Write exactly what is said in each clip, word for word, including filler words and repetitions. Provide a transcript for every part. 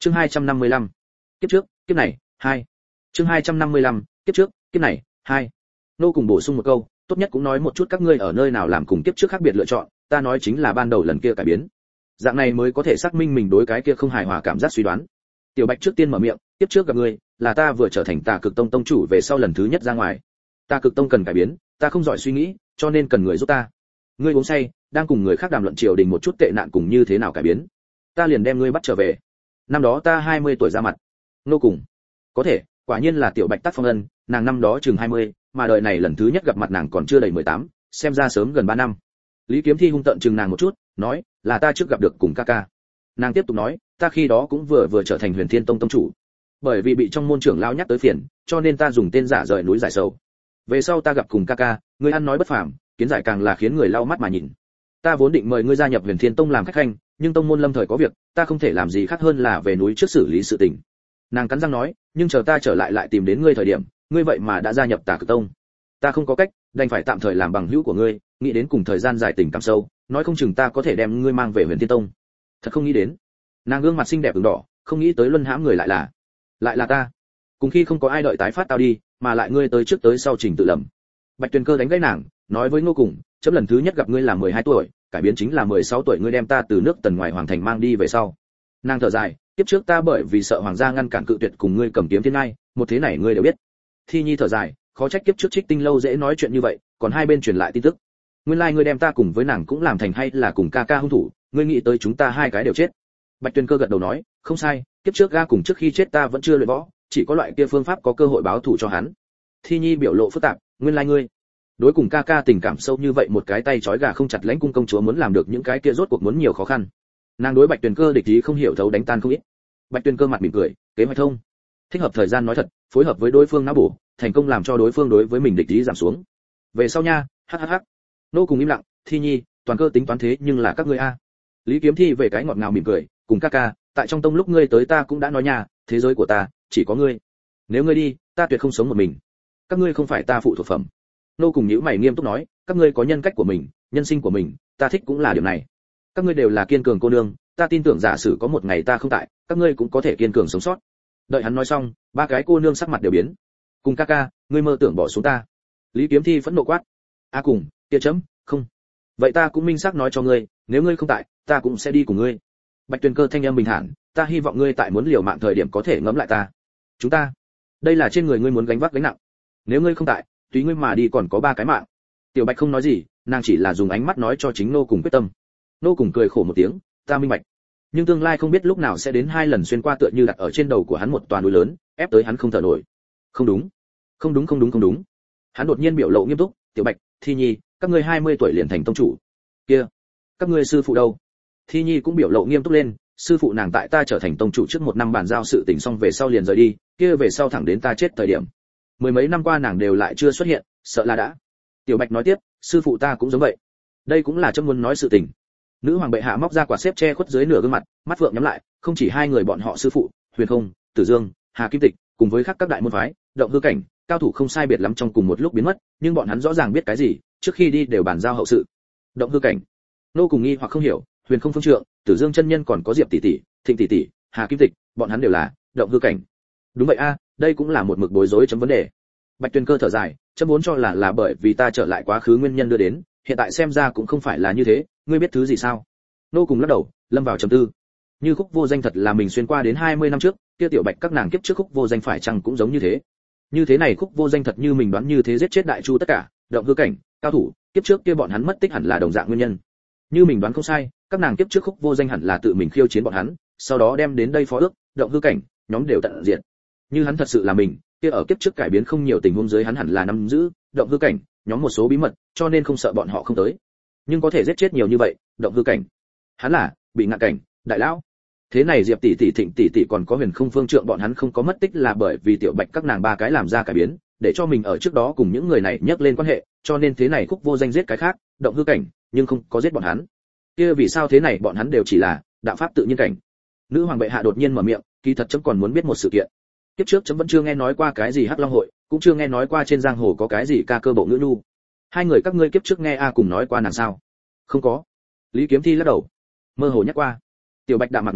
Chương hai trăm năm mươi lăm. Kiếp trước, kiếp này, hai. Chương hai trăm năm mươi lăm. Kiếp trước, kiếp này, hai. Nô cùng bổ sung một câu, tốt nhất cũng nói một chút các ngươi ở nơi nào làm cùng kiếp trước khác biệt lựa chọn, ta nói chính là ban đầu lần kia cải biến. Dạng này mới có thể xác minh mình đối cái kia không hài hòa cảm giác suy đoán. Tiểu Bạch trước tiên mở miệng, kiếp trước gặp ngươi, là ta vừa trở thành Tà Cực Tông tông chủ về sau lần thứ nhất ra ngoài. Tà Cực Tông cần cải biến, ta không giỏi suy nghĩ, cho nên cần người giúp ta. Ngươi uống say, đang cùng người khác đàm luận triều đình một chút tệ nạn cùng như thế nào cải biến. Ta liền đem ngươi bắt trở về. Năm đó ta hai mươi tuổi ra mặt. Nô cùng. Có thể, quả nhiên là Tiểu Bạch tác phong ân, nàng năm đó chừng hai mươi, mà đời này lần thứ nhất gặp mặt nàng còn chưa đầy mười tám, xem ra sớm gần ba năm. Lý Kiếm Thi hung tợn chừng nàng một chút, nói, là ta trước gặp được cùng ca ca. Nàng tiếp tục nói, ta khi đó cũng vừa vừa trở thành Huyền Thiên Tông tông chủ. Bởi vì bị trong môn trưởng lão nhắc tới phiền, cho nên ta dùng tên giả rời núi giải sầu. Về sau ta gặp cùng ca ca, ngươi ăn nói bất phàm, kiến giải càng là khiến người lau mắt mà nhìn. Ta vốn định mời ngươi gia nhập Huyền Thiên Tông làm khách khanh, nhưng tông môn lâm thời có việc, ta không thể làm gì khác hơn là về núi trước xử lý sự tình. Nàng cắn răng nói, nhưng chờ ta trở lại lại tìm đến ngươi thời điểm, ngươi vậy mà đã gia nhập Tà Cực Tông. Ta không có cách, đành phải tạm thời làm bằng hữu của ngươi, nghĩ đến cùng thời gian dài tình cảm sâu, nói không chừng ta có thể đem ngươi mang về Huyền Thiên Tông. Thật không nghĩ đến. Nàng gương mặt xinh đẹp ửng đỏ, không nghĩ tới luân hãm người lại là, lại là ta. Cùng khi không có ai đợi tái phát tao đi, mà lại ngươi tới trước tới sau trình tự lầm. Bạch Tuyền Cơ đánh gãy nàng, nói với Ngô Cùng, chấm lần thứ nhất gặp ngươi là mười hai tuổi, cải biến chính là mười sáu tuổi ngươi đem ta từ nước Tần ngoài hoàng thành mang đi về sau. Nàng thở dài, tiếp trước ta bởi vì sợ hoàng gia ngăn cản cự tuyệt cùng ngươi cầm kiếm thiên ngai, một thế này ngươi đều biết. Thi Nhi thở dài, khó trách kiếp trước Trích Tinh lâu dễ nói chuyện như vậy, còn hai bên truyền lại tin tức. Nguyên lai like ngươi đem ta cùng với nàng cũng làm thành hay là cùng ca ca hung thủ, ngươi nghĩ tới chúng ta hai cái đều chết. Bạch Tuyền Cơ gật đầu nói, không sai, kiếp trước ga cùng trước khi chết ta vẫn chưa luyện võ, chỉ có loại kia phương pháp có cơ hội báo thù cho hắn. Thi Nhi biểu lộ phức tạp, nguyên lai like ngươi đối cùng ca ca tình cảm sâu như vậy, một cái tay trói gà không chặt lãnh cung công chúa muốn làm được những cái kia rốt cuộc muốn nhiều khó khăn. Nàng đối Bạch Tuyền Cơ địch ý không hiểu thấu đánh tan không ít. Bạch Tuyền Cơ mặt mỉm cười, kế hoạch thông, thích hợp thời gian nói thật, phối hợp với đối phương não bổ, thành công làm cho đối phương đối với mình địch ý giảm xuống. Về sau nha, hắc hắc hắc. Nô cùng im lặng, Thi Nhi, toàn cơ tính toán thế nhưng là các ngươi a. Lý Kiếm Thi về cái ngọt ngào mỉm cười, cùng ca ca, tại trong tông lúc ngươi tới ta cũng đã nói nha, thế giới của ta chỉ có ngươi. Nếu ngươi đi, ta tuyệt không sống một mình. Các ngươi không phải ta phụ thuộc phẩm. Nô cùng nhíu mày nghiêm túc nói, các ngươi có nhân cách của mình, nhân sinh của mình, ta thích cũng là điều này. Các ngươi đều là kiên cường cô nương, ta tin tưởng giả sử có một ngày ta không tại, các ngươi cũng có thể kiên cường sống sót. Đợi hắn nói xong, ba cái cô nương sắc mặt đều biến. Cùng ca ca, ngươi mơ tưởng bỏ xuống ta. Lý Kiếm Thi phẫn nộ quát. A cùng, kia chấm, không. Vậy ta cũng minh xác nói cho ngươi, nếu ngươi không tại, ta cũng sẽ đi cùng ngươi. Bạch Tuyền Cơ thanh âm bình thản, ta hy vọng ngươi tại muốn liều mạng thời điểm có thể ngẫm lại ta. Chúng ta, đây là trên người ngươi muốn gánh vác gánh nặng. Nếu ngươi không tại, tùy ngươi mà đi còn có ba cái mạng. Tiểu Bạch không nói gì, nàng chỉ là dùng ánh mắt nói cho chính nô cùng quyết tâm. Nô cùng cười khổ một tiếng, ta minh bạch. Nhưng tương lai không biết lúc nào sẽ đến hai lần xuyên qua tựa như đặt ở trên đầu của hắn một toàn núi lớn, ép tới hắn không thở nổi. Không đúng, không đúng không đúng không đúng. Hắn đột nhiên biểu lộ nghiêm túc, Tiểu Bạch, Thi Nhi, các ngươi hai mươi tuổi liền thành tông chủ. Kia, các ngươi sư phụ đâu? Thi Nhi cũng biểu lộ nghiêm túc lên, sư phụ nàng tại ta trở thành tông chủ trước một năm bàn giao sự tình xong về sau liền rời đi, kia về sau thẳng đến ta chết thời điểm. Mười mấy năm qua nàng đều lại chưa xuất hiện, sợ là đã. Tiểu Bạch nói tiếp, sư phụ ta cũng giống vậy. Đây cũng là chấm muốn nói sự tình. Nữ hoàng bệ hạ móc ra quả xếp che khuất dưới nửa gương mặt, mắt vượng nhắm lại, không chỉ hai người bọn họ sư phụ, Huyền Không, Tử Dương, Hà Kim Tịch, cùng với các các đại môn phái, động hư cảnh, cao thủ không sai biệt lắm trong cùng một lúc biến mất, nhưng bọn hắn rõ ràng biết cái gì, trước khi đi đều bàn giao hậu sự. Động hư cảnh, nô cùng nghi hoặc không hiểu, Huyền Không phương trượng, Tử Dương chân nhân còn có Diệp tỷ tỷ, Thịnh tỷ tỷ, Hà Kim Tịch, bọn hắn đều là động hư cảnh. Đúng vậy a, đây cũng là một mực bối rối chấm vấn đề. Bạch Tuyền Cơ thở dài, chấm muốn cho là là bởi vì ta trở lại quá khứ nguyên nhân đưa đến, hiện tại xem ra cũng không phải là như thế, ngươi biết thứ gì sao? Nô cùng lắc đầu, lâm vào trầm tư. Như Khúc Vô Danh thật là mình xuyên qua đến hai mươi năm trước, kia Tiểu Bạch các nàng kiếp trước Khúc Vô Danh phải chăng cũng giống như thế? Như thế này Khúc Vô Danh thật như mình đoán như thế giết chết đại chu tất cả, động hư cảnh, cao thủ, kiếp trước kia bọn hắn mất tích hẳn là đồng dạng nguyên nhân. Như mình đoán không sai, các nàng kiếp trước Khúc Vô Danh hẳn là tự mình khiêu chiến bọn hắn, sau đó đem đến đây phó ước, động hư cảnh, nhóm đều tận diệt. Như hắn thật sự là mình, kia ở kiếp trước cải biến không nhiều tình huống dưới hắn hẳn là nắm giữ động hư cảnh, nhóm một số bí mật, cho nên không sợ bọn họ không tới. Nhưng có thể giết chết nhiều như vậy, động hư cảnh, hắn là bị ngạn cảnh, đại lão. Thế này Diệp tỷ tỷ, Thịnh tỷ tỷ còn có Huyền Không phương trượng bọn hắn không có mất tích là bởi vì Tiểu Bạch các nàng ba cái làm ra cải biến, để cho mình ở trước đó cùng những người này nhắc lên quan hệ, cho nên thế này Khúc Vô Danh giết cái khác, động hư cảnh, nhưng không có giết bọn hắn. Kia vì sao thế này bọn hắn đều chỉ là đạo pháp tự nhiên cảnh? Nữ hoàng bệ hạ đột nhiên mở miệng, kỳ thật chấm còn muốn biết một sự kiện. Kiếp trước chấm vẫn chưa nghe nói qua cái gì Hắc Long hội, cũng chưa nghe nói qua trên giang hồ có cái gì ca cơ bộ ngữ nhu. Hai người các ngươi kiếp trước nghe a cùng nói qua nàng sao? Không có. Lý Kiếm Thi lắc đầu. Mơ hồ nhắc qua. Tiểu Bạch đạm mặt nói,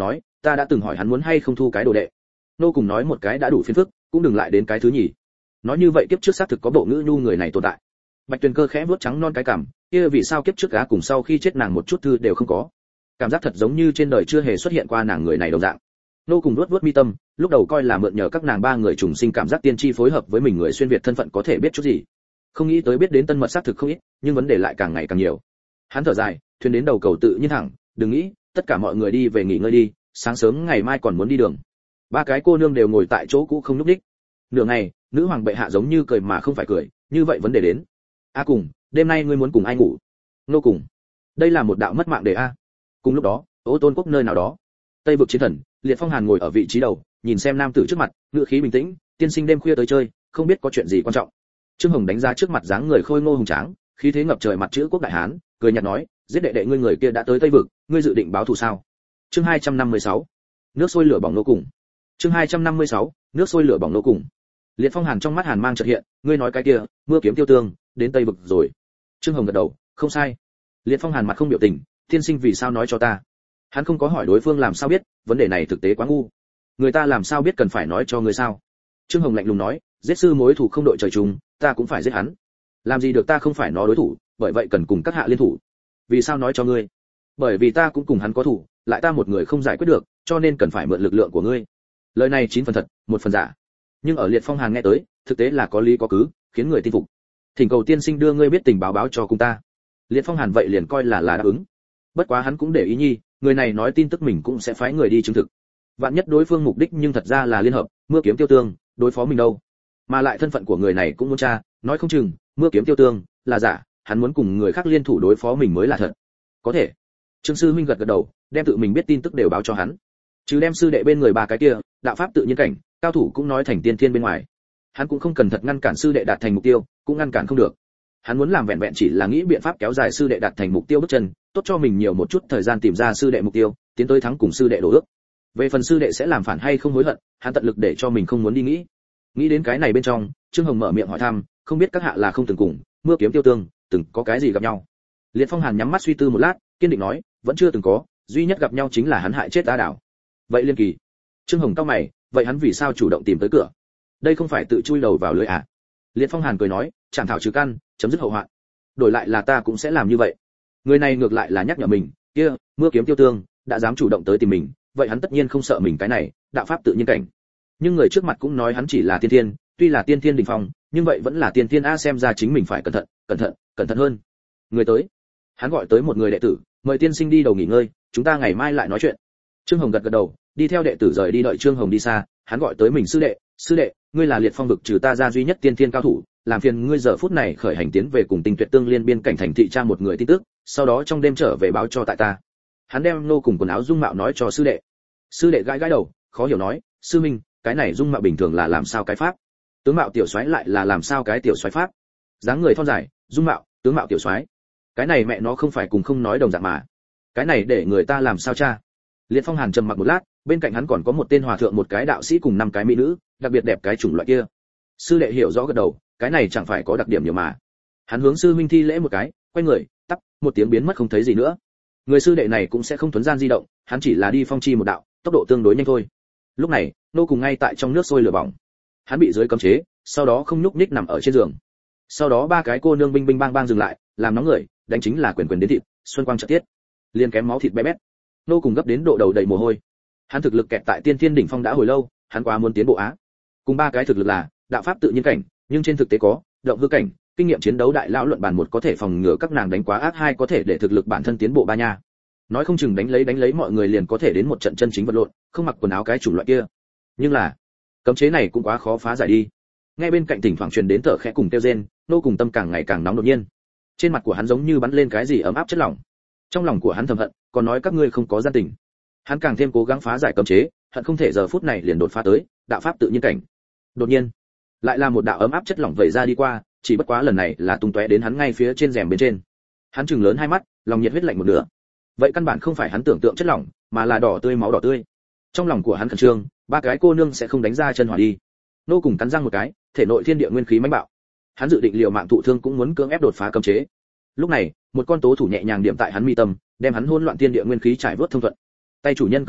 ta đã từng hỏi hắn muốn hay không thu cái đồ đệ. Nô cùng nói một cái đã đủ phiền phức, cũng đừng lại đến cái thứ nhì. Nói như vậy kiếp trước xác thực có bộ ngữ nhu người này tồn tại. Bạch Tuyền Cơ khẽ vuốt trắng non cái cằm, kia vì sao kiếp trước gã cùng sau khi chết nàng một chút thư đều không có. Cảm giác thật giống như trên đời chưa hề xuất hiện qua nàng người này đồng dạng. Nô cùng vuốt vuốt mi tâm, lúc đầu coi là mượn nhờ các nàng ba người trùng sinh cảm giác tiên tri phối hợp với mình người xuyên việt thân phận có thể biết chút gì. Không nghĩ tới biết đến tân mật xác thực không ít, nhưng vấn đề lại càng ngày càng nhiều. Hắn thở dài, thuyền đến đầu cầu tự nhiên thẳng, đừng nghĩ, tất cả mọi người đi về nghỉ ngơi đi, sáng sớm ngày mai còn muốn đi đường. Ba cái cô nương đều ngồi tại chỗ cũ không nhúc nhích. Nửa ngày, nữ hoàng bệ hạ giống như cười mà không phải cười, như vậy vấn đề đến. A cùng, đêm nay ngươi muốn cùng ai ngủ? Nô cùng. Đây là một đạo mất mạng đề a. Cùng lúc đó, Ô Tôn quốc nơi nào đó, Tây vực chiến thần, Liệt Phong Hàn ngồi ở vị trí đầu, nhìn xem nam tử trước mặt, ngữ khí bình tĩnh, tiên sinh đêm khuya tới chơi, không biết có chuyện gì quan trọng. Trương Hồng đánh giá trước mặt dáng người khôi ngô hùng tráng, khí thế ngập trời mặt chữ quốc đại hán, cười nhạt nói, giết đệ đệ ngươi người kia đã tới Tây vực, ngươi dự định báo thù sao? Chương hai trăm năm mươi sáu, nước sôi lửa bỏng nô cùng. Chương hai trăm năm mươi sáu, nước sôi lửa bỏng nô cùng. Liệt Phong Hàn trong mắt hàn mang chợt hiện, ngươi nói cái kia, mưa kiếm tiêu tương, đến Tây vực rồi. Trương Hồng gật đầu, không sai. Liệt Phong Hàn mặt không biểu tình, tiên sinh vì sao nói cho ta? Hắn không có hỏi đối phương làm sao biết, vấn đề này thực tế quá ngu. Người ta làm sao biết cần phải nói cho người sao? Trương Hồng lạnh lùng nói, giết sư mối thủ không đội trời chung, ta cũng phải giết hắn. Làm gì được ta không phải nó đối thủ, bởi vậy cần cùng các hạ liên thủ. Vì sao nói cho ngươi? Bởi vì ta cũng cùng hắn có thủ, lại ta một người không giải quyết được, cho nên cần phải mượn lực lượng của ngươi. Lời này chín phần thật, một phần giả. Nhưng ở Liệt Phong Hàn nghe tới, thực tế là có lý có cứ, khiến người tin phục. Thỉnh cầu tiên sinh đưa ngươi biết tình báo báo cho cùng ta. Liệt Phong Hàn vậy liền coi là là đáp ứng. Bất quá hắn cũng để ý nhi, người này nói tin tức mình cũng sẽ phái người đi chứng thực. Vạn nhất đối phương mục đích nhưng thật ra là liên hợp, mưa kiếm tiêu tương, đối phó mình đâu. Mà lại thân phận của người này cũng muốn tra, nói không chừng, mưa kiếm tiêu tương là giả, hắn muốn cùng người khác liên thủ đối phó mình mới là thật. Có thể. Trương sư huynh gật gật đầu, đem tự mình biết tin tức đều báo cho hắn. Chứ đem sư đệ bên người ba cái kia, đạo pháp tự nhiên cảnh, cao thủ cũng nói thành tiên thiên bên ngoài. Hắn cũng không cần thật ngăn cản sư đệ đạt thành mục tiêu, cũng ngăn cản không được. Hắn muốn làm vẹn vẹn chỉ là nghĩ biện pháp kéo dài sư đệ đạt thành mục tiêu bước chân, tốt cho mình nhiều một chút thời gian tìm ra sư đệ mục tiêu, tiến tới thắng cùng sư đệ đổ ước. Về phần sư đệ sẽ làm phản hay không hối hận, hắn tận lực để cho mình không muốn đi nghĩ. Nghĩ đến cái này bên trong, Trương Hồng mở miệng hỏi thăm, không biết các hạ là không từng cùng mưa kiếm tiêu tương, từng có cái gì gặp nhau? Liệt Phong Hàn nhắm mắt suy tư một lát, kiên định nói, vẫn chưa từng có, duy nhất gặp nhau chính là hắn hại chết A Đảo. Vậy liên kỳ. Trương Hồng cau mày, vậy hắn vì sao chủ động tìm tới cửa? Đây không phải tự chui đầu vào lưới à? Liệt Phong Hàn cười nói, chảm thảo trừ căn, chấm dứt hậu hoạn. Đổi lại là ta cũng sẽ làm như vậy. Người này ngược lại là nhắc nhở mình, kia, mưa kiếm tiêu tương, đã dám chủ động tới tìm mình, vậy hắn tất nhiên không sợ mình cái này, đạo pháp tự nhiên cảnh. Nhưng người trước mặt cũng nói hắn chỉ là tiên thiên, tuy là tiên thiên đỉnh phong, nhưng vậy vẫn là tiên thiên a, xem ra chính mình phải cẩn thận, cẩn thận, cẩn thận hơn. Người tới. Hắn gọi tới một người đệ tử, mời tiên sinh đi đầu nghỉ ngơi, chúng ta ngày mai lại nói chuyện. Trương Hồng gật gật đầu, đi theo đệ tử rời đi. Đợi Trương Hồng đi xa, hắn gọi tới mình sư đệ, sư đệ, ngươi là Liệt Phong vực trừ ta ra duy nhất tiên thiên cao thủ, làm phiền ngươi giờ phút này khởi hành tiến về cùng Tinh Tuyệt Tương liên biên cảnh thành thị tra một người tin tức, sau đó trong đêm trở về báo cho tại ta. Hắn đem nô cùng quần áo dung mạo nói cho sư đệ. Sư đệ gãi gãi đầu, khó hiểu nói, sư minh, cái này dung mạo bình thường là làm sao cái pháp? Tướng mạo tiểu soái lại là làm sao cái tiểu soái pháp? Dáng người thon dài, dung mạo, tướng mạo tiểu soái. Cái này mẹ nó không phải cùng không nói đồng dạng mà. Cái này để người ta làm sao cha? Liệt Phong Hàn trầm mặc một lát, bên cạnh hắn còn có một tên hòa thượng, một cái đạo sĩ cùng năm cái mỹ nữ, đặc biệt đẹp cái chủng loại kia. Sư đệ hiểu rõ gật đầu, cái này chẳng phải có đặc điểm nhiều mà. Hắn hướng sư huynh thi lễ một cái, quay người, tắt, một tiếng biến mất không thấy gì nữa. Người sư đệ này cũng sẽ không thuấn gian di động, hắn chỉ là đi phong chi một đạo, tốc độ tương đối nhanh thôi. Lúc này, nô cùng ngay tại trong nước sôi lửa bỏng. Hắn bị dưới cấm chế, sau đó không nhúc nhích nằm ở trên giường. Sau đó ba cái cô nương binh binh bang bang dừng lại, làm nóng người, đánh chính là quyền quyền đến thịt, xuân quang chợt tiết. Liên kém máu thịt bé bét. Nô cùng gấp đến độ đầu đầy mồ hôi. Hắn thực lực kẹt tại tiên thiên đỉnh phong đã hồi lâu, hắn quá muốn tiến bộ á. Cùng ba cái thực lực là đạo pháp tự nhiên cảnh, nhưng trên thực tế có động hư cảnh, kinh nghiệm chiến đấu đại lão luận bàn một có thể phòng ngừa các nàng đánh quá ác, hai có thể để thực lực bản thân tiến bộ ba nha. Nói không chừng đánh lấy đánh lấy mọi người liền có thể đến một trận chân chính vật lộn, không mặc quần áo cái chủng loại kia. Nhưng là, cấm chế này cũng quá khó phá giải đi. Ngay bên cạnh thỉnh thoảng truyền đến thở khẽ cùng kêu rên, nô cùng tâm càng ngày càng nóng đột nhiên. Trên mặt của hắn giống như bắn lên cái gì ấm áp chất lỏng. Trong lòng của hắn thầm hận, còn nói các ngươi không có gian tình. Hắn càng thêm cố gắng phá giải cấm chế, hận không thể giờ phút này liền đột phá tới đạo pháp tự nhiên cảnh. Đột nhiên, lại là một đạo ấm áp chất lỏng vẩy ra đi qua, chỉ bất quá lần này là tung tóe đến hắn ngay phía trên rèm bên trên. Hắn trừng lớn hai mắt, lòng nhiệt huyết lạnh một nửa. Vậy căn bản không phải hắn tưởng tượng chất lỏng, mà là đỏ tươi máu đỏ tươi. Trong lòng của hắn khẩn trương, ba cái cô nương sẽ không đánh ra chân hỏa đi. Nô cùng cắn răng một cái, thể nội thiên địa nguyên khí mãnh bạo. Hắn dự định liều mạng thụ thương cũng muốn cưỡng ép đột phá cấm chế. Lúc này, một con tố thủ nhẹ nhàng điểm tại hắn mi tâm, đem hắn hỗn loạn thiên địa nguyên khí trải vớt thông thuận. Tay chủ nhân cười khẽ,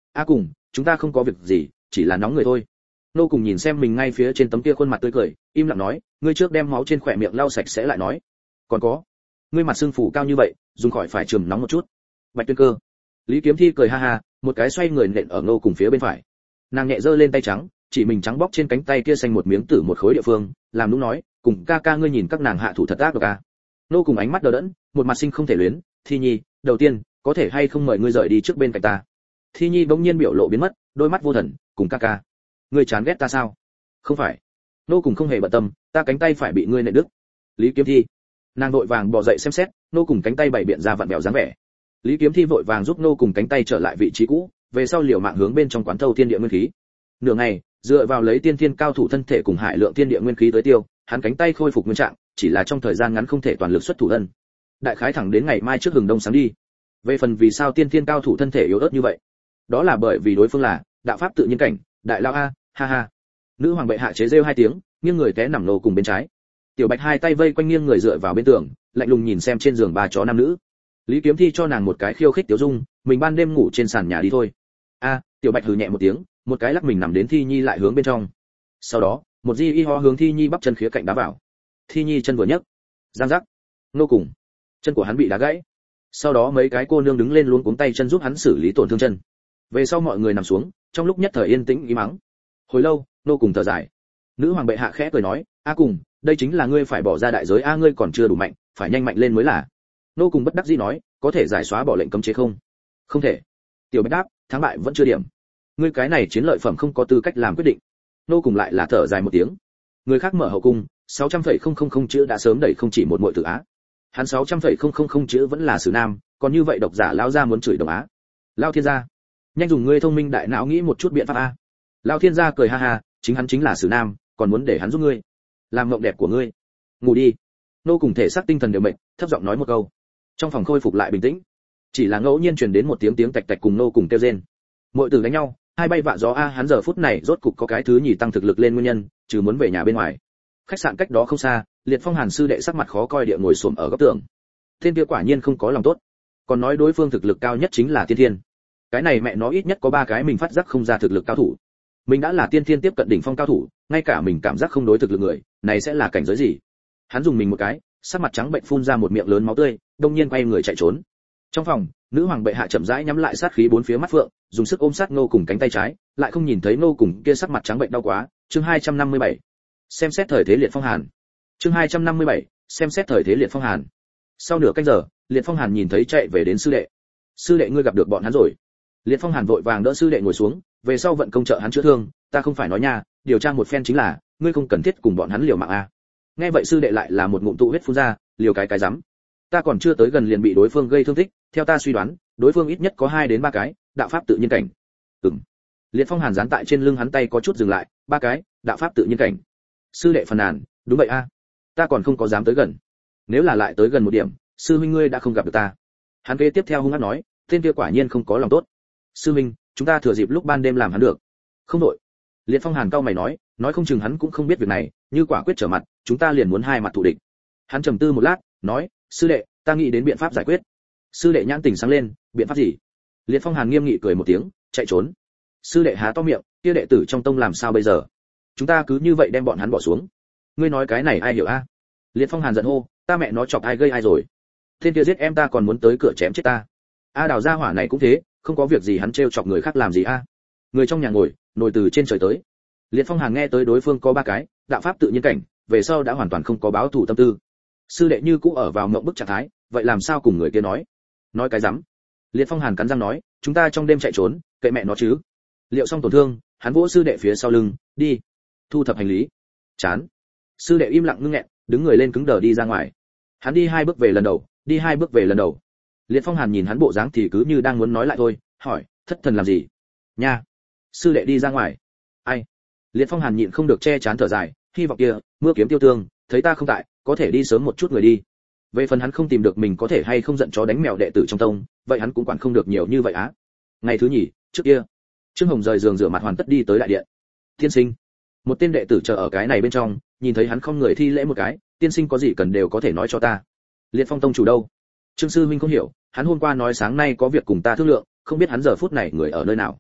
a cùng chúng ta không có việc gì, chỉ là nóng người thôi. Nô cùng nhìn xem mình ngay phía trên tấm kia khuôn mặt tươi cười, im lặng nói, ngươi trước đem máu trên khỏe miệng lau sạch sẽ lại nói. Còn có, ngươi mặt sưng phù cao như vậy, dùng khỏi phải chườm nóng một chút. Bạch Tuyên Cơ. Lý Kiếm Thi cười ha ha, một cái xoay người nện ở Nô cùng phía bên phải. Nàng nhẹ giơ lên tay trắng, chỉ mình trắng bóc trên cánh tay kia xanh một miếng tử một khối địa phương, làm nũng nói, cùng ca ca ngươi nhìn các nàng hạ thủ thật ác độc à. Nô cùng ánh mắt đờ đẫn, một mặt sinh không thể luyến, Thi Nhi, đầu tiên, có thể hay không mời ngươi rời đi trước bên cạnh ta. Thi Nhi bỗng nhiên biểu lộ biến mất, đôi mắt vô thần, cùng ca ca, ngươi chán ghét ta sao? Không phải. Nô cùng không hề bận tâm, ta cánh tay phải bị ngươi nện đứt. Lý Kiếm Thi. Nàng vội vàng bò dậy xem xét, nô cùng cánh tay bảy biện ra vặn vẹo dáng vẻ. Lý Kiếm Thi vội vàng giúp nô cùng cánh tay trở lại vị trí cũ, về sau liều mạng hướng bên trong quán thâu thiên địa nguyên khí. Nửa ngày, dựa vào lấy tiên thiên cao thủ thân thể cùng hải lượng thiên địa nguyên khí tới tiêu, hắn cánh tay khôi phục nguyên trạng, chỉ là trong thời gian ngắn không thể toàn lực xuất thủ thân. Đại khái thẳng đến ngày mai trước hừng đông sáng đi. Về phần vì sao tiên thiên cao thủ thân thể yếu ớt như vậy, đó là bởi vì đối phương là đạo pháp tự nhiên cảnh, đại lao a, ha ha. Nữ hoàng bệ hạ chế rêu hai tiếng, nghiêng người té nằm nô cùng bên trái. Tiểu Bạch hai tay vây quanh nghiêng người dựa vào bên tường, lạnh lùng nhìn xem trên giường ba chó nam nữ. Lý Kiếm Thi cho nàng một cái khiêu khích tiểu dung, mình ban đêm ngủ trên sàn nhà đi thôi. A, Tiểu Bạch hừ nhẹ một tiếng, một cái lắc mình nằm đến Thi Nhi lại hướng bên trong. Sau đó, một di y ho hướng Thi Nhi bắp chân khía cạnh đá vào. Thi Nhi chân vừa nhấc, giang rắc, nô cùng chân của hắn bị đá gãy. Sau đó mấy cái cô nương đứng lên luống cuống tay chân giúp hắn xử lý tổn thương chân. Về sau mọi người nằm xuống, trong lúc nhất thời yên tĩnh im mắng. Hồi lâu, nô cùng thở dài. Nữ hoàng bệ hạ khẽ cười nói, a cùng, đây chính là ngươi phải bỏ ra đại giới, a ngươi còn chưa đủ mạnh, phải nhanh mạnh lên mới là. Nô cùng bất đắc dĩ nói, có thể giải xóa bỏ lệnh cấm chế không? Không thể. Tiểu Bạch đáp, thắng bại vẫn chưa điểm. Ngươi cái này chiến lợi phẩm không có tư cách làm quyết định. Nô cùng lại là thở dài một tiếng. Người khác mở hậu cung, sáu trăm phẩy không không không chữ đã sớm đẩy không chỉ một muội tử á. Hắn sáu trăm phẩy không không không chữ vẫn là sử nam, còn như vậy độc giả lão gia muốn chửi đồng á. Lao thiên gia, nhanh dùng ngươi thông minh đại não nghĩ một chút biện pháp a. Lao thiên gia cười ha ha, chính hắn chính là sử nam, còn muốn để hắn giúp ngươi làm mộng đẹp của ngươi. Ngủ đi. Nô cùng thể xác tinh thần đều mệt, thấp giọng nói một câu. Trong phòng khôi phục lại bình tĩnh, chỉ là ngẫu nhiên truyền đến một tiếng tiếng tạch tạch cùng nô cùng kêu rên. Muội tử đánh nhau, hai bay vạ gió a, hắn giờ phút này rốt cục có cái thứ nhì tăng thực lực lên nguyên nhân, trừ muốn về nhà bên ngoài. Khách sạn cách đó không xa, Liệt Phong Hàn sư đệ sắc mặt khó coi địa ngồi xổm ở góc tường. Thiên kia quả nhiên không có lòng tốt, còn nói đối phương thực lực cao nhất chính là tiên thiên. Cái này mẹ nó ít nhất có ba cái mình phát giác không ra thực lực cao thủ. Mình đã là tiên thiên tiếp cận đỉnh phong cao thủ, ngay cả mình cảm giác không đối thực lực người, này sẽ là cảnh giới gì? Hắn dùng mình một cái, sắc mặt trắng bệnh phun ra một miệng lớn máu tươi, đông nhiên quay người chạy trốn. Trong phòng, nữ hoàng bệ hạ chậm rãi nhắm lại sát khí bốn phía mắt phượng, dùng sức ôm sát nô cùng cánh tay trái, lại không nhìn thấy nô cùng kia sắc mặt trắng bệnh đau quá. Chương hai trăm năm mươi bảy, xem xét thời thế Liệt Phong Hàn. Chương hai trăm năm mươi bảy, xem xét thời thế Liệt Phong Hàn. Sau nửa canh giờ, Liệt Phong Hàn nhìn thấy chạy về đến sư đệ. Sư đệ ngươi gặp được bọn hắn rồi. Liệt Phong Hàn vội vàng đỡ sư đệ ngồi xuống, về sau vận công trợ hắn chữa thương, ta không phải nói nha, điều tra một phen chính là, ngươi không cần thiết cùng bọn hắn liều mạng a. Nghe vậy sư đệ lại là một ngụm tụ huyết phun ra, liều cái cái rắm. Ta còn chưa tới gần liền bị đối phương gây thương tích, theo ta suy đoán, đối phương ít nhất có hai đến ba cái, đạo pháp tự nhiên cảnh. Ừm. Liệt Phong Hàn dán tại trên lưng hắn tay có chút dừng lại, ba cái, đạo pháp tự nhiên cảnh. Sư đệ phàn nàn, đúng vậy a. Ta còn không có dám tới gần. Nếu là lại tới gần một điểm, sư huynh ngươi đã không gặp được ta. Hắn kế tiếp theo hung hăng nói, tên kia quả nhiên không có lòng tốt. Sư huynh, chúng ta thừa dịp lúc ban đêm làm hắn được. Không đội. Liệt Phong Hàn cau mày nói, nói không chừng hắn cũng không biết việc này, như quả quyết trở mặt, chúng ta liền muốn hai mặt thù địch. Hắn trầm tư một lát, nói, sư đệ, ta nghĩ đến biện pháp giải quyết. Sư đệ nhãn tỉnh sáng lên, biện pháp gì? Liệt Phong Hàn nghiêm nghị cười một tiếng, chạy trốn. Sư đệ há to miệng, kia đệ tử trong tông làm sao bây giờ? Chúng ta cứ như vậy đem bọn hắn bỏ xuống. Ngươi nói cái này ai hiểu a? Liệt Phong Hàn giận hô, ta mẹ nó chọc ai gây ai rồi? Thiên kia giết em ta còn muốn tới cửa chém chết ta. A Đào gia hỏa này cũng thế, không có việc gì hắn trêu chọc người khác làm gì a? Người trong nhà ngồi, nổi từ trên trời tới. Liệt Phong Hàn nghe tới đối phương có ba cái, đạo pháp tự nhiên cảnh, về sau đã hoàn toàn không có báo thù tâm tư. Sư đệ như cũ ở vào mộng bức trạng thái, vậy làm sao cùng người kia nói? Nói cái rắm. Liệt Phong Hàn cắn răng nói, chúng ta trong đêm chạy trốn, kệ mẹ nó chứ. Liệu xong tổn thương, hắn vỗ sư đệ phía sau lưng, đi, thu thập hành lý. Chán. Sư đệ im lặng ngưng nghẹn, đứng người lên cứng đờ đi ra ngoài. Hắn đi hai bước về lần đầu, đi hai bước về lần đầu. Liệt Phong Hàn nhìn hắn bộ dáng thì cứ như đang muốn nói lại thôi, hỏi, thất thần làm gì? Nha. Sư đệ đi ra ngoài. Ai? Liệt Phong Hàn nhịn không được che chán thở dài, hy vọng kia, mưa kiếm tiêu tương, thấy ta không tại, có thể đi sớm một chút người đi. Về phần hắn không tìm được mình có thể hay không giận chó đánh mèo đệ tử trong tông, vậy hắn cũng quản không được nhiều như vậy á. Ngày thứ nhì, trước kia, Trương Hồng rời giường rửa mặt hoàn tất đi tới đại điện. Tiên sinh, một tên đệ tử chờ ở cái này bên trong, nhìn thấy hắn không người thi lễ một cái, tiên sinh có gì cần đều có thể nói cho ta. Liệt Phong tông chủ đâu? Trương sư huynh không hiểu, hắn hôm qua nói sáng nay có việc cùng ta thương lượng, không biết hắn giờ phút này người ở nơi nào.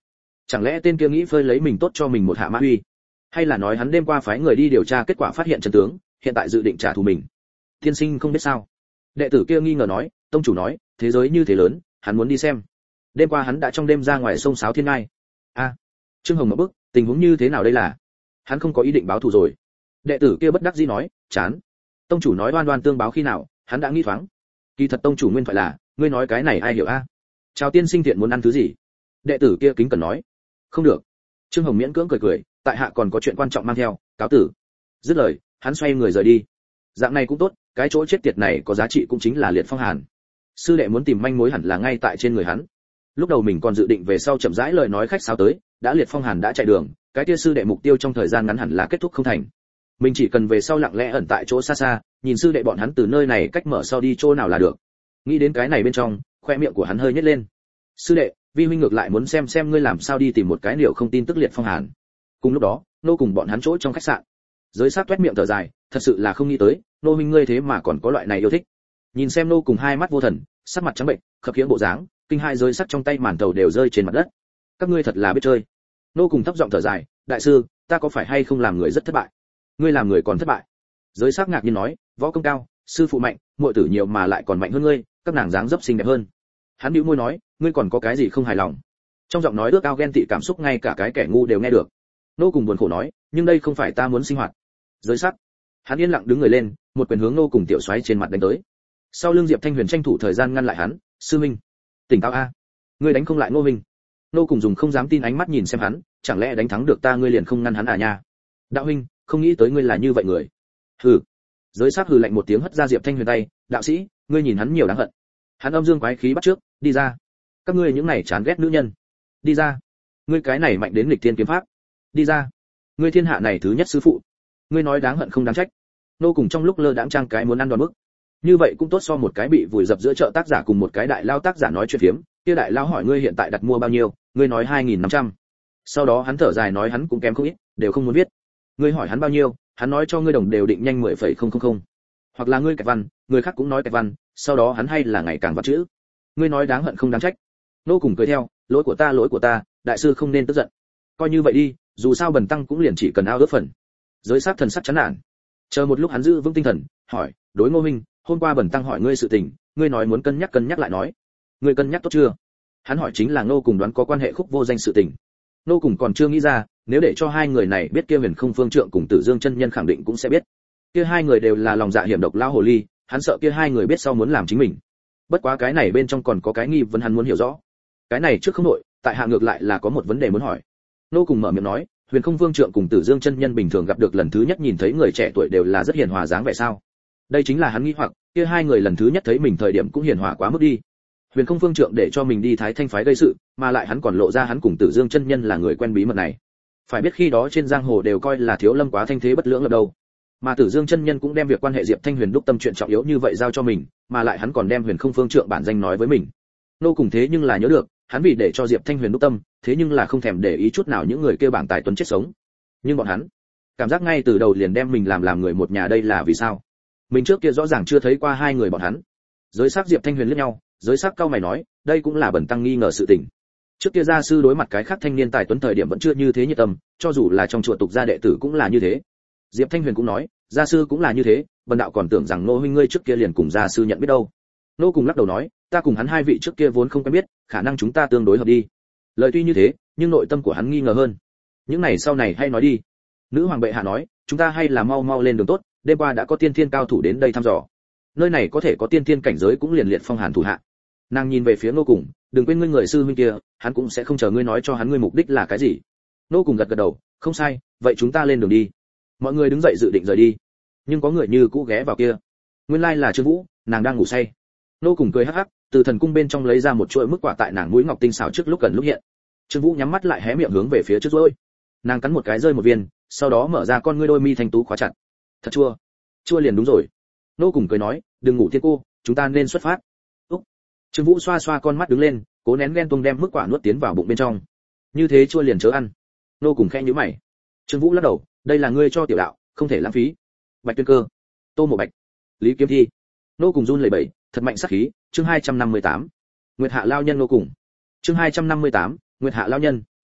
Chẳng lẽ tên kia nghĩ phơi lấy mình tốt cho mình một hạ mã uy, hay là nói hắn đêm qua phái người đi điều tra kết quả phát hiện chân tướng, hiện tại dự định trả thù mình? Tiên sinh không biết sao? Đệ tử kia nghi ngờ nói. Tông chủ nói, thế giới như thế lớn, hắn muốn đi xem. Đêm qua hắn đã trong đêm ra ngoài sông sáo thiên ngai. A, Trương Hồng mở bức, tình huống như thế nào đây là? Hắn không có ý định báo thù rồi? Đệ tử kia bất đắc dĩ nói, chán. Tông chủ nói đoan đoan tương báo khi nào, hắn đã nghĩ thoáng. Kỳ thật tông chủ nguyên thoại là, ngươi nói cái này ai hiểu a? Chào tiên sinh thiện muốn ăn thứ gì? Đệ tử kia kính cẩn nói. Không được. Trương Hồng miễn cưỡng cười cười, tại hạ còn có chuyện quan trọng mang theo, cáo tử. Dứt lời, hắn xoay người rời đi. Dạng này cũng tốt, cái chỗ chết tiệt này có giá trị cũng chính là Liệt Phong Hàn. Sư đệ muốn tìm manh mối hẳn là ngay tại trên người hắn. Lúc đầu mình còn dự định về sau chậm rãi lời nói khách sáo tới, đã Liệt Phong Hàn đã chạy đường, cái kia sư đệ mục tiêu trong thời gian ngắn hẳn là kết thúc không thành. Mình chỉ cần về sau lặng lẽ ẩn tại chỗ xa xa, nhìn sư đệ bọn hắn từ nơi này cách mở sau đi chỗ nào là được. Nghĩ đến cái này bên trong, khoe miệng của hắn hơi nhếch lên. Sư đệ, vi huynh ngược lại muốn xem xem ngươi làm sao đi tìm một cái điều không tin tức Liệt Phong Hàn. Cùng lúc đó, nô cùng bọn hắn chỗ trong khách sạn. Giới sát toét miệng thở dài, thật sự là không nghĩ tới, nô huynh ngươi thế mà còn có loại này yêu thích. Nhìn xem nô cùng hai mắt vô thần, sắc mặt trắng bệnh, khập khiễng bộ dáng, kinh hai giới sắc trong tay màn tàu đều rơi trên mặt đất. Các ngươi thật là biết chơi. Nô cùng thấp giọng thở dài, đại sư, ta có phải hay không làm người rất thất bại? Ngươi làm người còn thất bại? Giới sắc ngạc nhiên nói, võ công cao, sư phụ mạnh, muội tử nhiều mà lại còn mạnh hơn ngươi, các nàng dáng dấp xinh đẹp hơn. Hắn bĩu môi nói, ngươi còn có cái gì không hài lòng? Trong giọng nói ước ao ghen tị cảm xúc ngay cả cái kẻ ngu đều nghe được. Nô cùng buồn khổ nói, nhưng đây không phải ta muốn sinh hoạt. Giới sắc. Hắn yên lặng đứng người lên, một quyền hướng nô cùng tiểu xoáy trên mặt đánh tới. Sau lưng Diệp Thanh Huyền tranh thủ thời gian ngăn lại hắn, sư minh, tỉnh táo a, ngươi đánh không lại Ngô huynh. Nô cùng dùng không dám tin ánh mắt nhìn xem hắn, chẳng lẽ đánh thắng được ta ngươi liền không ngăn hắn à nha? Đạo huynh, không nghĩ tới ngươi là như vậy người. Hừ. Giới sắc hừ lạnh một tiếng hất ra Diệp Thanh Huyền tay, đạo sĩ, ngươi nhìn hắn nhiều đáng hận. Hắn âm dương quái khí bắt trước, đi ra. Các ngươi những này chán ghét nữ nhân, đi ra. Ngươi cái này mạnh đến nghịch thiên kiếm pháp, đi ra. Ngươi thiên hạ này thứ nhất sư phụ, ngươi nói đáng hận không đáng trách. Nô cùng trong lúc lơ đãng trang cái muốn ăn đòn bức. Như vậy cũng tốt so một cái bị vùi dập giữa chợ tác giả cùng một cái đại lao tác giả nói chuyện phiếm, kia đại lao hỏi ngươi hiện tại đặt mua bao nhiêu, ngươi nói hai nghìn năm trăm. Sau đó hắn thở dài nói hắn cũng kém không ít, đều không muốn viết. Ngươi hỏi hắn bao nhiêu, hắn nói cho ngươi đồng đều định nhanh mười phẩy không không không. Hoặc là ngươi kẹt văn, người khác cũng nói kẹt văn, sau đó hắn hay là ngày càng vặt chữ. Ngươi nói đáng hận không đáng trách. Nô cùng cười theo, lỗi của ta lỗi của ta, đại sư không nên tức giận. Coi như vậy đi, dù sao bần tăng cũng liền chỉ cần ao ước phần. Giới sát thần sắc chán nản. Chờ một lúc hắn giữ vững tinh thần, hỏi, đối Ngô huynh, hôm qua bần tăng hỏi ngươi sự tình, ngươi nói muốn cân nhắc cân nhắc lại nói, ngươi cân nhắc tốt chưa? Hắn hỏi chính là Ngô cùng đoán có quan hệ khúc vô danh sự tình. Ngô cùng còn chưa nghĩ ra, nếu để cho hai người này biết kia Huyền Không Phương Trượng cùng Tử Dương chân nhân khẳng định cũng sẽ biết. Kia hai người đều là lòng dạ hiểm độc lao hồ ly, hắn sợ kia hai người biết sau muốn làm chính mình. Bất quá cái này bên trong còn có cái nghi vấn hắn muốn hiểu rõ. Cái này trước không nội, tại hạ ngược lại là có một vấn đề muốn hỏi. Ngô cùng mở miệng nói, Huyền Không Vương Trượng cùng Tử Dương chân nhân bình thường gặp được lần thứ nhất nhìn thấy người trẻ tuổi đều là rất hiền hòa dáng vẻ sao? Đây chính là hắn nghi hoặc, kia hai người lần thứ nhất thấy mình thời điểm cũng hiền hòa quá mức đi. Huyền Không Vương Trượng để cho mình đi Thái Thanh phái gây sự, mà lại hắn còn lộ ra hắn cùng Tử Dương chân nhân là người quen bí mật này. Phải biết khi đó trên giang hồ đều coi là Thiếu Lâm quá thanh thế bất lưỡng lập đâu. Mà Tử Dương chân nhân cũng đem việc quan hệ Diệp Thanh Huyền đúc tâm chuyện trọng yếu như vậy giao cho mình, mà lại hắn còn đem Huyền Không Vương Trượng bản danh nói với mình. Nô cùng thế nhưng là nhớ được, hắn vì để cho Diệp Thanh Huyền đúc tâm, thế nhưng là không thèm để ý chút nào những người kêu bảng tài tuấn chết sống. Nhưng bọn hắn, cảm giác ngay từ đầu liền đem mình làm làm người một nhà, đây là vì sao? Mình trước kia rõ ràng chưa thấy qua hai người bọn hắn. Giới sắc Diệp Thanh Huyền liếc nhau, giới sắc cao mày nói, đây cũng là bẩn tăng nghi ngờ sự tình. Trước kia gia sư đối mặt cái khác thanh niên tài tuấn thời điểm vẫn chưa như thế nhiệt tâm, cho dù là trong chùa tục gia đệ tử cũng là như thế. Diệp Thanh Huyền cũng nói, gia sư cũng là như thế, bần đạo còn tưởng rằng nô huynh ngươi trước kia liền cùng gia sư nhận biết đâu. Nô cùng lắc đầu nói, ta cùng hắn hai vị trước kia vốn không quen biết, khả năng chúng ta tương đối hợp đi. Lời tuy như thế, nhưng nội tâm của hắn nghi ngờ hơn. Những này sau này hay nói đi. Nữ hoàng bệ hạ nói, chúng ta hay là mau mau lên đường tốt, đêm qua đã có tiên thiên cao thủ đến đây thăm dò. Nơi này có thể có tiên thiên cảnh giới cũng liền liệt Phong Hàn thủ hạ. Nàng nhìn về phía Nô cùng, đừng quên ngươi người sư huynh kia, hắn cũng sẽ không chờ ngươi nói cho hắn ngươi mục đích là cái gì. Nô cùng gật gật đầu, không sai, vậy chúng ta lên đường đi. Mọi người đứng dậy dự định rời đi, nhưng có người như cũ ghé vào kia. Nguyên lai là Trương Vũ, nàng đang ngủ say. Nô cùng cười hắc hắc, từ thần cung bên trong lấy ra một chuỗi mức quả tại nàng mũi ngọc tinh xảo trước lúc gần lúc hiện. Trương Vũ nhắm mắt lại hé miệng hướng về phía trước rồi. Nàng cắn một cái rơi một viên, sau đó mở ra con ngươi đôi mi thanh tú khóa chặt. Thật chua. Chua liền đúng rồi. Nô cùng cười nói, đừng ngủ thiên cô, chúng ta nên xuất phát. Úc. Trương Vũ xoa xoa con mắt đứng lên, cố nén ghen tuông đem mức quả nuốt tiến vào bụng bên trong. Như thế chua liền chớ ăn. Nô cùng khẽ nhíu mày. Trương Vũ lắc đầu, đây là ngươi cho tiểu đạo, không thể lãng phí. Bạch Tuyên Cơ, Tô Mộ Bạch, Lý Kiếm Thi. Nô cùng run lẩy bẩy, thật mạnh sát khí. Chương hai trăm năm mươi tám. Nguyệt Hạ lao nhân Nô cùng. Chương hai trăm năm mươi tám. Nguyệt Hạ lao nhân,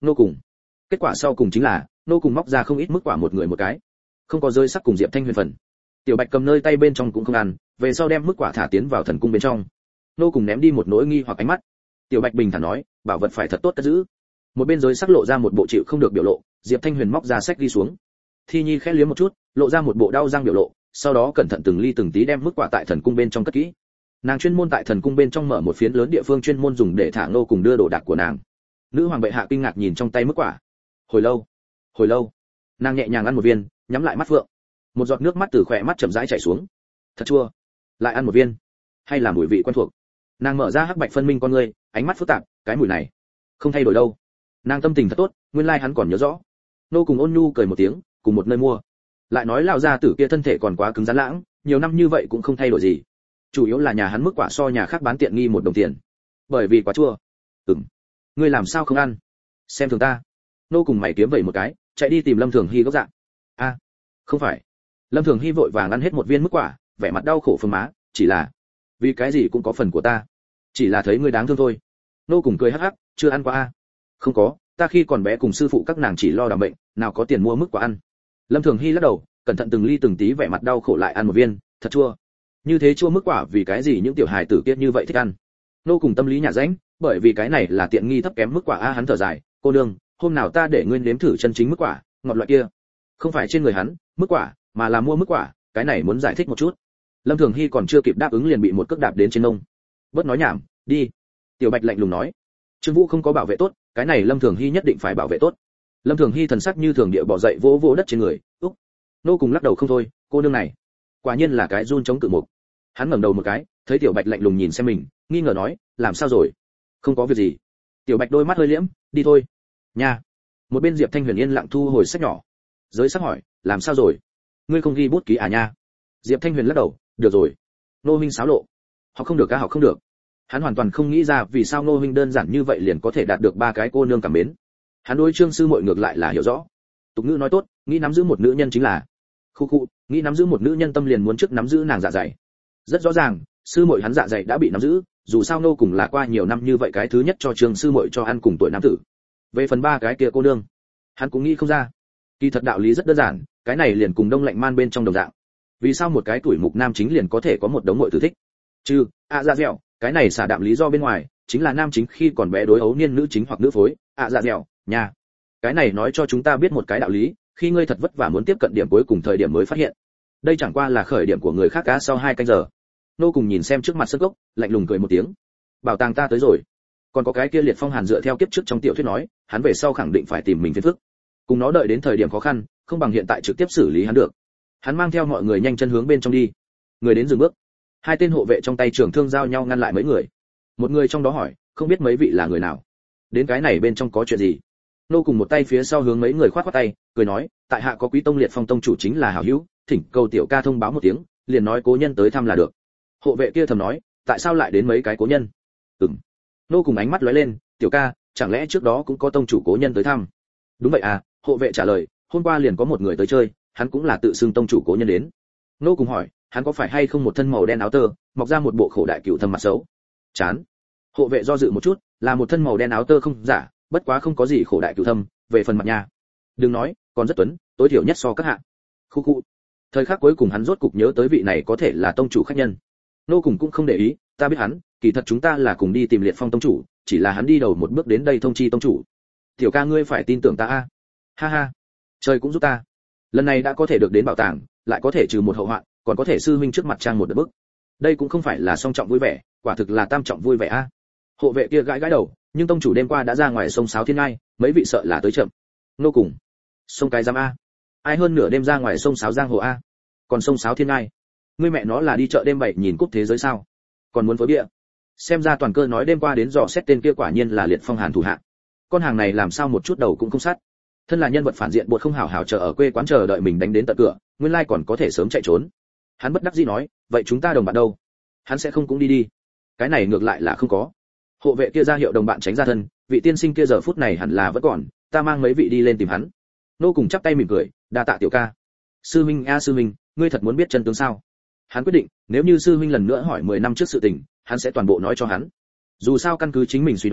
Nô cùng. Kết quả sau cùng chính là nô cùng móc ra không ít mức quả một người một cái, không có rơi sắc cùng Diệp Thanh Huyền phần. Tiểu Bạch cầm nơi tay bên trong cũng không ăn, về sau đem mức quả thả tiến vào thần cung bên trong. Nô cùng ném đi một nỗi nghi hoặc ánh mắt. Tiểu Bạch bình thản nói, bảo vật phải thật tốt cất giữ. Một bên giới sắc lộ ra một bộ chịu không được biểu lộ, Diệp Thanh Huyền móc ra sách đi xuống. Thi Nhi khẽ liếm một chút, lộ ra một bộ đau răng biểu lộ, sau đó cẩn thận từng ly từng tí đem mức quả tại thần cung bên trong cất kỹ. Nàng chuyên môn tại thần cung bên trong mở một phiến lớn địa phương chuyên môn dùng để thả nô cùng đưa đồ đạc của nàng. Nữ hoàng bệ hạ kinh ngạc nhìn trong tay mức quả. Hồi lâu, hồi lâu, nàng nhẹ nhàng ăn một viên, nhắm lại mắt phượng. Một giọt nước mắt từ khóe mắt chậm rãi chảy xuống. Thật chua. Lại ăn một viên. Hay là mùi vị quen thuộc. Nàng mở ra hắc bạch phân minh con ngươi, ánh mắt phức tạp, cái mùi này không thay đổi đâu. Nàng tâm tình thật tốt, nguyên lai like hắn còn nhớ rõ. Nô cùng ôn nhu cười một tiếng, cùng một nơi mua. Lại nói lão gia tử kia thân thể còn quá cứng rắn lãng, nhiều năm như vậy cũng không thay đổi gì. Chủ yếu là nhà hắn mức quả so nhà khác bán tiện nghi một đồng tiền. Bởi vì quá chua. Ừm. Ngươi làm sao không ăn? Xem thường ta. Nô cùng mày kiếm vậy một cái, chạy đi tìm Lâm Thường Hy gốc dạng. A, à, không phải. Lâm Thường Hy vội vàng ăn hết một viên mức quả, vẻ mặt đau khổ phừng má, chỉ là vì cái gì cũng có phần của ta, chỉ là thấy ngươi đáng thương thôi. Nô cùng cười hắc hắc, chưa ăn qua a? Không có, ta khi còn bé cùng sư phụ các nàng chỉ lo đảm bệnh, nào có tiền mua mức quả ăn. Lâm Thường Hy lắc đầu, cẩn thận từng ly từng tí vẻ mặt đau khổ lại ăn một viên, thật chua. Như thế chua mức quả vì cái gì những tiểu hài tử kia như vậy thích ăn? Nô cùng tâm lý nhả rãnh, bởi vì cái này là tiện nghi thấp kém mức quả a. Hắn thở dài, cô nương, hôm nào ta để ngươi nếm thử chân chính mức quả, ngọt loại kia. Không phải trên người hắn, mức quả, mà là mua mức quả, cái này muốn giải thích một chút. Lâm Thường Hy còn chưa kịp đáp ứng liền bị một cước đạp đến trên nông. Bớt nói nhảm, đi. Tiểu Bạch lạnh lùng nói. Trương Vũ không có bảo vệ tốt, cái này Lâm Thường Hy nhất định phải bảo vệ tốt. Lâm Thường Hy thần sắc như thường địa bỏ dậy vỗ vỗ đất trên người, úc. Nô cùng lắc đầu không thôi, cô nương này, quả nhiên là cái run chống cự mục. Hắn ngẩng đầu một cái, thấy Tiểu Bạch lạnh lùng nhìn xem mình, nghi ngờ nói, làm sao rồi? Không có việc gì. Tiểu Bạch đôi mắt hơi liễm, đi thôi. Nha. Một bên Diệp Thanh Huyền yên lặng thu hồi sách nhỏ. Giới sắc hỏi, làm sao rồi? Ngươi không ghi bút ký à nha? Diệp Thanh Huyền lắc đầu, được rồi. Nô huynh xáo lộ. Học không được cá học không được. Hắn hoàn toàn không nghĩ ra vì sao Nô huynh đơn giản như vậy liền có thể đạt được ba cái cô nương cảm mến. Hắn đối Trương sư muội ngược lại là hiểu rõ. Tục ngữ nói tốt, nghĩ nắm giữ một nữ nhân chính là khu khu, nghĩ nắm giữ một nữ nhân tâm liền muốn trước nắm giữ nàng dạ dày. Rất rõ ràng, sư muội hắn dạ dày đã bị nắm giữ, dù sao Nô cùng là qua nhiều năm như vậy cái thứ nhất cho Trương sư muội cho ăn cùng tuổi nam tử. Về phần ba cái kia cô nương, hắn cũng nghĩ không ra. Kỳ thật đạo lý rất đơn giản, cái này liền cùng đông lạnh man bên trong đồng dạng. Vì sao một cái tuổi mục nam chính liền có thể có một đống muội tử thích? Chứ, ạ dạ dẻo, cái này xả đạm lý do bên ngoài, chính là nam chính khi còn bé đối ấu niên nữ chính hoặc nữ phối, ạ dạ dẻo, nha. Cái này nói cho chúng ta biết một cái đạo lý, khi ngươi thật vất vả muốn tiếp cận điểm cuối cùng thời điểm mới phát hiện. Đây chẳng qua là khởi điểm của người khác cá sau hai canh giờ. Nô cùng nhìn xem trước mặt sân gốc, lạnh lùng cười một tiếng. Bảo tàng ta tới rồi. Còn có cái kia Liệt Phong Hàn dựa theo kiếp trước trong tiểu thuyết nói, hắn về sau khẳng định phải tìm mình phiền phức. Cùng nó đợi đến thời điểm khó khăn, không bằng hiện tại trực tiếp xử lý hắn được. Hắn mang theo mọi người nhanh chân hướng bên trong đi. Người đến dừng bước. Hai tên hộ vệ trong tay trường thương giao nhau ngăn lại mấy người. Một người trong đó hỏi, không biết mấy vị là người nào? Đến cái này bên trong có chuyện gì? Nô cùng một tay phía sau hướng mấy người khoát khoát tay, cười nói, tại hạ có Quý Tông Liệt Phong tông chủ chính là hảo hữu, thỉnh cầu tiểu ca thông báo một tiếng, liền nói cố nhân tới thăm là được. Hộ vệ kia thầm nói, tại sao lại đến mấy cái cố nhân? Ừm. Nô cùng ánh mắt lóe lên, tiểu ca, chẳng lẽ trước đó cũng có tông chủ cố nhân tới thăm? Đúng vậy à, hộ vệ trả lời, hôm qua liền có một người tới chơi, hắn cũng là tự xưng tông chủ cố nhân đến. Nô cùng hỏi, hắn có phải hay không một thân màu đen áo tơ, mọc ra một bộ khổ đại cựu thâm mặt xấu? Chán. Hộ vệ do dự một chút, là một thân màu đen áo tơ không giả, bất quá không có gì khổ đại cựu thâm, về phần mặt nhà. Đừng nói, còn rất tuấn, tối thiểu nhất so các hạ. Khu khu. Thời khắc cuối cùng hắn rốt cục nhớ tới vị này có thể là tông chủ khách nhân. Nô cùng cũng không để ý, ta biết hắn, kỳ thật chúng ta là cùng đi tìm Liệt Phong tông chủ, chỉ là hắn đi đầu một bước đến đây thông chi tông chủ. Tiểu ca ngươi phải tin tưởng ta a. Ha ha. Trời cũng giúp ta. Lần này đã có thể được đến bảo tàng, lại có thể trừ một hậu hoạn, còn có thể sư huynh trước mặt trang một đợt bức. Đây cũng không phải là song trọng vui vẻ, quả thực là tam trọng vui vẻ a. Hộ vệ kia gãi gãi đầu, nhưng tông chủ đêm qua đã ra ngoài sông Sáo Thiên Ngai, mấy vị sợ là tới chậm. Nô cùng. Sông cái giám a. Ai hơn nửa đêm ra ngoài sông Sáo giang hồ a. Còn sông Sáo Thiên Ngai, ngươi mẹ nó là đi chợ đêm bảy nhìn cúp thế giới sao? Còn muốn với bịa. Xem ra toàn cơ nói đêm qua đến dò xét tên kia quả nhiên là Liệt Phong Hàn thủ hạ. Con hàng này làm sao một chút đầu cũng không sát. Thân là nhân vật phản diện buộc không hảo hảo chờ ở quê quán chờ đợi mình đánh đến tận cửa, nguyên lai còn có thể sớm chạy trốn. Hắn bất đắc dĩ nói, vậy chúng ta đồng bạn đâu? Hắn sẽ không cũng đi đi. Cái này ngược lại là không có. Hộ vệ kia ra hiệu đồng bạn tránh ra thân, vị tiên sinh kia giờ phút này hẳn là vẫn còn, ta mang mấy vị đi lên tìm hắn. Nô cùng chắp tay mỉm cười, đa tạ tiểu ca. Sư huynh a sư huynh, ngươi thật muốn biết chân tướng sao? Hắn quyết định, nếu như sư huynh lần nữa hỏi mười năm trước sự tình, hắn sẽ toàn bộ nói cho hắn. Dù sao căn cứ chính mình suy đoán,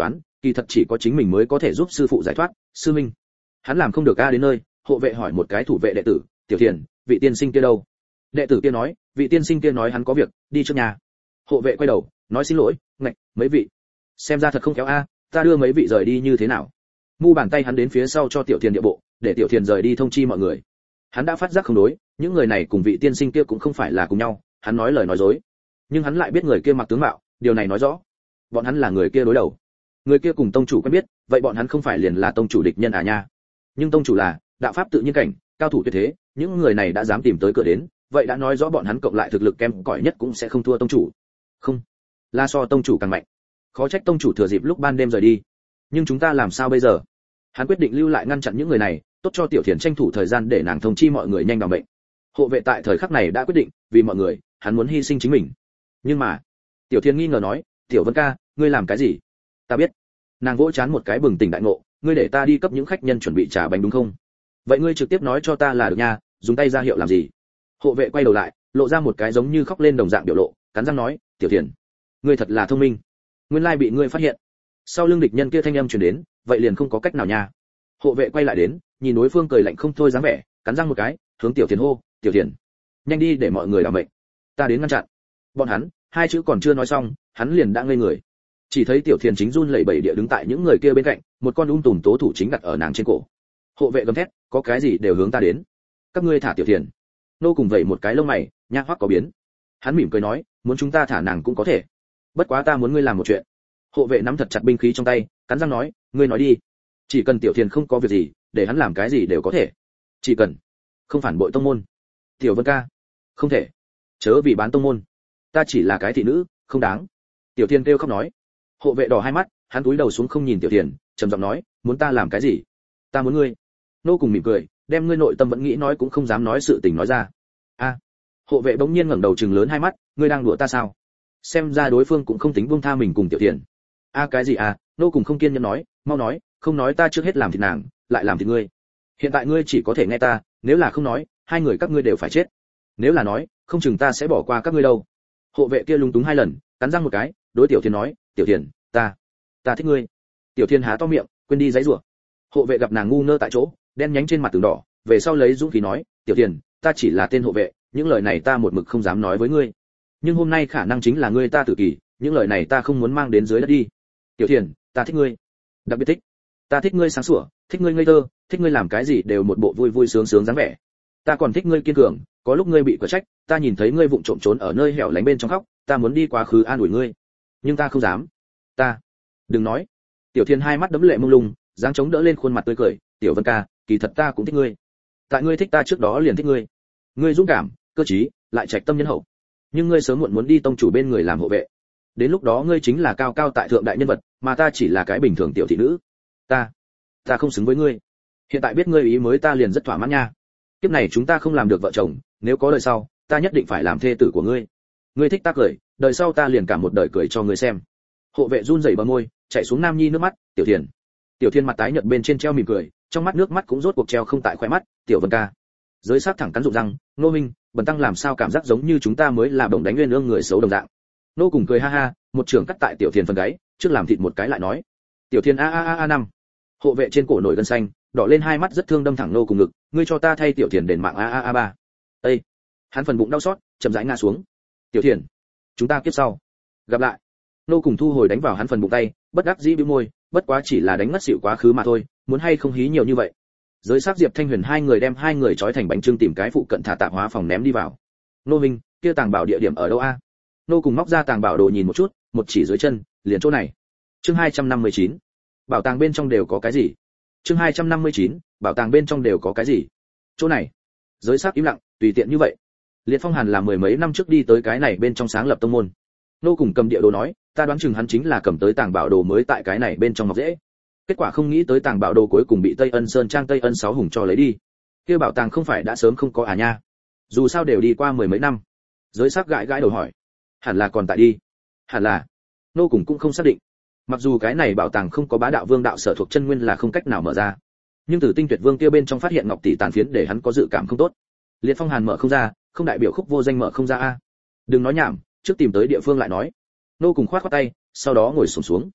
kỳ thật chỉ có chính mình mới có thể giúp sư phụ giải thoát. Sư minh, hắn làm không được a. Đến nơi, hộ vệ hỏi một cái thủ vệ đệ tử, tiểu thiền, vị tiên sinh kia đâu? Đệ tử kia nói, vị tiên sinh kia nói hắn có việc, đi trước nhà. Hộ vệ quay đầu, nói xin lỗi, ngạch, mấy vị, xem ra thật không khéo a, ta đưa mấy vị rời đi như thế nào? Mu bàn tay hắn đến phía sau cho tiểu thiền địa bộ, để tiểu thiền rời đi thông chi mọi người. Hắn đã phát giác không đối, những người này cùng vị tiên sinh kia cũng không phải là cùng nhau, hắn nói lời nói dối. Nhưng hắn lại biết người kia mặc tướng mạo, điều này nói rõ, bọn hắn là người kia đối đầu. Người kia cùng tông chủ quen biết, vậy bọn hắn không phải liền là tông chủ địch nhân à nha? Nhưng tông chủ là đạo pháp tự nhiên cảnh, cao thủ tuyệt thế, những người này đã dám tìm tới cửa đến, vậy đã nói rõ bọn hắn cộng lại thực lực kém cỏi nhất cũng sẽ không thua tông chủ. Không, là so tông chủ càng mạnh. Khó trách tông chủ thừa dịp lúc ban đêm rời đi. Nhưng chúng ta làm sao bây giờ? Hắn quyết định lưu lại ngăn chặn những người này, tốt cho tiểu thiền tranh thủ thời gian để nàng thông chi mọi người nhanh vào bệnh. Hộ vệ tại thời khắc này đã quyết định, vì mọi người, hắn muốn hy sinh chính mình. Nhưng mà, tiểu thiền nghi ngờ nói, tiểu Vân ca, ngươi làm cái gì? Ta biết. Nàng vỗ chán một cái bừng tỉnh đại ngộ, ngươi để ta đi cấp những khách nhân chuẩn bị trà bánh đúng không? Vậy ngươi trực tiếp nói cho ta là được nha, dùng tay ra hiệu làm gì? Hộ vệ quay đầu lại, lộ ra một cái giống như khóc lên đồng dạng biểu lộ, cắn răng nói, tiểu thiền, ngươi thật là thông minh, nguyên lai bị ngươi phát hiện. Sau lưng địch nhân kia thanh âm truyền đến, vậy liền không có cách nào nha. Hộ vệ quay lại đến, nhìn đối phương cười lạnh không thôi dáng vẻ, cắn răng một cái, hướng tiểu thiền hô, tiểu thiền, nhanh đi để mọi người đảm mệnh, ta đến ngăn chặn. Bọn hắn, hai chữ còn chưa nói xong, hắn liền đã ngây người. Chỉ thấy tiểu thiền chính run lẩy bẩy địa đứng tại những người kia bên cạnh, một con ung tùm tố thủ chính đặt ở nàng trên cổ. Hộ vệ gầm thét, có cái gì đều hướng ta đến, các ngươi thả tiểu thiền. Nô cùng vậy một cái lông mày, nhác hoắc có biến. Hắn mỉm cười nói, muốn chúng ta thả nàng cũng có thể, bất quá ta muốn ngươi làm một chuyện. Hộ vệ nắm thật chặt binh khí trong tay, cắn răng nói, ngươi nói đi, chỉ cần tiểu thiền không có việc gì, để hắn làm cái gì đều có thể, chỉ cần không phản bội tông môn. Tiểu Vân ca, không thể, chớ vì bán tông môn, ta chỉ là cái thị nữ, không đáng. Tiểu thiền kêu khóc nói. Hộ vệ đỏ hai mắt, hắn cúi đầu xuống không nhìn tiểu thiền, trầm giọng nói, muốn ta làm cái gì? Ta muốn ngươi. Nô cùng mỉm cười, đem ngươi nội tâm vẫn nghĩ nói cũng không dám nói sự tình nói ra. A. Hộ vệ bỗng nhiên ngẩng đầu trừng lớn hai mắt, ngươi đang đùa ta sao? Xem ra đối phương cũng không tính buông tha mình cùng tiểu thiền. A cái gì à? Nô cùng không kiên nhẫn nói, mau nói, không nói ta trước hết làm thịt nàng, lại làm thịt ngươi. Hiện tại ngươi chỉ có thể nghe ta, nếu là không nói, hai người các ngươi đều phải chết. Nếu là nói, không chừng ta sẽ bỏ qua các ngươi đâu. Hộ vệ kia lúng túng hai lần, cắn răng một cái, đối tiểu thiền nói, tiểu thiền, ta, ta thích ngươi. Tiểu thiền há to miệng, quên đi giãy giụa. Hộ vệ gặp nàng ngu ngơ tại chỗ, đen nhánh trên mặt tường đỏ, về sau lấy dũng khí nói, tiểu thiền, ta chỉ là tên hộ vệ, những lời này ta một mực không dám nói với ngươi. Nhưng hôm nay khả năng chính là ngươi ta tử kỳ, những lời này ta không muốn mang đến dưới đất đi. Tiểu thiền, ta thích ngươi, đặc biệt thích. Ta thích ngươi sáng sủa, thích ngươi ngây thơ, thích ngươi làm cái gì đều một bộ vui vui sướng sướng dáng vẻ. Ta còn thích ngươi kiên cường, có lúc ngươi bị quả trách, ta nhìn thấy ngươi vụng trộm trốn ở nơi hẻo lánh bên trong khóc, ta muốn đi quá khứ an ủi ngươi, nhưng ta không dám. Ta, đừng nói. Tiểu Thiên hai mắt đẫm lệ mông lung, dáng chống đỡ lên khuôn mặt tươi cười, tiểu Vân ca, kỳ thật ta cũng thích ngươi. Tại ngươi thích ta trước đó liền thích ngươi. Ngươi dũng cảm, cơ trí, lại trạch tâm nhân hậu. Nhưng ngươi sớm muộn muốn đi tông chủ bên người làm hộ vệ. Đến lúc đó ngươi chính là cao cao tại thượng đại nhân vật, mà ta chỉ là cái bình thường tiểu thị nữ. Ta, ta không xứng với ngươi. Hiện tại biết ngươi ý mới ta liền rất thỏa mãn nha. Kiếp này chúng ta không làm được vợ chồng, nếu có đời sau, ta nhất định phải làm thê tử của ngươi. Ngươi thích ta cười, đời sau ta liền cả một đời cười cho ngươi xem. Hộ vệ run rẩy bờ môi, chảy xuống nam nhi nước mắt, tiểu Thiền. Tiểu Thiên mặt tái nhợt bên trên treo mỉm cười, trong mắt nước mắt cũng rốt cuộc treo không tại khóe mắt, tiểu Vân ca. Giới sát thẳng cắn rụng răng, nô minh, bần tăng làm sao cảm giác giống như chúng ta mới là đồng đánh nguyên ương người xấu đồng dạng. Nô cùng cười ha ha, một trường cắt tại tiểu Thiền phần gáy, trước làm thịt một cái lại nói. Tiểu Thiên a a a a năm. Hộ vệ trên cổ nổi gân xanh, đỏ lên hai mắt rất thương đâm thẳng nô cùng ngực, ngươi cho ta thay tiểu Thiền đền mạng a a a ba. Ê. Hắn phần bụng đau xót, chậm rãi ngã xuống. Tiểu Thiền, chúng ta kiếp sau gặp lại. Nô cùng thu hồi đánh vào hắn phần bụng tay, bất đắc dĩ bĩu môi, bất quá chỉ là đánh ngất xỉu quá khứ mà thôi, muốn hay không hí nhiều như vậy. Giới sắc Diệp Thanh Huyền hai người đem hai người trói thành bánh trưng tìm cái phụ cận thả tạp hóa phòng ném đi vào. Nô minh, kia tàng bảo địa điểm ở đâu a? Nô cùng móc ra tàng bảo đồ nhìn một chút, một chỉ dưới chân, liền chỗ này. Chương hai trăm năm mươi chín. Bảo tàng bên trong đều có cái gì? Chương hai trăm năm mươi chín. Bảo tàng bên trong đều có cái gì? Chỗ này. Giới sắc im lặng, tùy tiện như vậy. Liệt Phong Hàn là mười mấy năm trước đi tới cái này bên trong sáng lập tông môn. Nô cùng cầm địa đồ nói, ta đoán chừng hắn chính là cầm tới tàng bảo đồ mới tại cái này bên trong ngọc dễ. Kết quả không nghĩ tới tàng bảo đồ cuối cùng bị Tây Ân Sơn Trang Tây Ân sáu hùng cho lấy đi. Kia bảo tàng không phải đã sớm không có à nha? Dù sao đều đi qua mười mấy năm. Giới sắc gãi gãi đầu hỏi, hẳn là còn tại đi. Hẳn là. Nô cùng cũng không xác định. Mặc dù cái này bảo tàng không có bá đạo vương đạo sở thuộc chân nguyên là không cách nào mở ra, nhưng từ tinh tuyệt vương kia bên trong phát hiện ngọc tỷ tàn phiến để hắn có dự cảm không tốt. Liệt Phong Hàn mở không ra, không đại biểu Khúc Vô Danh mở không ra a. Đừng nói nhảm, trước tìm tới địa phương lại nói. Nô cùng khoát khoát tay, sau đó ngồi xổm xuống, xuống.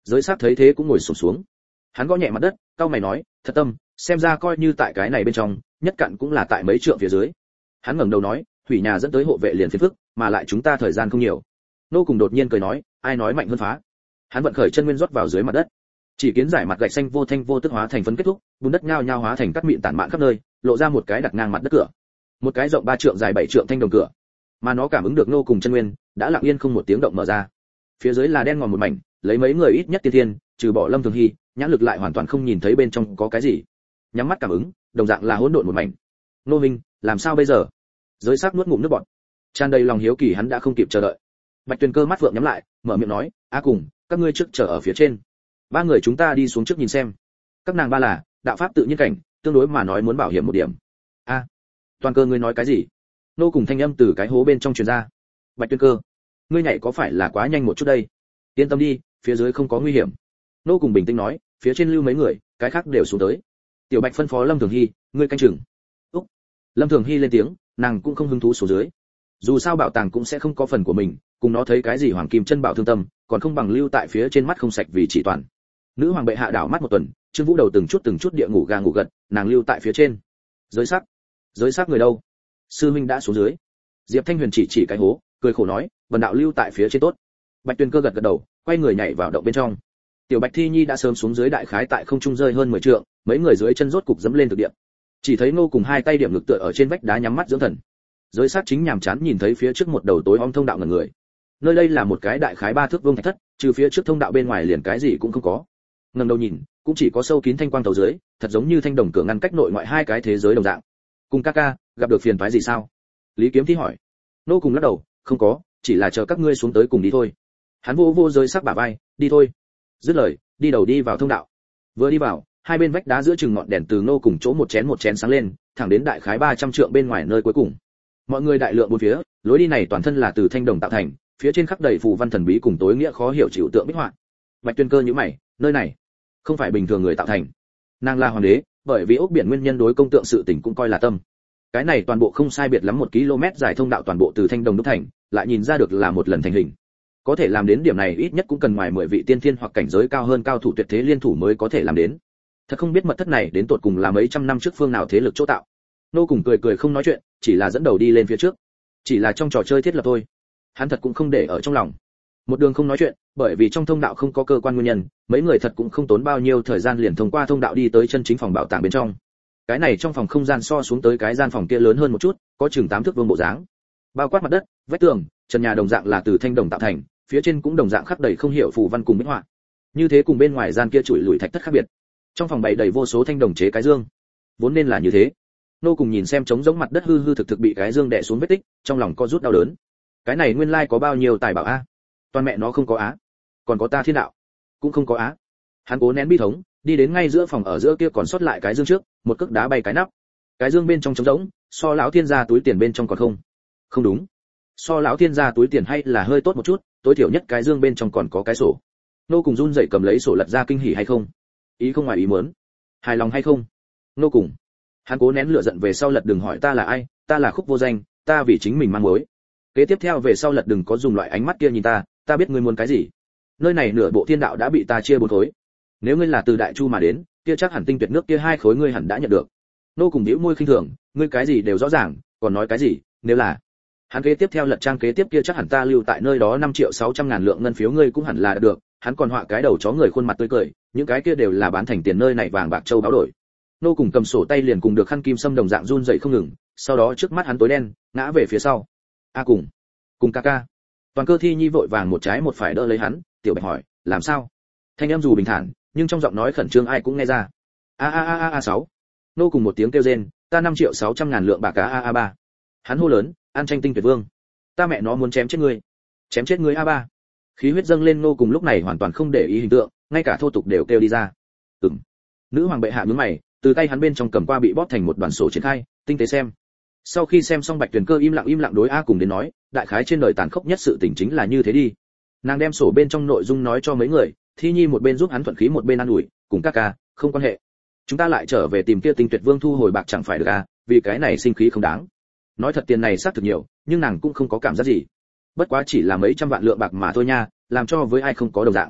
Giới sát thấy thế cũng ngồi xổm xuống, hắn gõ nhẹ mặt đất, cau mày nói, thật tâm, xem ra coi như tại cái này bên trong, nhất cặn cũng là tại mấy trượng phía dưới. Hắn ngẩng đầu nói, hủy nhà dẫn tới hộ vệ liền phiền phức, mà lại chúng ta thời gian không nhiều. Nô cùng đột nhiên cười nói, ai nói mạnh hơn phá. Hắn vận khởi chân nguyên rót vào dưới mặt đất, chỉ kiến giải mặt gạch xanh vô thanh vô tức hóa thành phấn kết thúc, bùn đất nhao nhao hóa thành cát mịn tản mạn khắp nơi, lộ ra một cái đặt ngang mặt đất cửa, một cái rộng ba trượng dài bảy trượng thanh đồng cửa, mà nó cảm ứng được nô cùng chân nguyên, đã lặng yên không một tiếng động mở ra. Phía dưới là đen ngòm một mảnh, lấy mấy người ít nhất tiên thiên, trừ bỏ Lâm Thường Hy, nhãn lực lại hoàn toàn không nhìn thấy bên trong có cái gì. Nhắm mắt cảm ứng, đồng dạng là hỗn độn một mảnh. Nô Minh, làm sao bây giờ? Giới sắc nuốt ngụm nước bọt, tràn đầy lòng hiếu kỳ hắn đã không kịp chờ đợi. Bạch Tuyền Cơ mắt vượng nhắm lại, mở miệng nói, a cùng, các ngươi trước chờ ở phía trên, ba người chúng ta đi xuống trước nhìn xem. Các nàng ba là đạo pháp tự nhiên cảnh, tương đối mà nói muốn bảo hiểm một điểm. A, Toàn Cơ ngươi nói cái gì? Nô cùng thanh âm từ cái hố bên trong truyền ra. Bạch Tuyền Cơ, ngươi nhảy có phải là quá nhanh một chút đây? Yên tâm đi, phía dưới không có nguy hiểm. Nô cùng bình tĩnh nói, phía trên lưu mấy người, cái khác đều xuống tới. Tiểu Bạch phân phó Lâm Thường Hy, ngươi canh chừng. Úc. Lâm Thường Hy lên tiếng, nàng cũng không hứng thú xuống dưới. Dù sao bảo tàng cũng sẽ không có phần của mình, cùng nó thấy cái gì hoàng kim chân bảo thương tâm, còn không bằng lưu tại phía trên mắt không sạch vì chỉ toàn. Nữ hoàng bệ hạ đảo mắt một tuần, Trương Vũ đầu từng chút từng chút địa ngủ gà ngủ gật, nàng lưu tại phía trên. Giới sắc, giới sắc người đâu? Sư huynh đã xuống dưới. Diệp Thanh Huyền chỉ chỉ cái hố, cười khổ nói, vần đạo lưu tại phía trên tốt. Bạch Tuyền Cơ gật gật đầu, quay người nhảy vào động bên trong. Tiểu Bạch Thi Nhi đã sớm xuống dưới đại khái tại không trung rơi hơn mười trượng, mấy người dưới chân rốt cục dẫm lên thực địa. Chỉ thấy Ngô cùng hai tay điểm ngực tựa ở trên vách đá nhắm mắt dưỡng thần. Giới sát chính nhàm chán nhìn thấy phía trước một đầu tối om thông đạo ngẩn người. Nơi đây là một cái đại khái ba thước vuông thạch thất, trừ phía trước thông đạo bên ngoài liền cái gì cũng không có. Ngẩng đầu nhìn, cũng chỉ có sâu kín thanh quang tấu dưới, thật giống như thanh đồng cửa ngăn cách nội ngoại hai cái thế giới đồng dạng. Cùng ca ca, gặp được phiền toái gì sao? Lý Kiếm Thi hỏi. Nô cùng lắc đầu, không có, chỉ là chờ các ngươi xuống tới cùng đi thôi. Hắn vô vô giới sắc bả vai, đi thôi. Dứt lời, đi đầu đi vào thông đạo. Vừa đi vào, hai bên vách đá giữa chừng ngọn đèn từ nô cùng chỗ một chén một chén sáng lên, thẳng đến đại khái ba trăm trượng bên ngoài nơi cuối cùng. Mọi người đại lượng bốn phía, lối đi này toàn thân là từ thanh đồng tạo thành, phía trên khắc đầy phù văn thần bí cùng tối nghĩa khó hiểu chịu tượng bích họa. Bạch Tuyên Cơ nhíu mày, nơi này không phải bình thường người tạo thành. Nàng là hoàng đế, bởi vì ốc biển nguyên nhân đối công tượng sự tình cũng coi là tâm. Cái này toàn bộ không sai biệt lắm một km dài thông đạo toàn bộ từ thanh đồng đúc thành, lại nhìn ra được là một lần thành hình. Có thể làm đến điểm này ít nhất cũng cần ngoài mười vị tiên thiên hoặc cảnh giới cao hơn cao thủ tuyệt thế liên thủ mới có thể làm đến. Thật không biết mật thất này đến tột cùng là mấy trăm năm trước phương nào thế lực chỗ tạo. Nô cùng cười cười không nói chuyện, chỉ là dẫn đầu đi lên phía trước. Chỉ là trong trò chơi thiết lập thôi. Hắn thật cũng không để ở trong lòng. Một đường không nói chuyện, bởi vì trong thông đạo không có cơ quan nguyên nhân, mấy người thật cũng không tốn bao nhiêu thời gian liền thông qua thông đạo đi tới chân chính phòng bảo tàng bên trong. Cái này trong phòng không gian so xuống tới cái gian phòng kia lớn hơn một chút, có chừng tám thước vuông bộ dáng. Bao quát mặt đất, vách tường, trần nhà đồng dạng là từ thanh đồng tạo thành, phía trên cũng đồng dạng khắc đầy không hiểu phù văn cùng bích họa. Như thế cùng bên ngoài gian kia chủi lủi thạch thất khác biệt. Trong phòng bày đầy vô số thanh đồng chế cái dương. Vốn nên là như thế. Nô cùng nhìn xem trống giống mặt đất hư hư thực thực bị cái dương đè xuống vết tích, trong lòng có rút đau đớn. Cái này nguyên lai có bao nhiêu tài bảo a? Toàn mẹ nó không có á. Còn có ta thiên đạo, cũng không có á. Hắn cố nén bi thống, đi đến ngay giữa phòng ở giữa kia còn sót lại cái dương trước, một cước đá bay cái nắp. Cái dương bên trong trống rỗng, so lão thiên gia túi tiền bên trong còn không. Không đúng. So lão thiên gia túi tiền hay là hơi tốt một chút, tối thiểu nhất cái dương bên trong còn có cái sổ. Nô cùng run rẩy cầm lấy sổ lật ra kinh hỉ hay không? Ý không ngoài ý muốn. Hài lòng hay không? Nô cùng. Hắn cố nén lửa giận về sau lật đừng hỏi ta là ai, ta là Khúc Vô Danh, ta vì chính mình mang mối. Kế tiếp theo về sau lật đừng có dùng loại ánh mắt kia nhìn ta, ta biết ngươi muốn cái gì. Nơi này nửa bộ thiên đạo đã bị ta chia bốn khối. Nếu ngươi là từ Đại Chu mà đến, kia chắc hẳn tinh tuyệt nước kia hai khối ngươi hẳn đã nhận được. Nô cùng bĩu môi khinh thường, ngươi cái gì đều rõ ràng, còn nói cái gì, nếu là. Hắn kế tiếp theo lật trang kế tiếp kia chắc hẳn ta lưu tại nơi đó năm triệu sáu trăm ngàn lượng ngân phiếu ngươi cũng hẳn là được, hắn còn họa cái đầu chó người khuôn mặt tươi cười, những cái kia đều là bán thành tiền nơi này vàng bạc châu báu đổi. Nô cùng cầm sổ tay liền cùng được khăn kim sâm đồng dạng run rẩy không ngừng, sau đó trước mắt hắn tối đen, ngã về phía sau. A cùng, cùng ca ca. Toàn Cơ Thi Nhi vội vàng một trái một phải đỡ lấy hắn, Tiểu Bạch hỏi, làm sao? Thanh em dù bình thản, nhưng trong giọng nói khẩn trương ai cũng nghe ra. A a a a a sáu. Nô cùng một tiếng kêu rên, ta năm triệu sáu trăm ngàn lượng bạc cá a a ba. Hắn hô lớn, An Tranh Tinh Tuyệt Vương, ta mẹ nó muốn chém chết ngươi, chém chết ngươi a ba. Khí huyết dâng lên, nô cùng lúc này hoàn toàn không để ý hình tượng, ngay cả thô tục đều kêu đi ra. Ừm. Nữ hoàng bệ hạ nhướng mày, từ tay hắn bên trong cầm qua bị bóp thành một đoàn sổ triển khai, tinh tế xem. Sau khi xem xong Bạch Tuyền Cơ im lặng im lặng đối A cùng đến nói, đại khái trên đời tàn khốc nhất sự tình chính là như thế đi. Nàng đem sổ bên trong nội dung nói cho mấy người, Thi Nhi một bên giúp hắn thuận khí một bên an ủi, cùng ca ca, không quan hệ. Chúng ta lại trở về tìm kia Tinh Tuyệt Vương thu hồi bạc chẳng phải được à, vì cái này sinh khí không đáng. Nói thật tiền này xác thực nhiều, nhưng nàng cũng không có cảm giác gì. Bất quá chỉ là mấy trăm vạn lượng bạc mà thôi nha, làm cho với ai không có đồng dạng.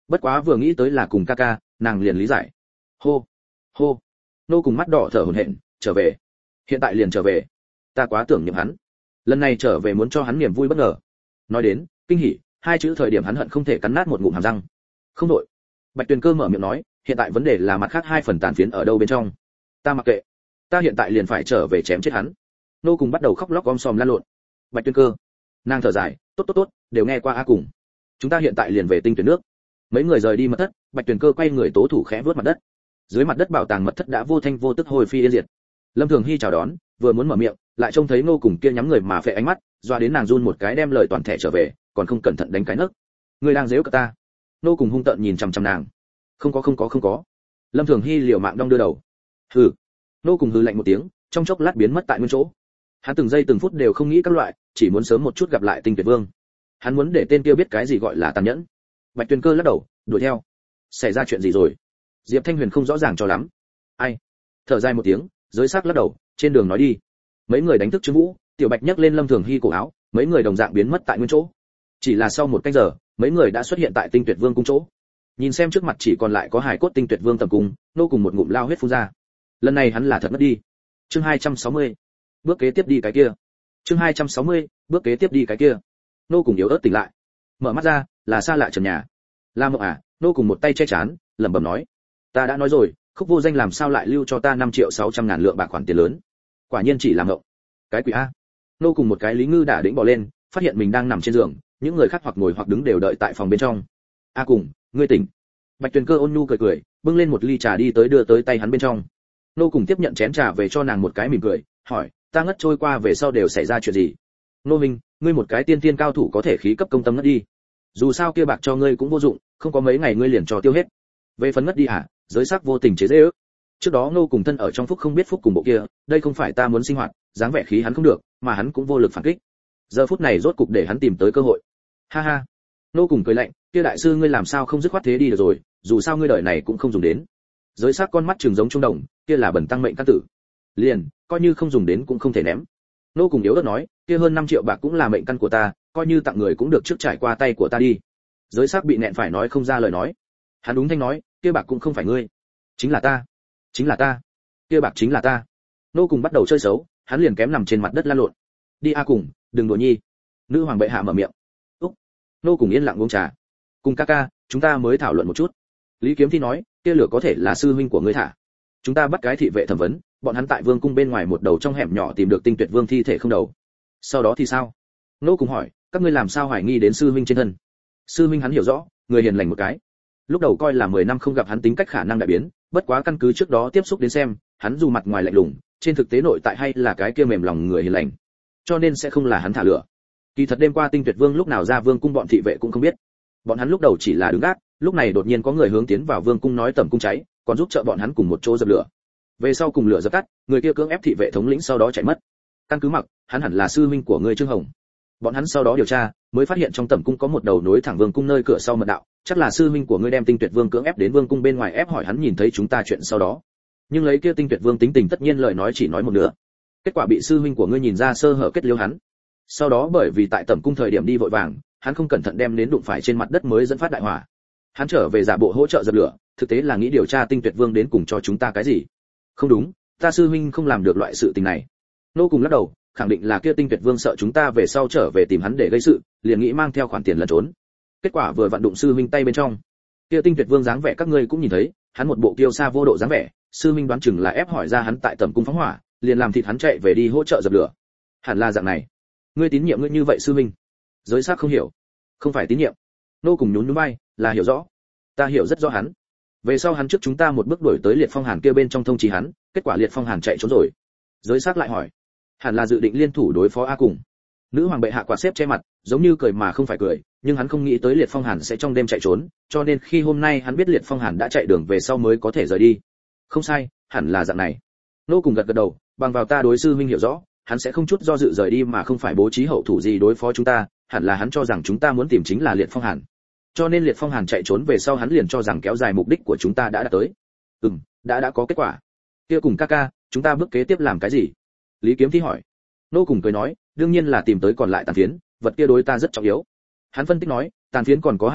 bất quá vừa nghĩ tới là cùng ca ca, nàng liền lý giải. Hô, hô. Nô cùng mắt đỏ thở hổn hển, trở về. Hiện tại liền trở về. Ta quá tưởng niệm hắn. Lần này trở về muốn cho hắn niềm vui bất ngờ. Nói đến, kinh hỉ, hai chữ thời điểm hắn hận không thể cắn nát một ngụm hàm răng. Không đổi. Bạch Tuyền Cơ mở miệng nói, hiện tại vấn đề là mặt khác hai phần tàn phiến ở đâu bên trong. Ta mặc kệ. Ta hiện tại liền phải trở về chém chết hắn. Nô cùng bắt đầu khóc lóc om sòm lan lộn. Bạch Tuyền Cơ, nàng thở dài, tốt tốt tốt, đều nghe qua a cùng. Chúng ta hiện tại liền về tinh tuyển nước. Mấy người rời đi mật thất, Bạch Tuyền Cơ quay người tố thủ khẽ vớt mặt đất. Dưới mặt đất bảo tàng mật thất đã vô thanh vô tức hồi phi yên diệt. Lâm Thường Hy chào đón, vừa muốn mở miệng, lại trông thấy Ngô cùng kia nhắm người mà phệ ánh mắt, doa đến nàng run một cái đem lời toàn thẻ trở về, còn không cẩn thận đánh cái nấc. Ngươi đang giễu cả ta? Ngô cùng hung tợn nhìn chằm chằm nàng. Không có không có không có. Lâm Thường Hy liều mạng đong đưa đầu. Hừ. Ngô cùng hừ lạnh một tiếng, trong chốc lát biến mất tại nguyên chỗ. Hắn từng giây từng phút đều không nghĩ các loại, chỉ muốn sớm một chút gặp lại Tinh Tuyệt Vương. Hắn muốn để tên kia biết cái gì gọi là tàn nhẫn. Bạch Tuyền Cơ lắc đầu, đuổi theo. Xảy ra chuyện gì rồi? Diệp Thanh Huyền không rõ ràng cho lắm. Ai? Thở dài một tiếng, giới sắc lắc đầu, trên đường nói đi. Mấy người đánh thức Trương Vũ, Tiểu Bạch nhấc lên Lâm Thường Hy cổ áo, mấy người đồng dạng biến mất tại nguyên chỗ. Chỉ là sau một canh giờ, mấy người đã xuất hiện tại Tinh Tuyệt Vương cung chỗ. Nhìn xem trước mặt chỉ còn lại có hài cốt Tinh Tuyệt Vương tầm cung, nô cùng một ngụm lao huyết phun ra. Lần này hắn là thật mất đi. Chương hai trăm sáu mươi. Bước kế tiếp đi cái kia. Chương hai trăm sáu mươi. Bước kế tiếp đi cái kia. Nô cùng yếu ớt tỉnh lại. Mở mắt ra, là xa lạ trần nhà. La Mộng à, nô cùng một tay che chán, lẩm bẩm nói: "Ta đã nói rồi, Khúc Vô Danh làm sao lại lưu cho ta năm triệu sáu trăm ngàn lượng bạc khoản tiền lớn? Quả nhiên chỉ là ngộng. Cái quỷ a." Nô cùng một cái Lý Ngư đã đĩnh bò lên, phát hiện mình đang nằm trên giường, những người khác hoặc ngồi hoặc đứng đều đợi tại phòng bên trong. "A cùng, ngươi tỉnh." Bạch Tuyền Cơ ôn nhu cười cười, bưng lên một ly trà đi tới đưa tới tay hắn bên trong. Nô cùng tiếp nhận chén trà về cho nàng một cái mỉm cười, hỏi: "Ta ngất trôi qua về sau đều xảy ra chuyện gì?" "Nô Minh, ngươi một cái tiên tiên cao thủ có thể khí cấp công tâm ngất đi. Dù sao kia bạc cho ngươi cũng vô dụng, không có mấy ngày ngươi liền cho tiêu hết. Về phần ngất đi hả? Giới sắc vô tình chế giễu. Trước đó Ngô cùng thân ở trong phúc không biết phúc cùng bộ kia, đây không phải ta muốn sinh hoạt, dáng vẻ khí hắn không được, mà hắn cũng vô lực phản kích. Giờ phút này rốt cục để hắn tìm tới cơ hội. Ha ha. Ngô cùng cười lạnh, kia đại sư ngươi làm sao không dứt khoát thế đi được rồi, dù sao ngươi đời này cũng không dùng đến. Giới sắc con mắt trừng giống trung đồng, kia là bẩn tăng mệnh căn tử. Liền, coi như không dùng đến cũng không thể ném. Ngô cùng yếu ớt nói, kia hơn năm triệu bạc cũng là mệnh căn của ta, coi như tặng người cũng được trước trải qua tay của ta đi. Giới sắc bị nẹn phải nói không ra lời nói. Hắn đúng thanh nói, kia bạc cũng không phải ngươi, chính là ta, chính là ta, kia bạc chính là ta. Nô cùng bắt đầu chơi xấu, hắn liền kém nằm trên mặt đất lăn lộn. Đi a cùng, đừng đùa nhi. Nữ hoàng bệ hạ mở miệng. Úc. Nô cùng yên lặng uống trà. Cùng ca ca, chúng ta mới thảo luận một chút. Lý Kiếm Thi nói, kia lửa có thể là sư huynh của ngươi thả. Chúng ta bắt cái thị vệ thẩm vấn, bọn hắn tại vương cung bên ngoài một đầu trong hẻm nhỏ tìm được Tinh Tuyệt Vương thi thể không đầu. Sau đó thì sao? Nô cùng hỏi, các ngươi làm sao hoài nghi đến sư huynh trên thân? Sư huynh hắn hiểu rõ, người hiền lành một cái. Lúc đầu coi là mười năm không gặp hắn tính cách khả năng đại biến, bất quá căn cứ trước đó tiếp xúc đến xem, hắn dù mặt ngoài lạnh lùng, trên thực tế nội tại hay là cái kia mềm lòng người hiền lành, cho nên sẽ không là hắn thả lửa. Kỳ thật đêm qua Tinh Tuyệt Vương lúc nào ra vương cung bọn thị vệ cũng không biết, bọn hắn lúc đầu chỉ là đứng gác, lúc này đột nhiên có người hướng tiến vào vương cung nói tẩm cung cháy, còn giúp trợ bọn hắn cùng một chỗ dập lửa. Về sau cùng lửa dập tắt, người kia cưỡng ép thị vệ thống lĩnh sau đó chạy mất. Căn cứ mặc, hắn hẳn là sư huynh của người Trương Hồng. Bọn hắn sau đó điều tra, mới phát hiện trong tẩm cung có một đầu nối thẳng vương cung nơi cửa sau mật đạo, chắc là sư huynh của ngươi đem Tinh Tuyệt Vương cưỡng ép đến vương cung bên ngoài ép hỏi hắn nhìn thấy chúng ta chuyện sau đó. Nhưng lấy kia Tinh Tuyệt Vương tính tình tất nhiên lời nói chỉ nói một nửa. Kết quả bị sư huynh của ngươi nhìn ra sơ hở kết liễu hắn. Sau đó bởi vì tại tẩm cung thời điểm đi vội vàng, hắn không cẩn thận đem đến đụng phải trên mặt đất mới dẫn phát đại hỏa. Hắn trở về giả bộ hỗ trợ dập lửa, thực tế là nghĩ điều tra Tinh Tuyệt Vương đến cùng cho chúng ta cái gì. Không đúng, ta sư huynh không làm được loại sự tình này. Nô cùng lắc đầu, khẳng định là kia Tinh Tuyệt Vương sợ chúng ta về sau trở về tìm hắn để gây sự, liền nghĩ mang theo khoản tiền lẩn trốn. Kết quả vừa vặn đụng sư huynh tay bên trong. Kia Tinh Tuyệt Vương dáng vẻ các ngươi cũng nhìn thấy, hắn một bộ kiêu sa vô độ dáng vẻ, sư huynh đoán chừng là ép hỏi ra hắn tại tẩm cung phóng hỏa, liền làm thịt hắn chạy về đi hỗ trợ dập lửa. Hẳn là dạng này. Ngươi tín nhiệm ngươi như vậy sư huynh? Giới sắc không hiểu. Không phải tín nhiệm. Nô cùng nhún nhún vai, là hiểu rõ. Ta hiểu rất rõ hắn. Về sau hắn trước chúng ta một bước đuổi tới Liệt Phong Hàn kia bên trong thông trì hắn, kết quả Liệt Phong Hàn chạy trốn rồi. Giới sắc lại hỏi, hẳn là dự định liên thủ đối phó A cùng. Nữ hoàng bệ hạ quạt xếp che mặt, giống như cười mà không phải cười, nhưng hắn không nghĩ tới Liệt Phong Hàn sẽ trong đêm chạy trốn, cho nên khi hôm nay hắn biết Liệt Phong Hàn đã chạy đường về sau mới có thể rời đi. Không sai, hẳn là dạng này. Nô cùng gật gật đầu, bằng vào ta đối sư huynh hiểu rõ, hắn sẽ không chút do dự rời đi mà không phải bố trí hậu thủ gì đối phó chúng ta, hẳn là hắn cho rằng chúng ta muốn tìm chính là Liệt Phong Hàn. Cho nên Liệt Phong Hàn chạy trốn về sau hắn liền cho rằng kéo dài mục đích của chúng ta đã đạt tới. Ừm, đã đã có kết quả. Kia cùng ca ca, chúng ta bước kế tiếp làm cái gì? Lý Kiếm Thi hỏi. Nô cùng cười nói, đương nhiên là tìm tới còn lại tàn phiến, vật kia đối ta rất trọng yếu. Hắn phân tích nói, tàn phiến còn có hai mảnh,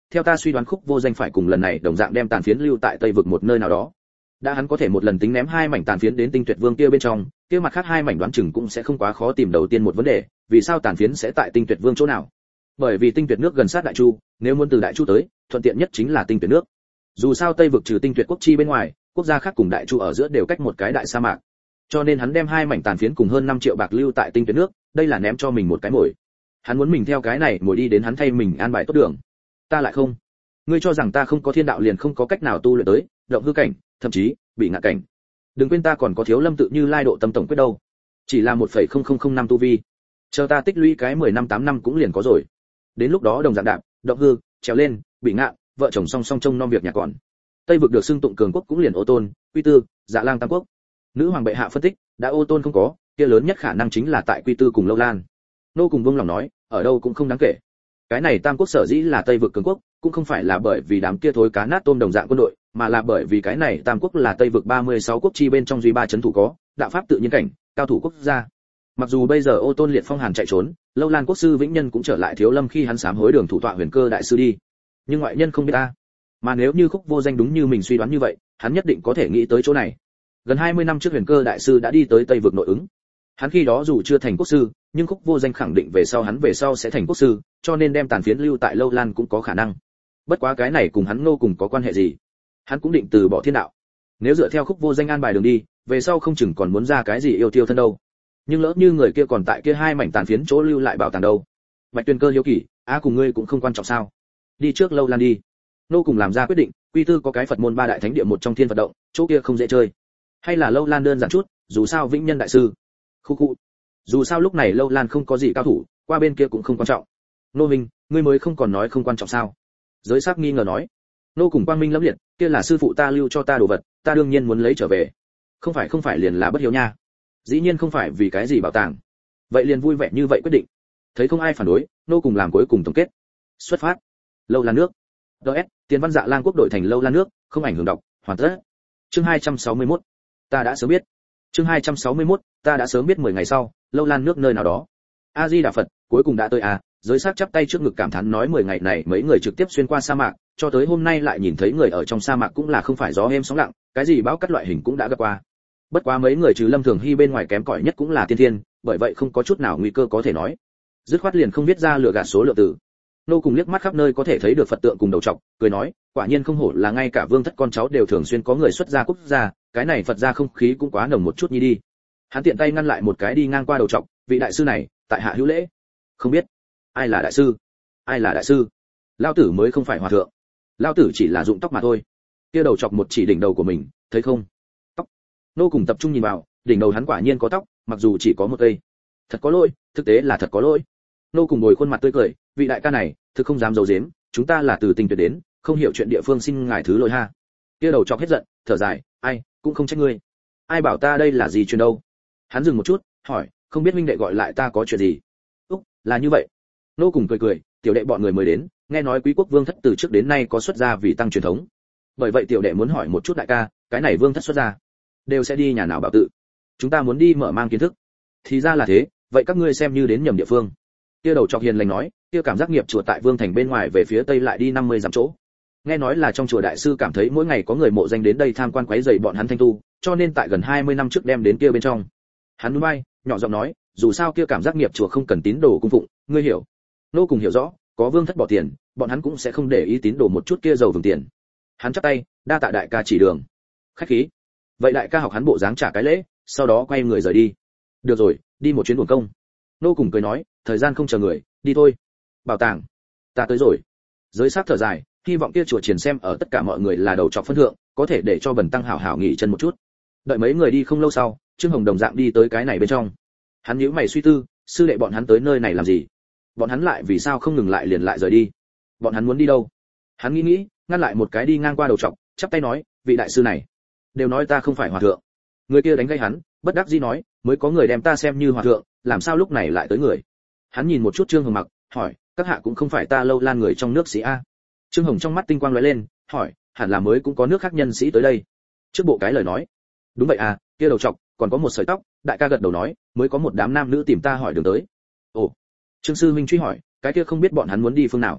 theo ta suy đoán Khúc Vô Danh phải cùng lần này đồng dạng đem tàn phiến lưu tại Tây vực một nơi nào đó. Đã hắn có thể một lần tính ném hai mảnh tàn phiến đến Tinh Tuyệt Vương kia bên trong, kia mặt khác hai mảnh đoán chừng cũng sẽ không quá khó tìm. Đầu tiên một vấn đề, vì sao tàn phiến sẽ tại Tinh Tuyệt Vương chỗ nào? Bởi vì Tinh Tuyệt nước gần sát Đại Chu, nếu muốn từ Đại Chu tới, thuận tiện nhất chính là Tinh Tuyệt nước. Dù sao Tây vực trừ Tinh Tuyệt quốc chi bên ngoài, quốc gia khác cùng Đại Chu ở giữa đều cách một cái đại sa mạc. Cho nên hắn đem hai mảnh tàn phiến cùng hơn năm triệu bạc lưu tại Tinh Tuyệt nước, đây là ném cho mình một cái mồi. Hắn muốn mình theo cái này mồi đi đến hắn thay mình an bài tốt đường. Ta lại không. Ngươi cho rằng ta không có thiên đạo liền không có cách nào tu luyện tới động hư cảnh, thậm chí bị ngạ cảnh. Đừng quên ta còn có Thiếu Lâm tự Như Lai độ tâm tổng quyết đâu. Chỉ là một phẩy không không không năm tu vi. Chờ ta tích lũy cái mười năm tám năm cũng liền có rồi. Đến lúc đó đồng dạng đạp, động hư, trèo lên, bị ngạ, vợ chồng song song trông nom việc nhà còn. Tây vực được xưng tụng cường quốc cũng liền Ô Tôn, Quy Tư, Dạ Lang tam quốc. Nữ hoàng bệ hạ phân tích, đã Ô Tôn không có, kia lớn nhất khả năng chính là tại Quy Tư cùng Lâu Lan. Nô cùng Vương lòng nói, ở đâu cũng không đáng kể. Cái này tam quốc sở dĩ là Tây vực cường quốc, cũng không phải là bởi vì đám kia thối cá nát tôm đồng dạng quân đội, mà là bởi vì cái này tam quốc là Tây vực ba mươi sáu quốc chi bên trong duy ba chấn thủ có, đạo pháp tự nhiên cảnh, cao thủ quốc gia. Mặc dù bây giờ Ô Tôn liệt phong hàn chạy trốn, Lâu Lan quốc sư Vĩnh Nhân cũng trở lại Thiếu Lâm khi hắn sám hối đường thủ tọa Huyền Cơ đại sư đi. Nhưng ngoại nhân không biết ta. Mà nếu như Khúc Vô Danh đúng như mình suy đoán như vậy, hắn nhất định có thể nghĩ tới chỗ này. Gần hai mươi năm trước Huyền Cơ đại sư đã đi tới Tây vực nội ứng. Hắn khi đó dù chưa thành quốc sư, nhưng Khúc Vô Danh khẳng định về sau hắn về sau sẽ thành quốc sư, cho nên đem tàn phiến lưu tại Lâu Lan cũng có khả năng. Bất quá cái này cùng hắn Ngô cùng có quan hệ gì? Hắn cũng định từ bỏ thiên đạo. Nếu dựa theo Khúc Vô Danh an bài đường đi, về sau không chừng còn muốn ra cái gì yêu tiêu thân đâu. Nhưng lỡ như người kia còn tại kia hai mảnh tàn phiến chỗ lưu lại bảo tàng đâu? Bạch Tuyên Cơ hiếu kỳ, á cùng ngươi cũng không quan trọng sao? Đi trước Lâu Lan đi. Nô cùng làm ra quyết định, Quy Tư có cái Phật môn ba đại thánh địa một trong Thiên Phật động, chỗ kia không dễ chơi. Hay là Lâu Lan đơn giản chút, dù sao Vĩnh Nhân đại sư. Khu khu. Dù sao lúc này Lâu Lan không có gì cao thủ, qua bên kia cũng không quan trọng. Nô Minh, ngươi mới không còn nói không quan trọng sao? Giới sắc nghi ngờ nói. Nô cùng Quang Minh lẫm liệt, kia là sư phụ ta lưu cho ta đồ vật, ta đương nhiên muốn lấy trở về. Không phải không phải liền là bất hiếu nha. Dĩ nhiên không phải vì cái gì bảo tàng. Vậy liền vui vẻ như vậy quyết định. Thấy không ai phản đối, nô cùng làm cuối cùng tổng kết. Xuất phát. Lâu Lan nước. đê ét, Tiền Văn Dạ Lang quốc đổi thành Lâu Lan nước, không ảnh hưởng đọc, hoàn tất. Chương hai trăm sáu mươi mốt. Ta đã sớm biết. Chương hai trăm sáu mươi mốt, ta đã sớm biết mười ngày sau, Lâu Lan nước nơi nào đó. A Di Đà Phật, cuối cùng đã tới à, giới sắc chắp tay trước ngực cảm thán nói mười ngày này mấy người trực tiếp xuyên qua sa mạc, cho tới hôm nay lại nhìn thấy người ở trong sa mạc cũng là không phải gió êm sóng lặng, cái gì bão cắt loại hình cũng đã gặp qua. Bất quá mấy người trừ Lâm Thường Hy bên ngoài kém cỏi nhất cũng là tiên thiên, bởi vậy không có chút nào nguy cơ có thể nói. Dứt khoát liền không biết ra lựa gạt số lượng tử. Nô cùng liếc mắt khắp nơi có thể thấy được Phật tượng cùng đầu trọc, cười nói, quả nhiên không hổ là ngay cả vương thất con cháu đều thường xuyên có người xuất gia quốc gia, cái này Phật gia không khí cũng quá nồng một chút nhi đi. Hắn tiện tay ngăn lại một cái đi ngang qua đầu trọc, vị đại sư này, tại hạ hữu lễ. Không biết, ai là đại sư? Ai là đại sư? Lão tử mới không phải hòa thượng. Lão tử chỉ là dụng tóc mà thôi. Kia đầu trọc một chỉ đỉnh đầu của mình, thấy không? Tóc. Nô cùng tập trung nhìn vào, đỉnh đầu hắn quả nhiên có tóc, mặc dù chỉ có một cây. Thật có lỗi, thực tế là thật có lỗi. Nô cùng ngồi khuôn mặt tươi cười, vị đại ca này, thực không dám giấu giếm, chúng ta là từ Tinh Tuyệt đến, không hiểu chuyện địa phương xin ngài thứ lỗi ha. Kia đầu trọc hết giận, thở dài, ai, cũng không trách ngươi. Ai bảo ta đây là gì chuyện đâu? Hắn dừng một chút, hỏi, không biết huynh đệ gọi lại ta có chuyện gì? Úc, là như vậy. Nô cùng cười cười, tiểu đệ bọn người mới đến, nghe nói quý quốc vương thất từ trước đến nay có xuất gia vì tăng truyền thống. Bởi vậy tiểu đệ muốn hỏi một chút đại ca, cái này vương thất xuất gia, đều sẽ đi nhà nào bảo tự? Chúng ta muốn đi mở mang kiến thức. Thì ra là thế, vậy các ngươi xem như đến nhầm địa phương. Kia đầu trọc hiền lành nói, kia cảm giác nghiệp chùa tại Vương thành bên ngoài về phía tây lại đi năm mươi dặm chỗ. Nghe nói là trong chùa đại sư cảm thấy mỗi ngày có người mộ danh đến đây tham quan quấy rầy bọn hắn thanh tu, cho nên tại gần hai mươi năm trước đem đến kia bên trong. Hắn nhún vai, nhỏ giọng nói, dù sao kia cảm giác nghiệp chùa không cần tín đồ cung phụng, ngươi hiểu. Nô cùng hiểu rõ, có vương thất bỏ tiền, bọn hắn cũng sẽ không để ý tín đồ một chút kia giàu vừng tiền. Hắn chắp tay, đa tạ đại ca chỉ đường. Khách khí. Vậy đại ca học hắn bộ dáng trả cái lễ, sau đó quay người rời đi. Được rồi, đi một chuyến buồn công. Nô cùng cười nói, thời gian không chờ người, đi thôi. Bảo tàng, ta tới rồi. Giới sắc thở dài, hy vọng kia chùa triển xem ở tất cả mọi người là đầu trọc phân thượng, có thể để cho Bần tăng hảo hảo nghỉ chân một chút. Đợi mấy người đi không lâu sau, Trương Hồng đồng dạng đi tới cái này bên trong. Hắn nhíu mày suy tư, sư đệ bọn hắn tới nơi này làm gì? Bọn hắn lại vì sao không ngừng lại liền lại rời đi? Bọn hắn muốn đi đâu? Hắn nghĩ nghĩ, ngăn lại một cái đi ngang qua đầu trọc, chắp tay nói, vị đại sư này, đều nói ta không phải hòa thượng. Người kia đánh gây hắn, bất đắc dĩ nói, mới có người đem ta xem như hòa thượng, làm sao lúc này lại tới người? Hắn nhìn một chút Trương Hồng mặc, hỏi, các hạ cũng không phải ta Lâu Lan người trong nước sĩ a? Trương Hồng trong mắt tinh quang lóe lên, hỏi, hẳn là mới cũng có nước khác nhân sĩ tới đây. Trước bộ cái lời nói, đúng vậy à, kia đầu trọc, còn có một sợi tóc, đại ca gật đầu nói, mới có một đám nam nữ tìm ta hỏi đường tới. Ồ, Trương sư huynh truy hỏi, cái kia không biết bọn hắn muốn đi phương nào?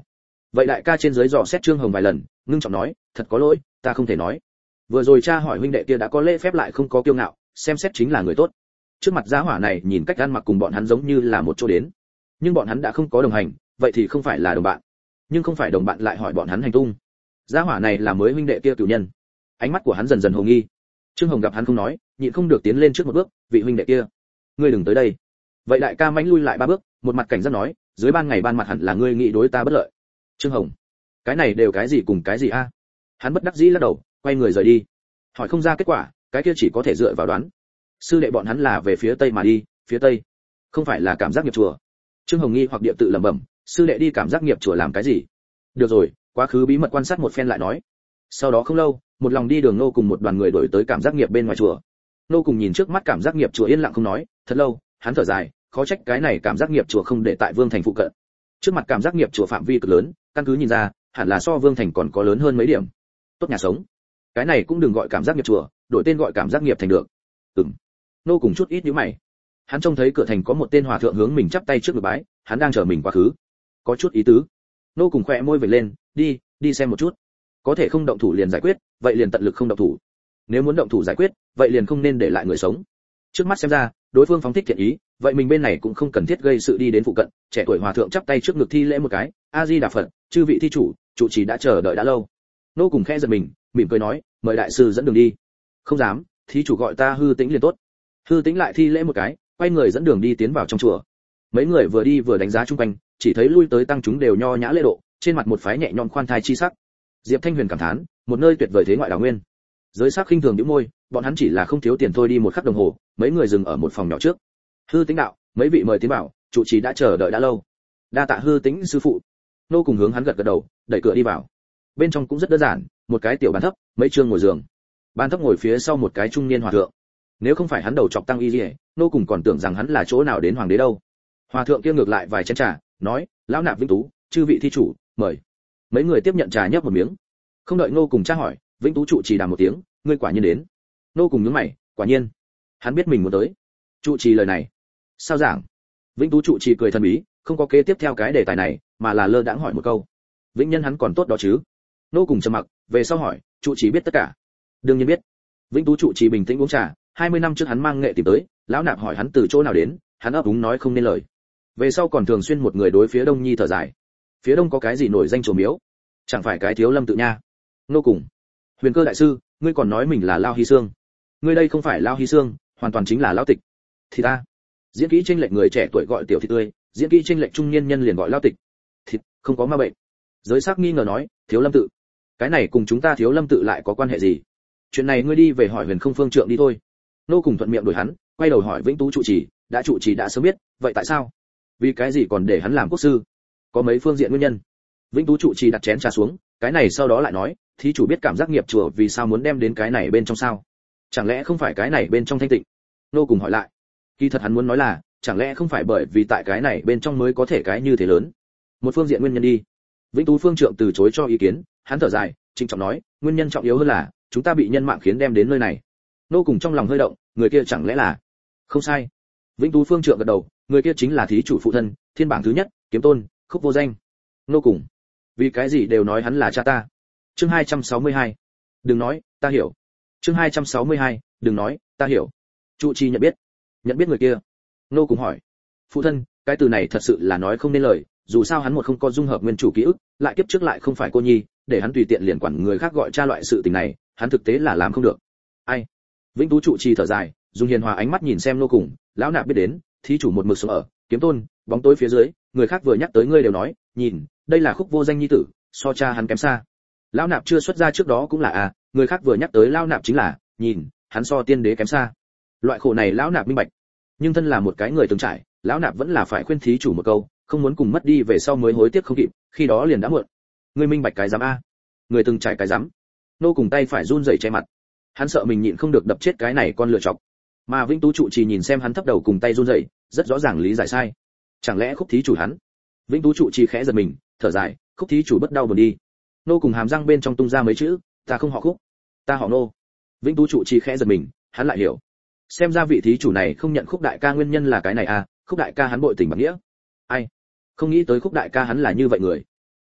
vậy đại ca trên dưới dò xét Trương Hồng vài lần, ngưng trọng nói, thật có lỗi, ta không thể nói. Vừa rồi cha hỏi huynh đệ kia đã có lễ phép lại không có kiêu ngạo, xem xét chính là người tốt. Trước mặt gia hỏa này nhìn cách ăn mặc cùng bọn hắn giống như là một chỗ đến, nhưng bọn hắn đã không có đồng hành, vậy thì không phải là đồng bạn. Nhưng không phải đồng bạn lại hỏi bọn hắn hành tung. Gia hỏa này là mới huynh đệ kia cửu nhân. Ánh mắt của hắn dần dần hồ nghi. Trương Hồng gặp hắn không nói, nhịn không được tiến lên trước một bước, vị huynh đệ kia, ngươi đừng tới đây. Vậy đại ca mãnh lui lại ba bước, một mặt cảnh giác nói, dưới ban ngày ban mặt hẳn là ngươi nghĩ đối ta bất lợi. Trương Hồng, cái này đều cái gì cùng cái gì a? Hắn bất đắc dĩ lắc đầu, quay người rời đi. Hỏi không ra kết quả, cái kia chỉ có thể dựa vào đoán. Sư đệ bọn hắn là về phía tây mà đi, phía tây, không phải là cảm giác nghiệp chùa. Trương Hồng nghi hoặc địa tự lẩm bẩm, sư đệ đi cảm giác nghiệp chùa làm cái gì? Được rồi, quá khứ bí mật quan sát một phen lại nói. Sau đó không lâu, một lòng đi đường nô cùng một đoàn người đuổi tới cảm giác nghiệp bên ngoài chùa. Nô cùng nhìn trước mắt cảm giác nghiệp chùa yên lặng không nói, thật lâu, hắn thở dài, khó trách cái này cảm giác nghiệp chùa không để tại Vương thành phụ cận. Trước mặt cảm giác nghiệp chùa phạm vi cực lớn, căn cứ nhìn ra, hẳn là so Vương thành còn có lớn hơn mấy điểm. Tốt nhà sống. Cái này cũng đừng gọi cảm giác nghiệp chùa, đổi tên gọi cảm giác nghiệp thành được. Ừm. Nô cùng chút ít nhíu mày. Hắn trông thấy cửa thành có một tên hòa thượng hướng mình chắp tay trước ngực bái, hắn đang chờ mình quá khứ. Có chút ý tứ. Nô cùng khẽ môi vểnh lên, đi, đi xem một chút. Có thể không động thủ liền giải quyết, vậy liền tận lực không động thủ. Nếu muốn động thủ giải quyết, vậy liền không nên để lại người sống. Trước mắt xem ra, đối phương phóng thích thiện ý, vậy mình bên này cũng không cần thiết gây sự đi đến phụ cận. Trẻ tuổi hòa thượng chắp tay trước ngực thi lễ một cái, A Di Đà Phật, chư vị thi chủ, trụ trì đã chờ đợi đã lâu. Nô cùng khẽ giật mình, mỉm cười nói, mời đại sư dẫn đường đi. Không dám, thí chủ gọi ta Hư Tĩnh liền tốt. Hư Tĩnh lại thi lễ một cái, quay người dẫn đường đi tiến vào trong chùa. Mấy người vừa đi vừa đánh giá chung quanh, chỉ thấy lui tới tăng chúng đều nho nhã lễ độ, trên mặt một phái nhẹ nhõm khoan thai chi sắc. Diệp Thanh Huyền cảm thán, một nơi tuyệt vời thế ngoại đảo nguyên. Giới sắc khinh thường nhíu môi, bọn hắn chỉ là không thiếu tiền thôi đi một khắc đồng hồ, mấy người dừng ở một phòng nhỏ trước. Hư Tĩnh đạo, mấy vị mời tiến vào, trụ trì đã chờ đợi đã lâu. Đa tạ Hư Tĩnh sư phụ. Nô cùng hướng hắn gật gật đầu, đẩy cửa đi vào. Bên trong cũng rất đơn giản, một cái tiểu bàn thấp, mấy chương ngồi giường. Bàn thấp ngồi phía sau một cái trung niên hòa thượng. Nếu không phải hắn đầu chọc tăng y liễu, nô cùng còn tưởng rằng hắn là chỗ nào đến hoàng đế đâu. Hòa thượng kia ngược lại vài chén trà, nói, lão nạp Vĩnh Tú, chư vị thi chủ, mời. Mấy người tiếp nhận trà nhấp một miếng. Không đợi nô cùng tra hỏi, Vĩnh Tú trụ trì đàm một tiếng, ngươi quả nhiên đến. Nô cùng nhướng mày, quả nhiên. Hắn biết mình muốn tới. Trụ trì lời này, sao giảng? Vĩnh Tú trụ trì cười thần bí, không có kế tiếp theo cái đề tài này, mà là lơ đãng hỏi một câu. Vĩnh nhân hắn còn tốt đó chứ? Nô cùng trầm mặc, về sau hỏi, trụ trì biết tất cả? Đương nhiên biết. Vĩnh Tú trụ trì bình tĩnh uống trà, hai mươi năm trước hắn mang nghệ tìm tới, lão nạp hỏi hắn từ chỗ nào đến, hắn ấp úng nói không nên lời. Về sau còn thường xuyên một người đối phía đông nhi thở dài. Phía đông có cái gì nổi danh chùa miếu? Chẳng phải cái Thiếu Lâm tự nha. Nô cùng, Huyền Cơ đại sư, ngươi còn nói mình là Lao Hy Xương. Ngươi đây không phải Lao Hy Xương, hoàn toàn chính là lão tịch. Thì ta, diễn kỹ chênh lệch người trẻ tuổi gọi tiểu thị tươi, diễn kỹ chênh lệch trung niên nhân liền gọi Lao tịch. Thịt, không có ma bệnh. Giới sắc nghi ngờ nói, Thiếu Lâm tự, cái này cùng chúng ta Thiếu Lâm tự lại có quan hệ gì? Chuyện này ngươi đi về hỏi Huyền Không Phương trượng đi thôi. Nô cùng thuận miệng đổi hắn, quay đầu hỏi Vĩnh Tú trụ trì, đã trụ trì đã sớm biết, vậy tại sao? Vì cái gì còn để hắn làm quốc sư? Có mấy phương diện nguyên nhân. Vĩnh Tú trụ trì đặt chén trà xuống, cái này sau đó lại nói, thí chủ biết cảm giác nghiệp chùa vì sao muốn đem đến cái này bên trong sao? Chẳng lẽ không phải cái này bên trong thanh tịnh? Nô cùng hỏi lại. Kỳ thật hắn muốn nói là, chẳng lẽ không phải bởi vì tại cái này bên trong mới có thể cái như thế lớn? Một phương diện nguyên nhân đi. Vĩnh Tú phương trượng từ chối cho ý kiến, hắn thở dài, trịnh trọng nói, nguyên nhân trọng yếu hơn là, chúng ta bị nhân mạng khiến đem đến nơi này. Nô cùng trong lòng hơi động, người kia chẳng lẽ là? Không sai. Vĩnh Tú phương trượng gật đầu, người kia chính là thí chủ phụ thân, thiên bảng thứ nhất, kiếm tôn, Khúc Vô Danh. Nô cùng, vì cái gì đều nói hắn là cha ta? Chương hai trăm sáu mươi hai. Đừng nói, ta hiểu. Chương hai trăm sáu mươi hai, đừng nói, ta hiểu. Trụ trì nhận biết. Nhận biết người kia. Nô cùng hỏi. Phụ thân, cái từ này thật sự là nói không nên lời, dù sao hắn một không có dung hợp nguyên chủ ký ức, lại kiếp trước lại không phải cô nhi, để hắn tùy tiện liền quản người khác gọi cha loại sự tình này, hắn thực tế là làm không được. Ai? Vĩnh Tú trụ trì thở dài, dùng hiền hòa ánh mắt nhìn xem nô cùng, lão nạp biết đến, thí chủ một mực sống ở kiếm tôn, bóng tối phía dưới, người khác vừa nhắc tới ngươi đều nói, nhìn, đây là Khúc Vô Danh nhi tử, so cha hắn kém xa. Lão nạp chưa xuất ra trước đó cũng là à, người khác vừa nhắc tới lão nạp chính là, nhìn, hắn so tiên đế kém xa. Loại khổ này lão nạp minh bạch, nhưng thân là một cái người từng trải, lão nạp vẫn là phải khuyên thí chủ một câu, không muốn cùng mất đi về sau mới hối tiếc không kịp, khi đó liền đã muộn. Ngươi minh bạch cái dám a? Người từng trải cái dám. Nô cùng tay phải run rẩy che mặt. Hắn sợ mình nhịn không được đập chết cái này con lựa chọc. Mà Vĩnh Tú trụ trì nhìn xem hắn thấp đầu cùng tay run rẩy, rất rõ ràng lý giải sai. Chẳng lẽ Khúc thí chủ hắn? Vĩnh Tú trụ trì khẽ giật mình, thở dài, Khúc thí chủ bất đau buồn đi. Nô cùng hàm răng bên trong tung ra mấy chữ, ta không họ Khúc, ta họ Nô. Vĩnh Tú trụ trì khẽ giật mình, hắn lại hiểu. Xem ra vị thí chủ này không nhận Khúc đại ca nguyên nhân là cái này à, Khúc đại ca hắn bội tình bạc nghĩa. Ai? Không nghĩ tới Khúc đại ca hắn là như vậy người.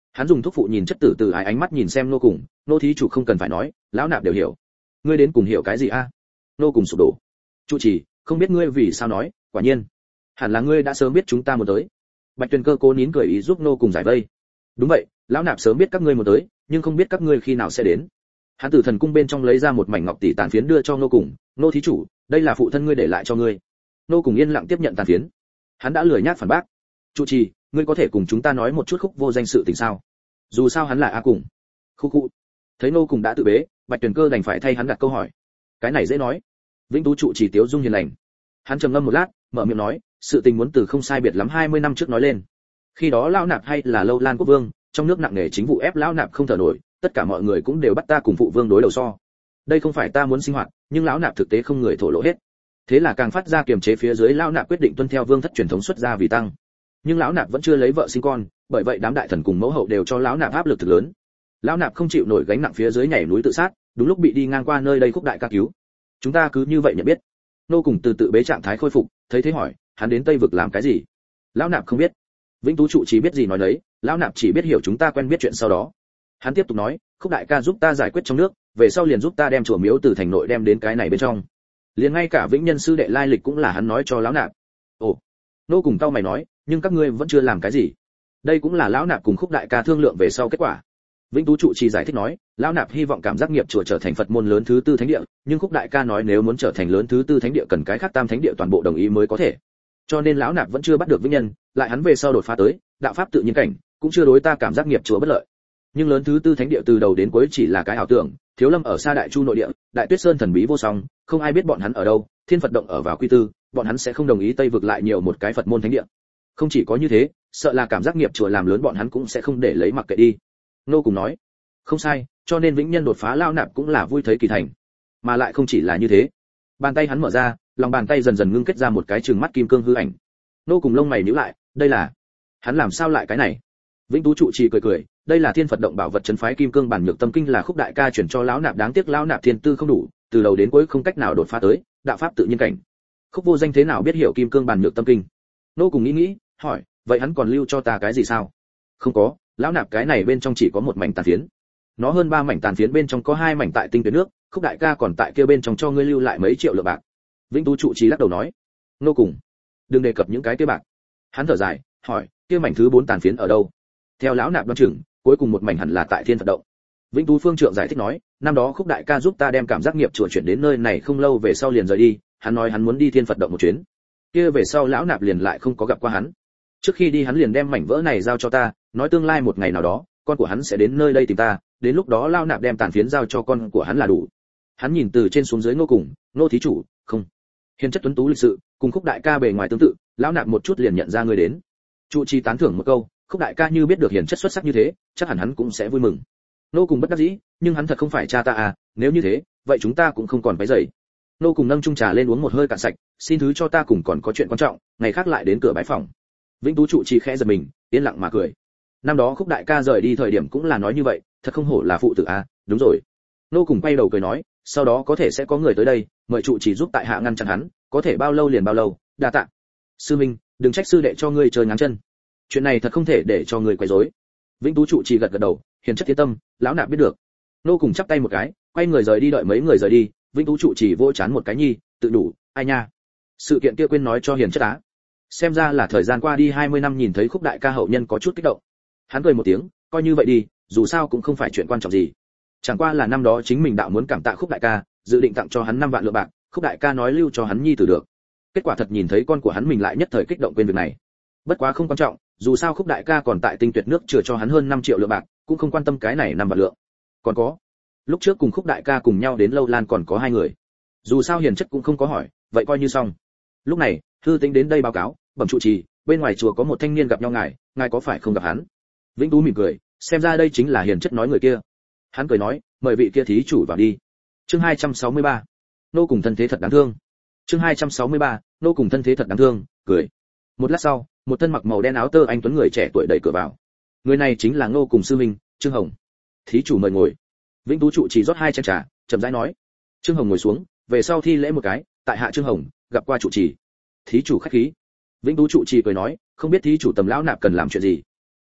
Hắn dùng thuốc phụ nhìn chất tử từ ái ánh mắt nhìn xem nô cùng, nô thí chủ không cần phải nói, lão nạp đều hiểu. Ngươi đến cùng hiểu cái gì a? Nô cùng sụp đổ. Trụ trì, không biết ngươi vì sao nói, quả nhiên, hẳn là ngươi đã sớm biết chúng ta muốn tới. Bạch Tuyền Cơ cố nín cười ý giúp nô cùng giải vây. Đúng vậy, lão nạp sớm biết các ngươi muốn tới, nhưng không biết các ngươi khi nào sẽ đến. Hắn từ thần cung bên trong lấy ra một mảnh ngọc tỷ tàn phiến đưa cho nô cùng, nô thí chủ, đây là phụ thân ngươi để lại cho ngươi. Nô cùng yên lặng tiếp nhận tàn phiến. Hắn đã lười nhác phản bác. Trụ trì, ngươi có thể cùng chúng ta nói một chút khúc vô danh sự tình sao? Dù sao hắn là a cùng. Khu khu. Thấy nô cùng đã tự bế, Bạch Tuyền Cơ đành phải thay hắn đặt câu hỏi. Cái này dễ nói. Vĩnh Tú trụ trì tiếu dung hiền lành. Hắn trầm ngâm một lát, mở miệng nói, sự tình muốn từ không sai biệt lắm hai mươi năm trước nói lên. Khi đó lão nạp hay là Lâu Lan quốc vương, trong nước nặng nề chính vụ ép lão nạp không thở nổi, tất cả mọi người cũng đều bắt ta cùng phụ vương đối đầu so. Đây không phải ta muốn sinh hoạt, nhưng lão nạp thực tế không người thổ lộ hết. Thế là càng phát ra kiềm chế phía dưới, lão nạp quyết định tuân theo vương thất truyền thống xuất gia vì tăng. Nhưng lão nạp vẫn chưa lấy vợ sinh con, bởi vậy đám đại thần cùng mẫu hậu đều cho lão nạp áp lực thực lớn. Lão nạp không chịu nổi gánh nặng phía dưới nhảy núi tự sát, đúng lúc bị đi ngang qua nơi đây khúc đại ca cứu. Chúng ta cứ như vậy nhận biết. Nô cùng từ tự bế trạng thái khôi phục, thấy thế hỏi, hắn đến Tây vực làm cái gì? Lão nạp không biết. Vĩnh Tú trụ chỉ biết gì nói nấy, lão nạp chỉ biết hiểu chúng ta quen biết chuyện sau đó. Hắn tiếp tục nói, khúc đại ca giúp ta giải quyết trong nước, về sau liền giúp ta đem chùa miếu từ thành nội đem đến cái này bên trong. Liền ngay cả Vĩnh Nhân sư đệ lai lịch cũng là hắn nói cho lão nạp. Ồ. Nô cùng tao mày nói, nhưng các ngươi vẫn chưa làm cái gì. Đây cũng là lão nạp cùng khúc đại ca thương lượng về sau kết quả. Vĩnh Tú trụ trì giải thích nói, lão nạp hy vọng cảm giác nghiệp chùa trở thành Phật môn lớn thứ tư thánh địa, nhưng khúc đại ca nói nếu muốn trở thành lớn thứ tư thánh địa cần cái khác tam thánh địa toàn bộ đồng ý mới có thể. Cho nên lão nạp vẫn chưa bắt được Vĩnh Nhân, lại hắn về sau đột phá tới đạo pháp tự nhiên cảnh, cũng chưa đối ta cảm giác nghiệp chùa bất lợi. Nhưng lớn thứ tư thánh địa từ đầu đến cuối chỉ là cái ảo tưởng, Thiếu Lâm ở xa Đại Chu nội địa, Đại Tuyết Sơn thần bí vô song, không ai biết bọn hắn ở đâu, Thiên Phật động ở vào quy tư, bọn hắn sẽ không đồng ý Tây vực lại nhiều một cái Phật môn thánh địa. Không chỉ có như thế, sợ là cảm giác nghiệp chùa làm lớn bọn hắn cũng sẽ không để lấy mặc kệ đi. Nô cùng nói, không sai, cho nên Vĩnh Nhân đột phá lao nạp cũng là vui thấy kỳ thành. Mà lại không chỉ là như thế. Bàn tay hắn mở ra, lòng bàn tay dần dần ngưng kết ra một cái trừng mắt kim cương hư ảnh. Nô cùng lông mày nhíu lại, đây là, hắn làm sao lại cái này? Vĩnh Tú trụ trì cười cười, đây là Thiên Phật động bảo vật trấn phái kim cương bản nhược tâm kinh là khúc đại ca chuyển cho lão nạp, đáng tiếc lão nạp thiên tư không đủ, từ đầu đến cuối không cách nào đột phá tới đạo pháp tự nhiên cảnh. Khúc vô danh thế nào biết hiểu kim cương bản nhược tâm kinh? Nô cùng nghĩ nghĩ, hỏi, vậy hắn còn lưu cho ta cái gì sao? Không có, lão nạp cái này bên trong chỉ có một mảnh tàn phiến. Nó hơn ba mảnh tàn phiến bên trong có hai mảnh tại tinh tuyến nước, khúc đại ca còn tại kia bên trong cho ngươi lưu lại mấy triệu lượng bạc. Vĩnh Tú trụ trì lắc đầu nói, nô cùng, đừng đề cập những cái kia bạc. Hắn thở dài, hỏi, kia mảnh thứ bốn tàn phiến ở đâu? Theo lão nạp đoán chừng, cuối cùng một mảnh hẳn là tại Thiên Phật động. Vĩnh Tú phương trượng giải thích nói, năm đó khúc đại ca giúp ta đem cảm giác nghiệp chùa chuyển đến nơi này không lâu về sau liền rời đi, hắn nói hắn muốn đi Thiên Phật động một chuyến. Kia về sau lão nạp liền lại không có gặp qua hắn. Trước khi đi hắn liền đem mảnh vỡ này giao cho ta, nói tương lai một ngày nào đó, con của hắn sẽ đến nơi đây tìm ta, đến lúc đó lão nạp đem tàn phiến giao cho con của hắn là đủ. Hắn nhìn từ trên xuống dưới Ngô cùng, Ngô thí chủ, không. Hiền chất tuấn tú lịch sự, cùng khúc đại ca bề ngoài tương tự, lão nạp một chút liền nhận ra người đến. Trụ trì tán thưởng một câu, khúc đại ca như biết được hiền chất xuất sắc như thế, chắc hẳn hắn cũng sẽ vui mừng. Nô cùng bất đắc dĩ, nhưng hắn thật không phải cha ta à, nếu như thế, vậy chúng ta cũng không còn phải dậy. Nô cùng nâng chung trà lên uống một hơi cạn sạch, xin thứ cho ta cùng còn có chuyện quan trọng, ngày khác lại đến cửa bái phòng. Vĩnh Tú trụ trì khẽ giật mình, yên lặng mà cười. Năm đó khúc đại ca rời đi thời điểm cũng là nói như vậy, thật không hổ là phụ tử à, đúng rồi. Nô cùng quay đầu cười nói, sau đó có thể sẽ có người tới đây, mời trụ trì giúp tại hạ ngăn chặn hắn, có thể bao lâu liền bao lâu, đa tạ. Sư minh, đừng trách sư đệ cho ngươi chơi ngáng chân. Chuyện này thật không thể để cho người quấy rối. Vĩnh Tú trụ trì gật gật đầu, hiền chất tiến tâm, lão nạp biết được. Nô cùng chắp tay một cái, quay người rời đi, đợi mấy người rời đi, Vĩnh Tú trụ trì vỗ chán một cái nhi, tự đủ, ai nha. Sự kiện kia quên nói cho hiền chất á. Xem ra là thời gian qua đi hai mươi năm nhìn thấy khúc đại ca hậu nhân có chút kích động. Hắn cười một tiếng, coi như vậy đi, dù sao cũng không phải chuyện quan trọng gì. Chẳng qua là năm đó chính mình đạo muốn cảm tạ khúc đại ca, dự định tặng cho hắn năm vạn lượng bạc, khúc đại ca nói lưu cho hắn nhi tử được. Kết quả thật nhìn thấy con của hắn mình lại nhất thời kích động quên việc này. Bất quá không quan trọng, dù sao khúc đại ca còn tại tinh tuyệt nước chừa cho hắn hơn năm triệu lượng bạc, cũng không quan tâm cái này năm vạn lượng. Còn có, lúc trước cùng khúc đại ca cùng nhau đến Lâu Lan còn có hai người. Dù sao hiền chất cũng không có hỏi, vậy coi như xong. Lúc này, thư tính đến đây báo cáo, bẩm trụ trì, bên ngoài chùa có một thanh niên gặp nhau ngài, ngài có phải không gặp hắn? Vĩnh Tú mỉm cười, xem ra đây chính là hiền chất nói người kia. Hắn cười nói, mời vị kia thí chủ vào đi. Chương hai trăm sáu mươi ba, nô cùng thân thế thật đáng thương. Chương hai trăm sáu mươi ba, nô cùng thân thế thật đáng thương, cười. Một lát sau, một thân mặc màu đen áo tơ anh tuấn người trẻ tuổi đẩy cửa vào. Người này chính là Ngô cùng sư minh, Trương Hồng. Thí chủ mời ngồi. Vĩnh Tú trụ chỉ rót hai chén trà, chậm rãi nói. Trương Hồng ngồi xuống, về sau thi lễ một cái, tại hạ Trương Hồng, gặp qua trụ trì. Thí chủ khách khí. Vĩnh Tú trụ trì cười nói, không biết thí chủ tầm lão nạp cần làm chuyện gì.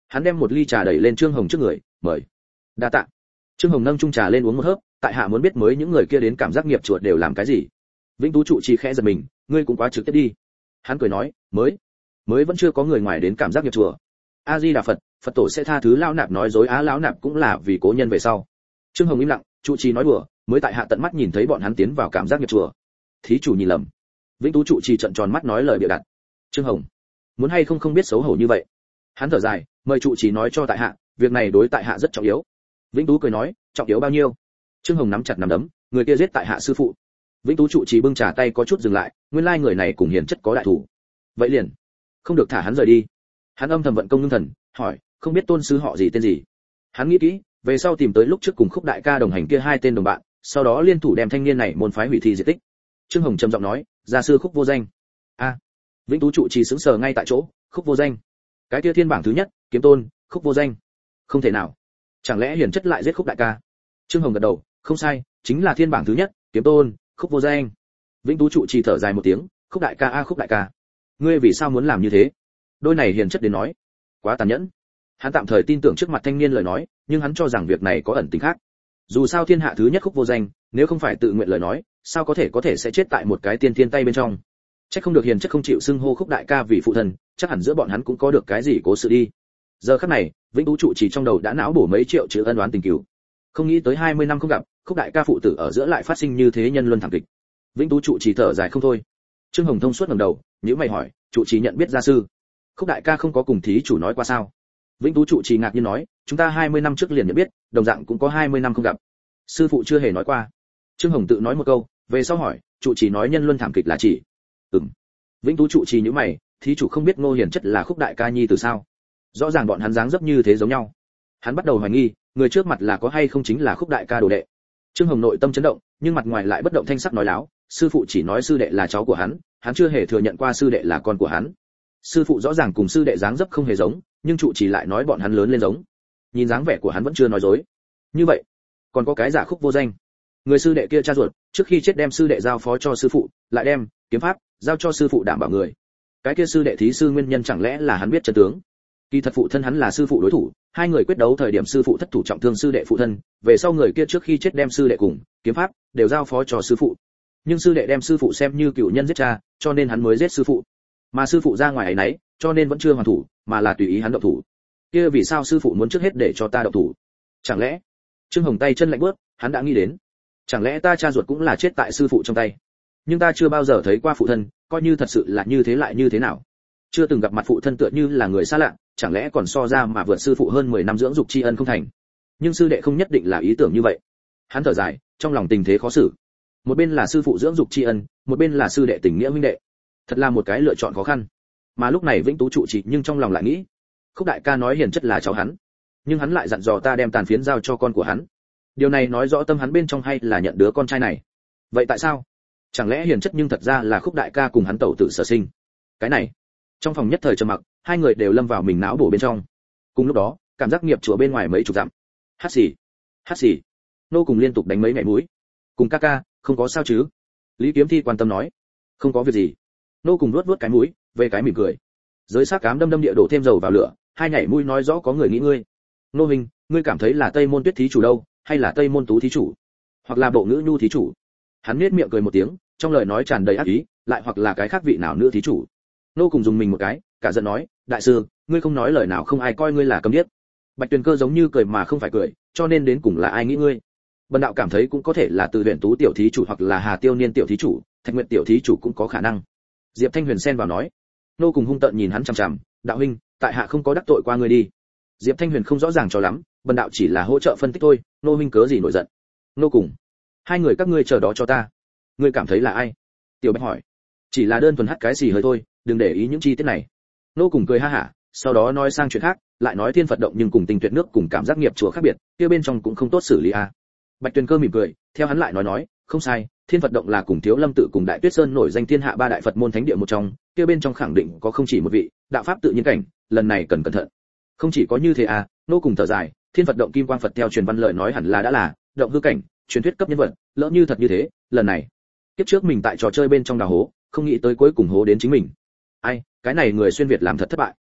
Hắn đem một ly trà đẩy lên Trương Hồng trước người, mời. Đa tạ. Trương Hồng nâng chung trà lên uống một hớp, tại hạ muốn biết mới những người kia đến cảm giác nghiệp chùa đều làm cái gì. Vĩnh Tú trụ trì khẽ giật mình, ngươi cũng quá trực tiếp đi. Hắn cười nói, mới, mới vẫn chưa có người ngoài đến cảm giác nghiệp chùa. A Di Đà Phật, Phật tổ sẽ tha thứ lão nạp nói dối, á lão nạp cũng là vì cố nhân về sau. Trương Hồng im lặng, trụ trì nói đùa, mới tại hạ tận mắt nhìn thấy bọn hắn tiến vào cảm giác nghiệp chùa. Thí chủ nhìn lầm. Vĩnh Tú trụ trì trợn tròn mắt nói lời bịa đặt. Trương Hồng, muốn hay không không biết xấu hổ như vậy. Hắn thở dài, mời trụ trì nói cho tại hạ, việc này đối tại hạ rất trọng yếu. Vĩnh Tú cười nói, trọng yếu bao nhiêu? Trương Hồng nắm chặt nắm đấm, người kia giết tại hạ sư phụ. Vĩnh Tú trụ trì bưng trà tay có chút dừng lại, nguyên lai người này cùng hiền chất có đại thủ. Vậy liền, không được thả hắn rời đi. Hắn âm thầm vận công ngưng thần, hỏi, không biết tôn sư họ gì tên gì? Hắn nghĩ kỹ, về sau tìm tới lúc trước cùng Khúc đại ca đồng hành kia hai tên đồng bạn, sau đó liên thủ đem thanh niên này môn phái hủy thi diệt tích. Trương Hồng trầm giọng nói, gia sư Khúc vô danh. A. Vĩnh Tú trụ trì sững sờ ngay tại chỗ, Khúc vô danh. Cái kia thiên bảng thứ nhất, kiếm tôn, Khúc vô danh. Không thể nào. Chẳng lẽ hiền chất lại giết Khúc đại ca? Trương Hồng gật đầu, không sai, chính là thiên bảng thứ nhất, kiếm tôn, Khúc vô danh. Vĩnh Tú trụ trì thở dài một tiếng, Khúc đại ca a Khúc đại ca, ngươi vì sao muốn làm như thế? Đôi này hiền chất đến nói, quá tàn nhẫn. Hắn tạm thời tin tưởng trước mặt thanh niên lời nói, nhưng hắn cho rằng việc này có ẩn tình khác. Dù sao thiên hạ thứ nhất Khúc vô danh, nếu không phải tự nguyện lời nói, sao có thể có thể sẽ chết tại một cái tiên thiên tay bên trong. Chắc không được hiền chất không chịu xưng hô Khúc đại ca vì phụ thân, chắc hẳn giữa bọn hắn cũng có được cái gì cố sự đi. Giờ khắc này, Vĩnh Tú trụ trì trong đầu đã não bổ mấy triệu chữ ân oán tình cừu. Không nghĩ tới hai mươi năm không gặp, Khúc đại ca phụ tử ở giữa lại phát sinh như thế nhân luân thảm kịch. Vĩnh Tú trụ trì thở dài không thôi. Trương Hồng thông suốt ngẩng đầu, nhíu mày hỏi, trụ trì nhận biết gia sư? Khúc đại ca không có cùng thí chủ nói qua sao? Vĩnh Tú trụ trì ngạc nhiên nói, chúng ta hai mươi năm trước liền nhận biết, đồng dạng cũng có hai mươi năm không gặp. Sư phụ chưa hề nói qua. Trương Hồng tự nói một câu, về sau hỏi, trụ trì nói nhân luân thảm kịch là chỉ? Ừm. Vĩnh Tú trụ trì nhíu mày, thí chủ không biết Ngô Hiền chất là Khúc đại ca nhi từ sao? Rõ ràng bọn hắn dáng dấp như thế giống nhau. Hắn bắt đầu hoài nghi, người trước mặt là có hay không chính là Khúc đại ca đồ đệ. Trương Hồng nội tâm chấn động, nhưng mặt ngoài lại bất động thanh sắc nói láo, sư phụ chỉ nói sư đệ là cháu của hắn, hắn chưa hề thừa nhận qua sư đệ là con của hắn. Sư phụ rõ ràng cùng sư đệ dáng dấp không hề giống, nhưng trụ trì lại nói bọn hắn lớn lên giống. Nhìn dáng vẻ của hắn vẫn chưa nói dối. Như vậy, còn có cái giả Khúc vô danh. Người sư đệ kia cha ruột, trước khi chết đem sư đệ giao phó cho sư phụ, lại đem kiếm pháp giao cho sư phụ đảm bảo người. Cái kia sư đệ thí sư nguyên nhân chẳng lẽ là hắn biết chân tướng? Kỳ thật phụ thân hắn là sư phụ đối thủ, hai người quyết đấu thời điểm sư phụ thất thủ trọng thương sư đệ phụ thân, về sau người kia trước khi chết đem sư đệ cùng kiếm pháp đều giao phó cho sư phụ. Nhưng sư đệ đem sư phụ xem như cựu nhân giết cha, cho nên hắn mới giết sư phụ. Mà sư phụ ra ngoài ấy nấy, cho nên vẫn chưa hoàn thủ, mà là tùy ý hắn động thủ. Kia vì sao sư phụ muốn trước hết để cho ta động thủ? Chẳng lẽ? Trương Hồng tay chân lạnh bước, hắn đã nghĩ đến. Chẳng lẽ ta cha ruột cũng là chết tại sư phụ trong tay? Nhưng ta chưa bao giờ thấy qua phụ thân, coi như thật sự là như thế lại như thế nào? Chưa từng gặp mặt phụ thân tựa như là người xa lạ, chẳng lẽ còn so ra mà vượt sư phụ hơn mười năm dưỡng dục tri ân không thành? Nhưng sư đệ không nhất định là ý tưởng như vậy. Hắn thở dài, trong lòng tình thế khó xử. Một bên là sư phụ dưỡng dục tri ân, một bên là sư đệ tình nghĩa huynh đệ. Thật là một cái lựa chọn khó khăn. Mà lúc này Vĩnh Tú trụ trì nhưng trong lòng lại nghĩ, Khúc đại ca nói hiền chất là cháu hắn, nhưng hắn lại dặn dò ta đem tàn phiến giao cho con của hắn. Điều này nói rõ tâm hắn bên trong hay là nhận đứa con trai này. Vậy tại sao? Chẳng lẽ hiền chất nhưng thật ra là Khúc đại ca cùng hắn tẩu tử sở sinh? Cái này, trong phòng nhất thời trầm mặc, hai người đều lâm vào mình não bổ bên trong. Cùng lúc đó, cảm giác nghiệp chùa bên ngoài mấy chục dặm. Hát xì, hát xì. Nô cùng liên tục đánh mấy nhảy mũi. Cùng ca ca, không có sao chứ? Lý Kiếm Thi quan tâm nói. Không có việc gì. Nô cùng luốt luốt cái mũi, về cái mỉm cười. Giới xác cám đâm đâm địa đổ thêm dầu vào lửa, hai nhảy mũi nói rõ có người nghĩ ngươi. Nô hình, ngươi cảm thấy là Tây Môn Tuyết thí chủ đâu, hay là Tây Môn Tú thí chủ, hoặc là Bộ Ngữ Nhu thí chủ? Hắn nhếch miệng cười một tiếng, trong lời nói tràn đầy ác ý, lại hoặc là cái khác vị nào nữa thí chủ. Nô cùng dùng mình một cái, cả giận nói, đại sư, ngươi không nói lời nào không ai coi ngươi là câm điếc. Bạch Tuyền Cơ giống như cười mà không phải cười, cho nên đến cùng là ai nghĩ ngươi? Bần đạo cảm thấy cũng có thể là Từ Huyền Tú tiểu thí chủ hoặc là Hà Tiêu Niên tiểu thí chủ, Thạch Nguyệt tiểu thí chủ cũng có khả năng. Diệp Thanh Huyền xen vào nói. Nô cùng hung tợn nhìn hắn chằm chằm, đạo huynh, tại hạ không có đắc tội qua ngươi đi. Diệp Thanh Huyền không rõ ràng cho lắm, bần đạo chỉ là hỗ trợ phân tích thôi, nô huynh cớ gì nổi giận? Nô cùng, hai người các ngươi chờ đó cho ta. Ngươi cảm thấy là ai? Tiểu Bạch hỏi. Chỉ là đơn thuần hắt cái gì hơi thôi, đừng để ý những chi tiết này. Nô cùng cười ha hả, sau đó nói sang chuyện khác, lại nói thiên Phật động nhưng cùng tình tuyệt nước cùng cảm giác nghiệp chùa khác biệt, kia bên trong cũng không tốt xử lý à. Bạch Tuyền Cơ mỉm cười, theo hắn lại nói nói, không sai, thiên Phật động là cùng Thiếu Lâm tự cùng Đại Tuyết Sơn nổi danh thiên hạ ba đại Phật môn thánh địa một trong, kia bên trong khẳng định có không chỉ một vị đạo pháp tự nhiên cảnh, lần này cần cẩn thận. Không chỉ có như thế à, nô cùng thở dài, thiên Phật động Kim Quang Phật theo truyền văn lợi nói hẳn là đã là động hư cảnh, truyền thuyết cấp nhân vật, lỡ như thật như thế, lần này kiếp trước mình tại trò chơi bên trong đào hố, không nghĩ tới cuối cùng hố đến chính mình. Ai, cái này người xuyên việt làm thật thất bại.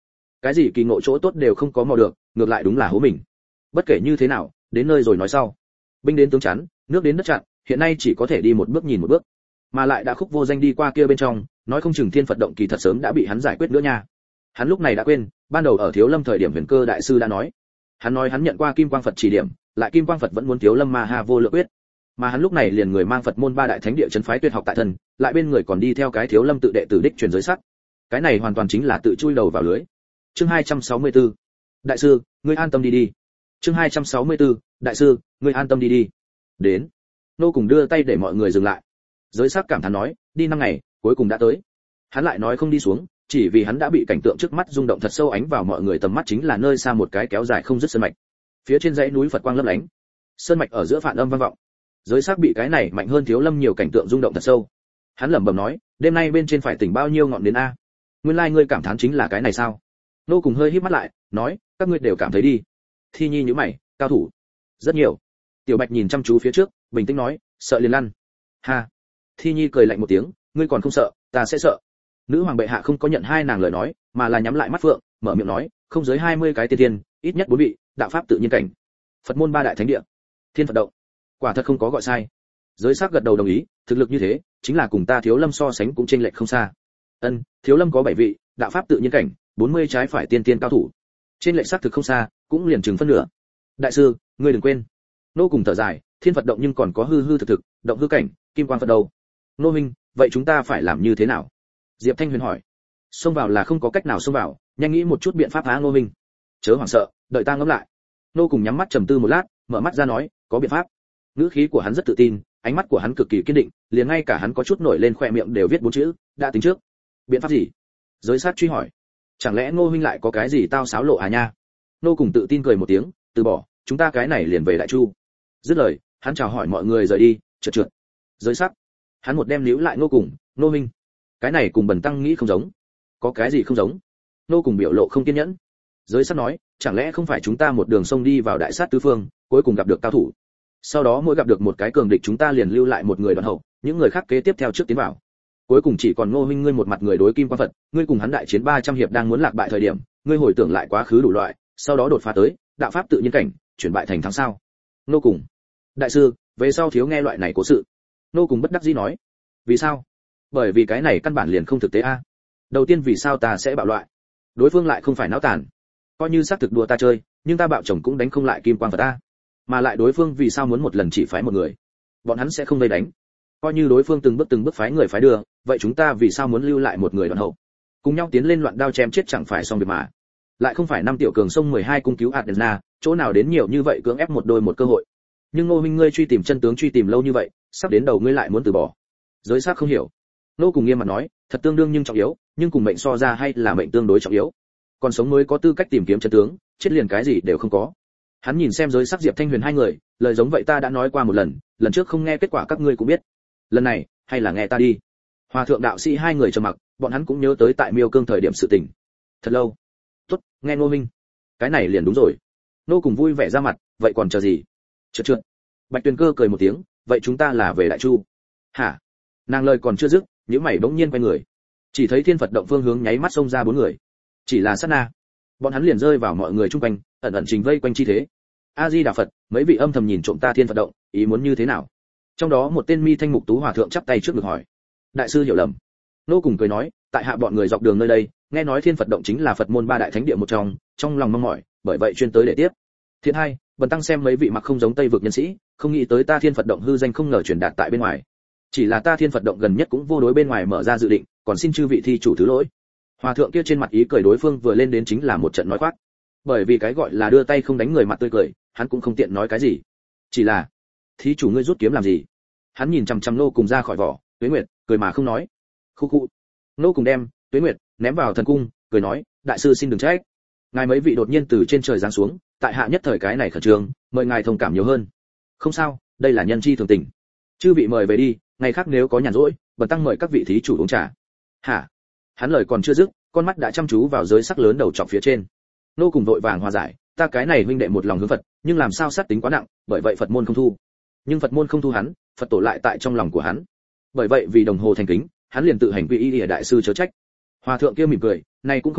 cái gì kỳ ngộ chỗ tốt đều không có mò được, ngược lại đúng là hố mình. Bất kể như thế nào, đến nơi rồi nói sau. Binh đến tướng chắn, nước đến đất chặn, hiện nay chỉ có thể đi một bước nhìn một bước. Mà lại đã khúc vô danh đi qua kia bên trong, nói không chừng thiên Phật động kỳ thật sớm đã bị hắn giải quyết nữa nha. Hắn lúc này đã quên, ban đầu ở Thiếu Lâm thời điểm Huyền Cơ đại sư đã nói. Hắn nói hắn nhận qua Kim Quang Phật chỉ điểm, lại Kim Quang Phật vẫn muốn Thiếu Lâm Ma Ha vô lượng quyết. Mà hắn lúc này liền người mang Phật môn ba đại thánh địa trấn phái tuyệt học tại thân, lại bên người còn đi theo cái Thiếu Lâm tự đệ tử đích truyền giới sắc. Cái này hoàn toàn chính là tự chui đầu vào lưới. Chương hai trăm sáu mươi tư. Đại sư, ngươi an tâm đi đi. Chương hai trăm sáu mươi tư. Đại sư, ngươi an tâm đi đi. Đến. Nô cùng đưa tay để mọi người dừng lại. Giới sắc cảm thán nói, đi năm ngày, cuối cùng đã tới. Hắn lại nói không đi xuống, chỉ vì hắn đã bị cảnh tượng trước mắt rung động thật sâu, ánh vào mọi người tầm mắt chính là nơi xa một cái kéo dài không dứt sơn mạch. Phía trên dãy núi Phật quang lấp lánh, sơn mạch ở giữa phản âm vang vọng. Giới sắc bị cái này mạnh hơn Thiếu Lâm nhiều cảnh tượng rung động thật sâu. Hắn lẩm bẩm nói, đêm nay bên trên phải tỉnh bao nhiêu ngọn đến a? Nguyên lai like ngươi cảm thán chính là cái này sao? Nô cùng hơi híp mắt lại, nói, các ngươi đều cảm thấy đi. Thi Nhi nhíu mày, cao thủ rất nhiều. Tiểu Bạch nhìn chăm chú phía trước, bình tĩnh nói, sợ liền lăn. Ha. Thi Nhi cười lạnh một tiếng, ngươi còn không sợ, ta sẽ sợ. Nữ hoàng bệ hạ không có nhận hai nàng lời nói, mà là nhắm lại mắt phượng, mở miệng nói, không dưới hai mươi cái tiên tiên, ít nhất bốn vị, đạo pháp tự nhiên cảnh. Phật môn ba đại thánh địa, thiên Phật động. Quả thật không có gọi sai. Giới sắc gật đầu đồng ý, thực lực như thế, chính là cùng ta Thiếu Lâm so sánh cũng chênh lệch không xa. Ân, Thiếu Lâm có bảy vị, đạo pháp tự nhiên cảnh, bốn mươi trái phải tiên tiên cao thủ. Trên lệch xác thực không xa, cũng liền chừng phân nửa. Đại sư, ngươi đừng quên. Nô cùng thở dài, thiên Phật động nhưng còn có hư hư thực thực, động hư cảnh, kim quang Phật đầu. Nô minh, vậy chúng ta phải làm như thế nào? Diệp Thanh Huyền hỏi. Xông vào là không có cách nào xông vào, nhanh nghĩ một chút biện pháp há Nô minh. Chớ hoảng sợ, đợi ta ngẫm lại. Nô cùng nhắm mắt trầm tư một lát, mở mắt ra nói, có biện pháp. Ngữ khí của hắn rất tự tin, ánh mắt của hắn cực kỳ kiên định, liền ngay cả hắn có chút nổi lên khóe miệng đều viết bốn chữ, đã tính trước. Biện pháp gì? Giới sát truy hỏi. Chẳng lẽ Ngô huynh lại có cái gì tao xáo lộ à nha? Nô cùng tự tin cười một tiếng, từ bỏ, chúng ta cái này liền về Đại Chu. Dứt lời, hắn chào hỏi mọi người rời đi, trượt trượt. Giới sắc. Hắn một đem níu lại Nô cùng, Nô huynh, cái này cùng Bần tăng nghĩ không giống. Có cái gì không giống? Nô cùng biểu lộ không kiên nhẫn. Giới sắc nói, chẳng lẽ không phải chúng ta một đường sông đi vào đại sát tứ phương, cuối cùng gặp được cao thủ. Sau đó mỗi gặp được một cái cường địch chúng ta liền lưu lại một người đoạn hậu, những người khác kế tiếp theo trước tiến vào. Cuối cùng chỉ còn Ngô huynh ngươi một mặt người đối Kim Quang Phật, ngươi cùng hắn đại chiến ba trăm hiệp đang muốn lạc bại thời điểm, ngươi hồi tưởng lại quá khứ đủ loại, sau đó đột phá tới đạo pháp tự nhiên cảnh, chuyển bại thành thắng sao? Nô cùng, đại sư, về sau thiếu nghe loại này cố sự. Nô cùng bất đắc dĩ nói. Vì sao? Bởi vì cái này căn bản liền không thực tế a. Đầu tiên vì sao ta sẽ bạo loại? Đối phương lại không phải náo tàn. Coi như xác thực đùa ta chơi, nhưng ta bạo chồng cũng đánh không lại Kim Quang Phật ta. Mà lại đối phương vì sao muốn một lần chỉ phái một người? Bọn hắn sẽ không vây đánh. Coi như đối phương từng bước từng bước phái người phái đưa, vậy chúng ta vì sao muốn lưu lại một người đoạn hậu? Cùng nhau tiến lên loạn đao chém chết chẳng phải xong việc mà. Lại không phải năm tiểu cường sông mười hai cung cứu Adena, chỗ nào đến nhiều như vậy cưỡng ép một đôi một cơ hội. Nhưng Ngô huynh ngươi truy tìm chân tướng truy tìm lâu như vậy, sắp đến đầu ngươi lại muốn từ bỏ. Giới sắc không hiểu. Nô cùng nghiêm mặt nói, thật tương đương nhưng trọng yếu, nhưng cùng mệnh so ra hay là mệnh tương đối trọng yếu. Còn sống mới có tư cách tìm kiếm chân tướng, chết liền cái gì đều không có. Hắn nhìn xem giới sắc Diệp Thanh Huyền hai người, lời giống vậy ta đã nói qua một lần, lần trước không nghe kết quả các ngươi cũng biết. Lần này, hay là nghe ta đi. Hòa thượng đạo sĩ hai người trầm mặc, bọn hắn cũng nhớ tới tại Miêu Cương thời điểm sự tình. Thật lâu. Tốt, nghe Ngô minh. Cái này liền đúng rồi. Nô cùng vui vẻ ra mặt, vậy còn chờ gì? Trượt trượt. Bạch Tuyền Cơ cười một tiếng, vậy chúng ta là về Đại Chu. Hả? Nàng lời còn chưa dứt, nhíu mày bỗng nhiên quay người. Chỉ thấy Thiên Phật động phương hướng nháy mắt xông ra bốn người. Chỉ là sát na, bọn hắn liền rơi vào mọi người chung quanh, ẩn ẩn trình vây quanh chi thế. A Di Đà Phật, mấy vị âm thầm nhìn trộm ta Thiên Phật động, ý muốn như thế nào? Trong đó một tên mi thanh mục tú hòa thượng chắp tay trước ngực hỏi. Đại sư hiểu lầm. Nô cùng cười nói, tại hạ bọn người dọc đường nơi đây, nghe nói Thiên Phật động chính là Phật môn ba đại thánh địa một trong, trong lòng mong mỏi, bởi vậy chuyên tới để tiếp. Thiện hai, Bần tăng xem mấy vị mặc không giống Tây vực nhân sĩ, không nghĩ tới ta Thiên Phật động hư danh không ngờ truyền đạt tại bên ngoài. Chỉ là ta Thiên Phật động gần nhất cũng vô đối bên ngoài mở ra dự định, còn xin chư vị thi chủ thứ lỗi. Hòa thượng kia trên mặt ý cười đối phương vừa lên đến chính là một trận nói khoác. Bởi vì cái gọi là đưa tay không đánh người mặt tươi cười, hắn cũng không tiện nói cái gì. Chỉ là, thí chủ ngươi rút kiếm làm gì? Hắn nhìn chằm chằm Nô cùng ra khỏi vỏ, Tuế Nguyệt cười mà không nói. Khu khu. Nô cùng đem Tuế Nguyệt ném vào thần cung, cười nói, đại sư xin đừng trách. Ngài mấy vị đột nhiên từ trên trời giáng xuống, tại hạ nhất thời cái này khẩn trương, mời ngài thông cảm nhiều hơn. Không sao, đây là nhân chi thường tình. Chư vị mời về đi, ngày khác nếu có nhàn rỗi, Bần tăng mời các vị thí chủ uống trà. Hả? Hắn lời còn chưa dứt, con mắt đã chăm chú vào giới sắc lớn đầu trọc phía trên. Nô cùng vội vàng hòa giải, ta cái này huynh đệ một lòng hướng Phật, nhưng làm sao sát tính quá nặng, bởi vậy Phật môn không thu. Nhưng Phật môn không thu hắn, Phật tổ lại tại trong lòng của hắn. Bởi vậy vì đồng hồ thành kính, hắn liền tự hành quy y lìa đại sư chớ trách. Hòa thượng kia mỉm cười, này cũng không sao,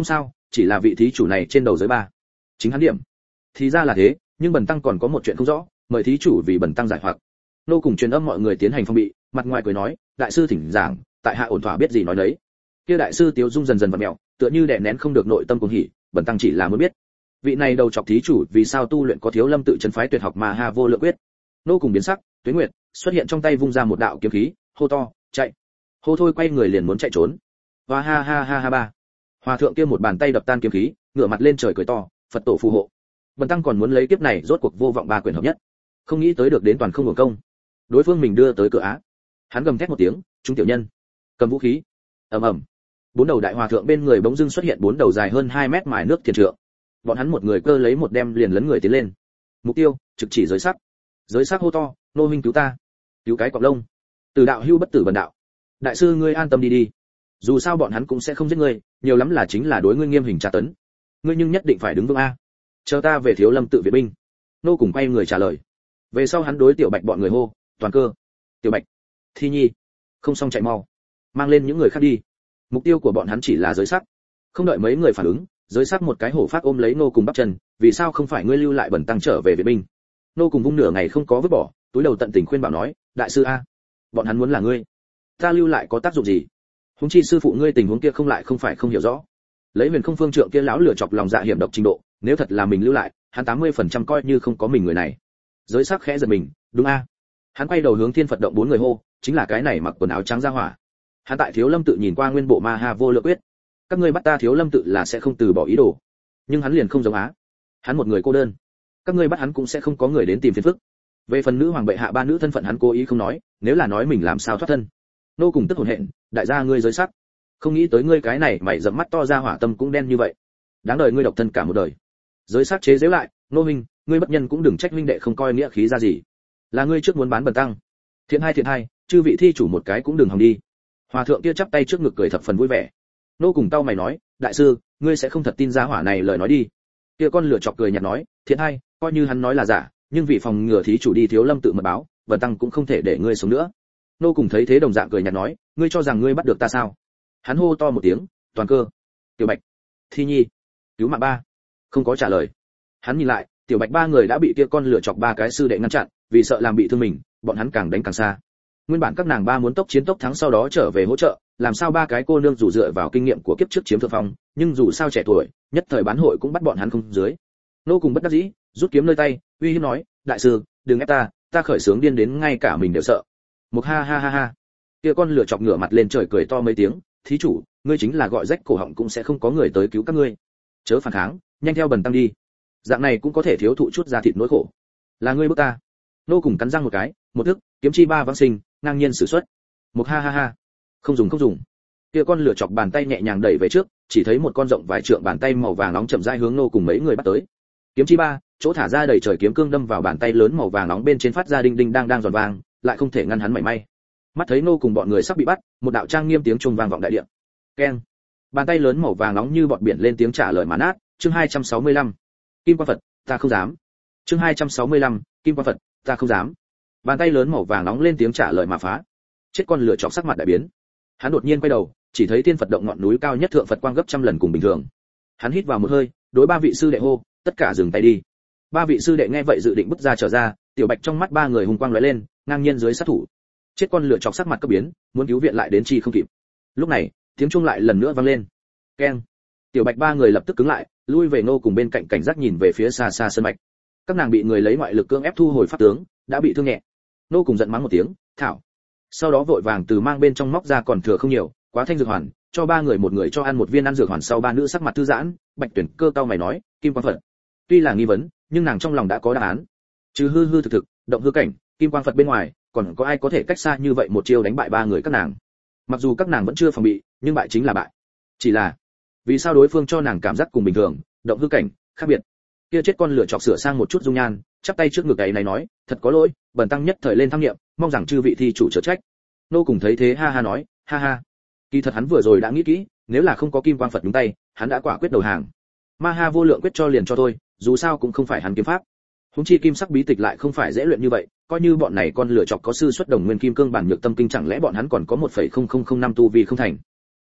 chỉ là vị thí chủ này trên đầu giới ba chính hắn điểm. Thì ra là thế, nhưng bần tăng còn có một chuyện không rõ, mời thí chủ vì bần tăng giải hoặc. Nô cùng truyền âm mọi người tiến hành phong bị, mặt ngoài cười nói, đại sư thỉnh giảng, tại hạ ổn thỏa biết gì nói nấy. Kia đại sư tiếu dung dần dần vặn mèo, tựa như đè nén không được nội tâm cuồng hỉ, bần tăng chỉ là muốn biết, vị này đầu chọc thí chủ vì sao tu luyện có Thiếu Lâm tự chân phái tuyệt học Ma Ha Vô Lượng Quyết. Nô cùng biến sắc, Tuế Nguyệt xuất hiện trong tay vung ra một đạo kiếm khí, hô to, chạy. Hô thôi quay người liền muốn chạy trốn. Và ha ha ha ha ba. Hòa thượng kia một bàn tay đập tan kiếm khí, ngửa mặt lên trời cười to, Phật tổ phù hộ. Bần tăng còn muốn lấy kiếp này rốt cuộc vô vọng ba quyền hợp nhất. Không nghĩ tới được đến toàn không hưởng công. Đối phương mình đưa tới cửa á. Hắn gầm thét một tiếng, chúng tiểu nhân, cầm vũ khí. Ầm ầm. Bốn đầu đại hòa thượng bên người bỗng dưng xuất hiện bốn đầu dài hơn hai mét mài nước thiền trượng. Bọn hắn một người cơ lấy một đem liền lấn người tiến lên. Mục tiêu, trực chỉ giới sắc. Giới sắc hô to, nô huynh cứu ta, cứu cái cọp lông. Từ đạo hưu bất tử bần đạo. Đại sư ngươi an tâm đi đi. Dù sao bọn hắn cũng sẽ không giết ngươi, nhiều lắm là chính là đối ngươi nghiêm hình tra tấn. Ngươi nhưng nhất định phải đứng vững a. Chờ ta về Thiếu Lâm tự viện binh. Nô cùng quay người trả lời. Về sau hắn đối Tiểu Bạch bọn người hô, toàn cơ. Tiểu Bạch, Thi Nhi, không xong chạy mau, mang lên những người khác đi. Mục tiêu của bọn hắn chỉ là giới sắc. Không đợi mấy người phản ứng, giới sắc một cái hổ phát ôm lấy nô cùng bắp chân, vì sao không phải ngươi lưu lại bẩn tăng trở về viện binh. Nô cùng vung nửa ngày không có vứt bỏ, túi đầu tận tình khuyên bảo nói, đại sư a, bọn hắn muốn là ngươi, ta lưu lại có tác dụng gì? Huống chi sư phụ ngươi tình huống kia không lại không phải không hiểu rõ. Lấy Huyền Không Phương Trượng kia lão lửa chọc lòng dạ hiểm độc trình độ, nếu thật là mình lưu lại, hắn tám mươi phần trăm coi như không có mình người này. Giới sắc khẽ giật mình, đúng a. Hắn quay đầu hướng Thiên Phật động bốn người hô, chính là cái này mặc quần áo trắng ra hỏa. Hắn tại Thiếu Lâm tự nhìn qua nguyên bộ Ma Ha Vô Lượng Quyết. Các ngươi bắt ta Thiếu Lâm tự là sẽ không từ bỏ ý đồ. Nhưng hắn liền không giống á. Hắn một người cô đơn. Các ngươi bắt hắn cũng sẽ không có người đến tìm phiền phức. Về phần nữ hoàng bệ hạ ba nữ thân phận hắn cố ý không nói, nếu là nói mình làm sao thoát thân. Nô cùng tức hồn hện, đại gia ngươi giới sắc. Không nghĩ tới ngươi cái này mày rậm mắt to ra hỏa tâm cũng đen như vậy. Đáng đời ngươi độc thân cả một đời. Giới sắc chế giễu lại, nô minh, ngươi bất nhân cũng đừng trách huynh đệ không coi nghĩa khí ra gì. Là ngươi trước muốn bán bần tăng. Thiện hai thiện hai, chư vị thi chủ một cái cũng đừng hòng đi. Hòa thượng kia chắp tay trước ngực cười thập phần vui vẻ. Nô cùng tao mày nói, đại sư, ngươi sẽ không thật tin ra hỏa này lời nói đi. Kia con lửa chọc cười nhạt nói, thiện hai, coi như hắn nói là giả, nhưng vì phòng ngừa thí chủ đi Thiếu Lâm tự mật báo, bần tăng cũng không thể để ngươi sống nữa. Nô cùng thấy thế đồng dạng cười nhạt nói, ngươi cho rằng ngươi bắt được ta sao? Hắn hô to một tiếng, toàn cơ, Tiểu Bạch, Thi Nhi, cứu mạng ba. Không có trả lời. Hắn nhìn lại, Tiểu Bạch ba người đã bị kia con lửa chọc ba cái sư đệ ngăn chặn, vì sợ làm bị thương mình, bọn hắn càng đánh càng xa. Nguyên bản các nàng ba muốn tốc chiến tốc thắng sau đó trở về hỗ trợ, làm sao ba cái cô nương dù dựa vào kinh nghiệm của kiếp trước chiếm thượng phong, nhưng dù sao trẻ tuổi, nhất thời bán hội cũng bắt bọn hắn không dưới. Nô cùng bất đắc dĩ, rút kiếm nơi tay, uy hiếp nói, đại sư, đừng ép ta, ta khởi sướng điên đến ngay cả mình đều sợ. Một ha ha ha ha. Kia con lửa chọc ngửa mặt lên trời cười to mấy tiếng, thí chủ, ngươi chính là gọi rách cổ họng cũng sẽ không có người tới cứu các ngươi. Chớ phản kháng, nhanh theo bần tăng đi. Dạng này cũng có thể thiếu thụ chút ra thịt nỗi khổ. Là ngươi bức ta. Nô cùng cắn răng một cái, một thức, kiếm chi ba vãng sinh, ngang nhiên sử xuất. Một ha ha ha. Không dùng không dùng. Kia con lửa chọc bàn tay nhẹ nhàng đẩy về trước, chỉ thấy một con rộng vài trượng bàn tay màu vàng nóng chậm rãi hướng nô cùng mấy người bắt tới. Kiếm chi ba, chỗ thả ra đầy trời kiếm cương đâm vào bàn tay lớn màu vàng nóng bên trên phát ra đinh đinh đang đang giòn vang, lại không thể ngăn hắn mảy may. Mắt thấy nô cùng bọn người sắp bị bắt, một đạo trang nghiêm tiếng chuông vang vọng đại điện. Keng. Bàn tay lớn màu vàng nóng như bọt biển lên tiếng trả lời mà nát, chương hai trăm sáu mươi lăm. Kim Quan Phật, ta không dám. Chương hai trăm sáu mươi lăm, Kim Quan Phật, ta không dám. Bàn tay lớn màu vàng nóng lên tiếng trả lời mà phá. Chết con lửa chọc sắc mặt đại biến. Hắn đột nhiên quay đầu, chỉ thấy Thiên Phật động ngọn núi cao nhất thượng Phật quang gấp trăm lần cùng bình thường. Hắn hít vào một hơi, đối ba vị sư đệ hô, tất cả dừng tay đi. Ba vị sư đệ nghe vậy dự định bước ra trở ra, Tiểu Bạch trong mắt ba người hùng quang lóe lên, ngang nhiên dưới sát thủ. Chết con lửa chọc sắc mặt cấp biến, muốn cứu viện lại đến chi không kịp. Lúc này, tiếng chuông lại lần nữa vang lên. Keng. Tiểu Bạch ba người lập tức cứng lại, lui về nô cùng bên cạnh cảnh giác nhìn về phía xa xa sơn mạch. Các nàng bị người lấy ngoại lực cưỡng ép thu hồi pháp tướng, đã bị thương nhẹ. Nô cùng giận mắng một tiếng, thảo. Sau đó vội vàng từ mang bên trong móc ra còn thừa không nhiều, quá thanh dược hoàn, cho ba người một người cho ăn một viên ăn dược hoàn. Sau ba nữ sắc mặt thư giãn, Bạch Tuyển Cơ cao mày nói, Kim Quang Phật. Tuy là nghi vấn, nhưng nàng trong lòng đã có đáp án. Trừ hư hư thực thực, động hư cảnh, Kim Quang Phật bên ngoài, còn có ai có thể cách xa như vậy một chiêu đánh bại ba người các nàng? Mặc dù các nàng vẫn chưa phòng bị, nhưng bại chính là bại. Chỉ là, vì sao đối phương cho nàng cảm giác cùng bình thường, động hư cảnh, khác biệt? Kia chết con lửa chọc sửa sang một chút dung nhan, chắp tay trước ngực ấy này nói, thật có lỗi, bần tăng nhất thời lên tham nghiệm, mong rằng chư vị thi chủ chớ trách. Nô cùng thấy thế ha ha nói, ha ha. Kỳ thật hắn vừa rồi đã nghĩ kỹ, nếu là không có Kim Quang Phật nhúng tay, hắn đã quả quyết đầu hàng. Ma Ha Vô Lượng Quyết cho liền cho thôi, dù sao cũng không phải hắn kiếm pháp. Húng chi kim sắc bí tịch lại không phải dễ luyện như vậy, coi như bọn này con lửa chọc có sư xuất đồng nguyên kim cương bản nhược tâm kinh, chẳng lẽ bọn hắn còn có một phẩy không không không năm tu vi không thành?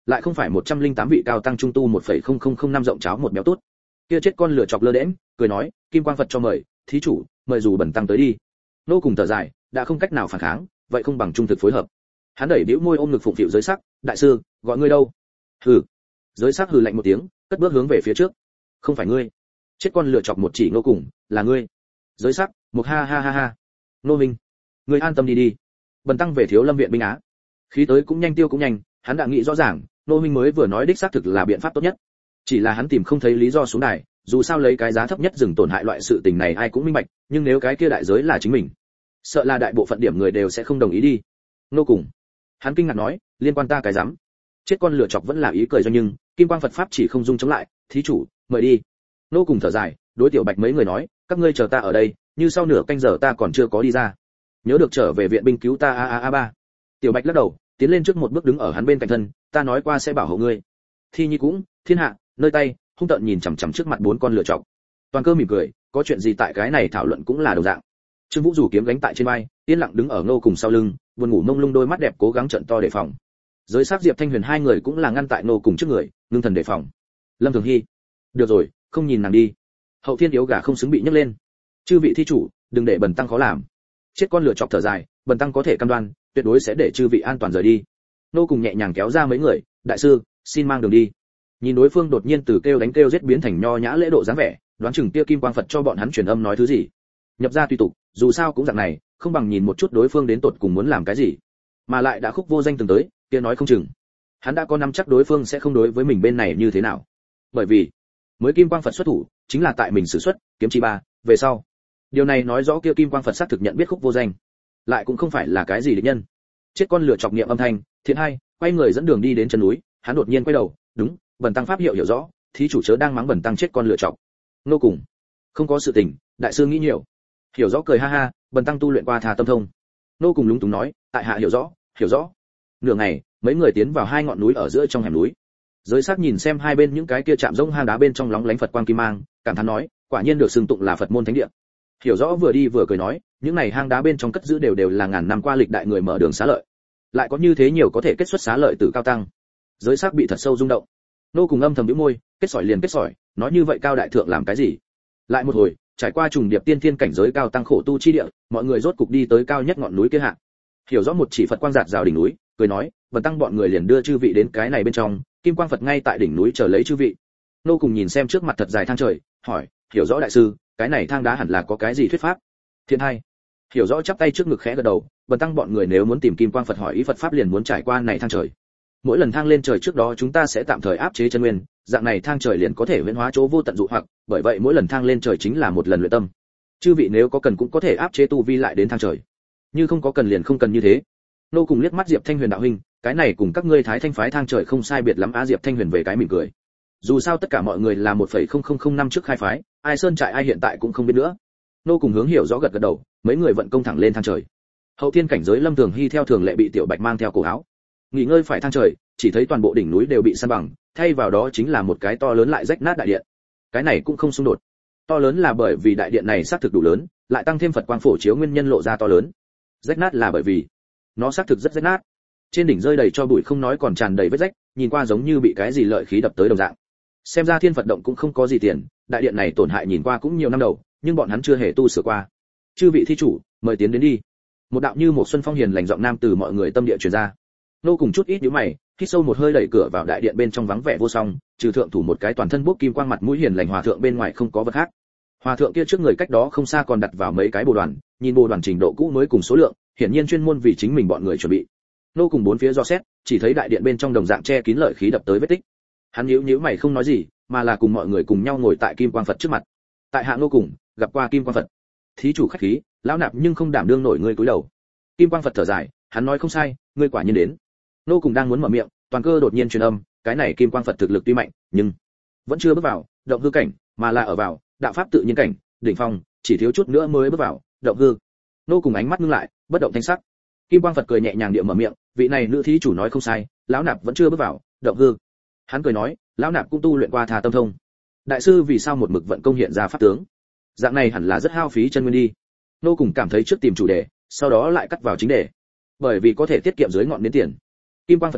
lại không phải một trăm linh tám vị cao tăng trung tu một phẩy không không không năm rộng cháo một béo tốt. Kia chết con lửa chọc lơ đễnh, cười nói, Kim Quang Phật cho mời, thí chủ, mời dù bần tăng tới đi. Nô cùng thở dài, đã không cách nào phản kháng, vậy không bằng trung thực phối hợp. Hắn đẩy bĩu môi ôm ngực phụng phịu giới sắc, đại sư, gọi ngươi đâu? Hừ. Giới sắc hừ lạnh một tiếng, cất bước hướng về phía trước. Không phải ngươi. Chết con lửa chọc một chỉ Nô cùng, là ngươi. Giới sắc, một ha ha ha ha. Nô minh, ngươi an tâm đi đi. Bần tăng về Thiếu Lâm viện binh á. Khí tới cũng nhanh tiêu cũng nhanh, hắn đã nghĩ rõ ràng, Nô minh mới vừa nói đích xác thực là biện pháp tốt nhất. Chỉ là hắn tìm không thấy lý do xuống đài, dù sao lấy cái giá thấp nhất dừng tổn hại loại sự tình này ai cũng minh bạch, nhưng nếu cái kia đại giới là chính mình, sợ là đại bộ phận điểm người đều sẽ không đồng ý đi. Nô cùng, hắn kinh ngạc nói, liên quan ta cái dám. Chết con lửa chọc vẫn là ý cười do nhưng, Kim Quang Phật pháp chỉ không dung chống lại, thí chủ, mời đi. Nô cùng thở dài, đối Tiểu Bạch mấy người nói, các ngươi chờ ta ở đây, như sau nửa canh giờ ta còn chưa có đi ra, nhớ được trở về viện binh cứu ta a a a ba. Tiểu Bạch lắc đầu, tiến lên trước một bước đứng ở hắn bên cạnh thân, ta nói qua sẽ bảo hộ ngươi. Thi Nhi cũng, thiên hạ, nơi tay, hung tợn nhìn chằm chằm trước mặt bốn con lửa chọc. Toàn Cơ mỉm cười, có chuyện gì tại cái này thảo luận cũng là đồng dạng. Trương Vũ rủ kiếm gánh tại trên vai, yên lặng đứng ở Nô cùng sau lưng, buồn ngủ mông lung đôi mắt đẹp cố gắng trợn to đề phòng. Giới Sắc Diệp Thanh Huyền hai người cũng là ngăn tại Nô cùng trước người, ngưng thần đề phòng. Lâm Thường Hy, được rồi, không nhìn nàng đi. Hậu Thiên yếu gà không xứng bị nhấc lên. Chư vị thi chủ, đừng để bần tăng khó làm. Chết con lửa chọc thở dài, bần tăng có thể cam đoan, tuyệt đối sẽ để chư vị an toàn rời đi. Nô cùng nhẹ nhàng kéo ra mấy người, đại sư, xin mang đường đi. Nhìn đối phương đột nhiên từ kêu đánh kêu giết biến thành nho nhã lễ độ dáng vẻ, đoán chừng kia Kim Quang Phật cho bọn hắn truyền âm nói thứ gì. Nhập ra tùy tục, dù sao cũng dạng này, không bằng nhìn một chút đối phương đến tột cùng muốn làm cái gì, mà lại đã khúc vô danh từng tới, kia nói không chừng hắn đã có nắm chắc đối phương sẽ không đối với mình bên này như thế nào. Bởi vì mới Kim Quang Phật xuất thủ, chính là tại mình sử xuất kiếm chi ba, về sau điều này nói rõ kia Kim Quang Phật xác thực nhận biết khúc vô danh, lại cũng không phải là cái gì địch nhân. Chết con lửa chọc niệm âm thanh, thiện hai, quay người dẫn đường đi đến chân núi, hắn đột nhiên quay đầu, đúng, bần tăng pháp hiệu hiểu rõ, thí chủ chớ đang mắng bần tăng chết con lửa chọc. Nô cùng, không có sự tình, đại sư nghĩ nhiều. Hiểu rõ cười ha ha, bần tăng tu luyện qua Tha Tâm Thông. Nô cùng lúng túng nói, tại hạ hiểu rõ, hiểu rõ. Nửa ngày, mấy người tiến vào hai ngọn núi ở giữa trong hẻm núi. Giới Sắc nhìn xem hai bên những cái kia chạm rỗng hang đá bên trong lóng lánh Phật quang kim mang, cảm thán nói, quả nhiên được xưng tụng là Phật môn thánh địa. Hiểu rõ vừa đi vừa cười nói, những này hang đá bên trong cất giữ đều đều là ngàn năm qua lịch đại người mở đường xá lợi, lại có như thế nhiều có thể kết xuất xá lợi từ cao tăng. Giới Sắc bị thật sâu rung động. Nô cùng âm thầm nhíu môi, kết sỏi liền kết sỏi, nói như vậy cao đại thượng làm cái gì? Lại một hồi, trải qua trùng điệp tiên thiên cảnh giới cao tăng khổ tu chi địa, mọi người rốt cục đi tới cao nhất ngọn núi kia hạ. Hiểu rõ một chỉ Phật quang giạt rào đỉnh núi, cười nói, bần tăng bọn người liền đưa chư vị đến cái này bên trong, Kim Quang Phật ngay tại đỉnh núi chờ lấy chư vị. Nô cùng nhìn xem trước mặt thật dài thang trời, hỏi, hiểu rõ đại sư, cái này thang đá hẳn là có cái gì thuyết pháp? Thiên hai. Hiểu rõ chắp tay trước ngực khẽ gật đầu, bần tăng bọn người nếu muốn tìm Kim Quang Phật hỏi ý Phật pháp liền muốn trải qua này thang trời. Mỗi lần thang lên trời trước đó chúng ta sẽ tạm thời áp chế chân nguyên, dạng này thang trời liền có thể huyễn hóa chỗ vô tận dụ hoặc, bởi vậy mỗi lần thang lên trời chính là một lần luyện tâm. Chư vị nếu có cần cũng có thể áp chế tu vi lại đến thang trời, như không có cần liền không cần như thế. Nô cùng liếc mắt Diệp Thanh Huyền đạo huynh, cái này cùng các ngươi Thái Thanh phái thang trời không sai biệt lắm á. Diệp Thanh Huyền về cái mỉm cười. Dù sao tất cả mọi người là một phẩy không không không năm trước khai phái, ai sơn trại ai hiện tại cũng không biết nữa. Nô cùng hướng hiểu rõ gật gật đầu, mấy người vận công thẳng lên thang trời. Hậu thiên cảnh giới Lâm Thường Hy theo thường lệ bị Tiểu Bạch mang theo cổ áo, nghỉ ngơi phải thang trời, chỉ thấy toàn bộ đỉnh núi đều bị san bằng, thay vào đó chính là một cái to lớn lại rách nát đại điện. Cái này cũng không xung đột. To lớn là bởi vì đại điện này xác thực đủ lớn, lại tăng thêm Phật quang phổ chiếu nguyên nhân lộ ra to lớn. Rách nát là bởi vì nó xác thực rất rách nát. Trên đỉnh rơi đầy cho bụi không nói còn tràn đầy vết rách, nhìn qua giống như bị cái gì lợi khí đập tới đồng dạng. Xem ra Thiên Phật động cũng không có gì tiền, đại điện này tổn hại nhìn qua cũng nhiều năm đầu, nhưng bọn hắn chưa hề tu sửa qua. Chư vị thi chủ, mời tiến đến đi. Một đạo như một xuân phong hiền lành giọng nam từ mọi người tâm địa truyền ra. Nô cùng chút ít nhíu mày, hít sâu một hơi đẩy cửa vào đại điện bên trong vắng vẻ vô song, trừ thượng thủ một cái toàn thân bốc kim quang mặt mũi hiền lành hòa thượng bên ngoài không có vật khác. Hòa thượng kia trước người cách đó không xa còn đặt vào mấy cái bồ đoàn, nhìn bồ đoàn trình độ cũ mới cùng số lượng, hiển nhiên chuyên môn vì chính mình bọn người chuẩn bị. Nô cùng bốn phía do xét, chỉ thấy đại điện bên trong đồng dạng che kín lợi khí đập tới vết tích. Hắn nhíu nhíu mày không nói gì, mà là cùng mọi người cùng nhau ngồi tại Kim Quang Phật trước mặt. Tại hạ Nô cùng gặp qua Kim Quang Phật. Thí chủ khách khí, lão nạp nhưng không đảm đương nổi ngươi cúi đầu. Kim Quang Phật thở dài, hắn nói không sai, ngươi quả nhiên đến. Nô cùng đang muốn mở miệng, Toàn Cơ đột nhiên truyền âm, cái này Kim Quang Phật thực lực tuy mạnh, nhưng vẫn chưa bước vào động hư cảnh, mà là ở vào đạo pháp tự nhiên cảnh, đỉnh phong, chỉ thiếu chút nữa mới bước vào động hư. Nô cùng ánh mắt ngưng lại, bất động thanh sắc. Kim Quang Phật cười nhẹ nhàng địa mở miệng, vị này nữ thí chủ nói không sai, lão nạp vẫn chưa bước vào động hư. Hắn cười nói, lão nạp cũng tu luyện qua Tha Tâm Thông. Đại sư vì sao một mực vận công hiện ra pháp tướng? Dạng này hẳn là rất hao phí chân nguyên đi. Nô cùng cảm thấy trước tìm chủ đề, sau đó lại cắt vào chính đề. Bởi vì có thể tiết kiệm dưới ngọn đến tiền. Kim Quang Phật đáp,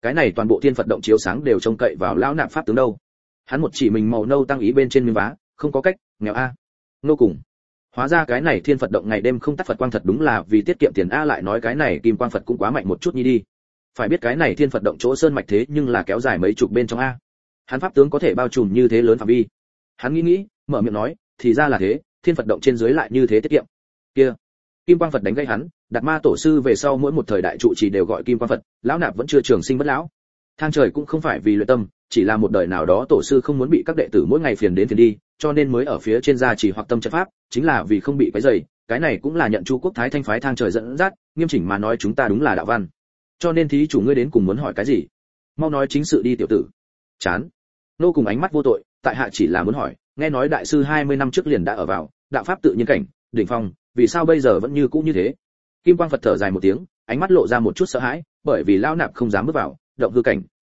cái này toàn bộ thiên Phật động chiếu sáng đều trông cậy vào lão nạp pháp tướng đâu. Hắn một chỉ mình màu nâu tăng ý bên trên miếng vá, không có cách, nghèo a. Nô cùng. Hóa ra cái này thiên Phật động ngày đêm không tắt Phật quang thật đúng là vì tiết kiệm tiền a, lại nói cái này kim quang Phật cũng quá mạnh một chút nhi đi. Phải biết cái này thiên Phật động chỗ sơn mạch thế nhưng là kéo dài mấy chục bên trong a. Hắn pháp tướng có thể bao trùm như thế lớn phạm vi. Hắn nghĩ nghĩ, mở miệng nói, thì ra là thế, thiên Phật động trên dưới lại như thế tiết kiệm. Kia, kim quang Phật đánh gây hắn, Đạt Ma tổ sư về sau mỗi một thời đại trụ trì đều gọi kim quang Phật, lão nạp vẫn chưa trường sinh bất lão. Thang trời cũng không phải vì luyện tâm, chỉ là một đời nào đó tổ sư không muốn bị các đệ tử mỗi ngày phiền đến phiền đi, cho nên mới ở phía trên gia chỉ hoặc tâm trận pháp, chính là vì không bị quấy rầy. Cái này cũng là nhận Chu Quốc Thái Thanh phái thang trời dẫn dắt, nghiêm chỉnh mà nói chúng ta đúng là đạo văn. Cho nên thí chủ ngươi đến cùng muốn hỏi cái gì? Mau nói chính sự đi tiểu tử. Chán. Nô cùng ánh mắt vô tội, tại hạ chỉ là muốn hỏi, nghe nói đại sư hai mươi năm trước liền đã ở vào đạo pháp tự nhiên cảnh, đỉnh phong, vì sao bây giờ vẫn như cũ như thế? Kim Quang Phật thở dài một tiếng, ánh mắt lộ ra một chút sợ hãi, bởi vì lão nạp không dám bước vào động hư cảnh.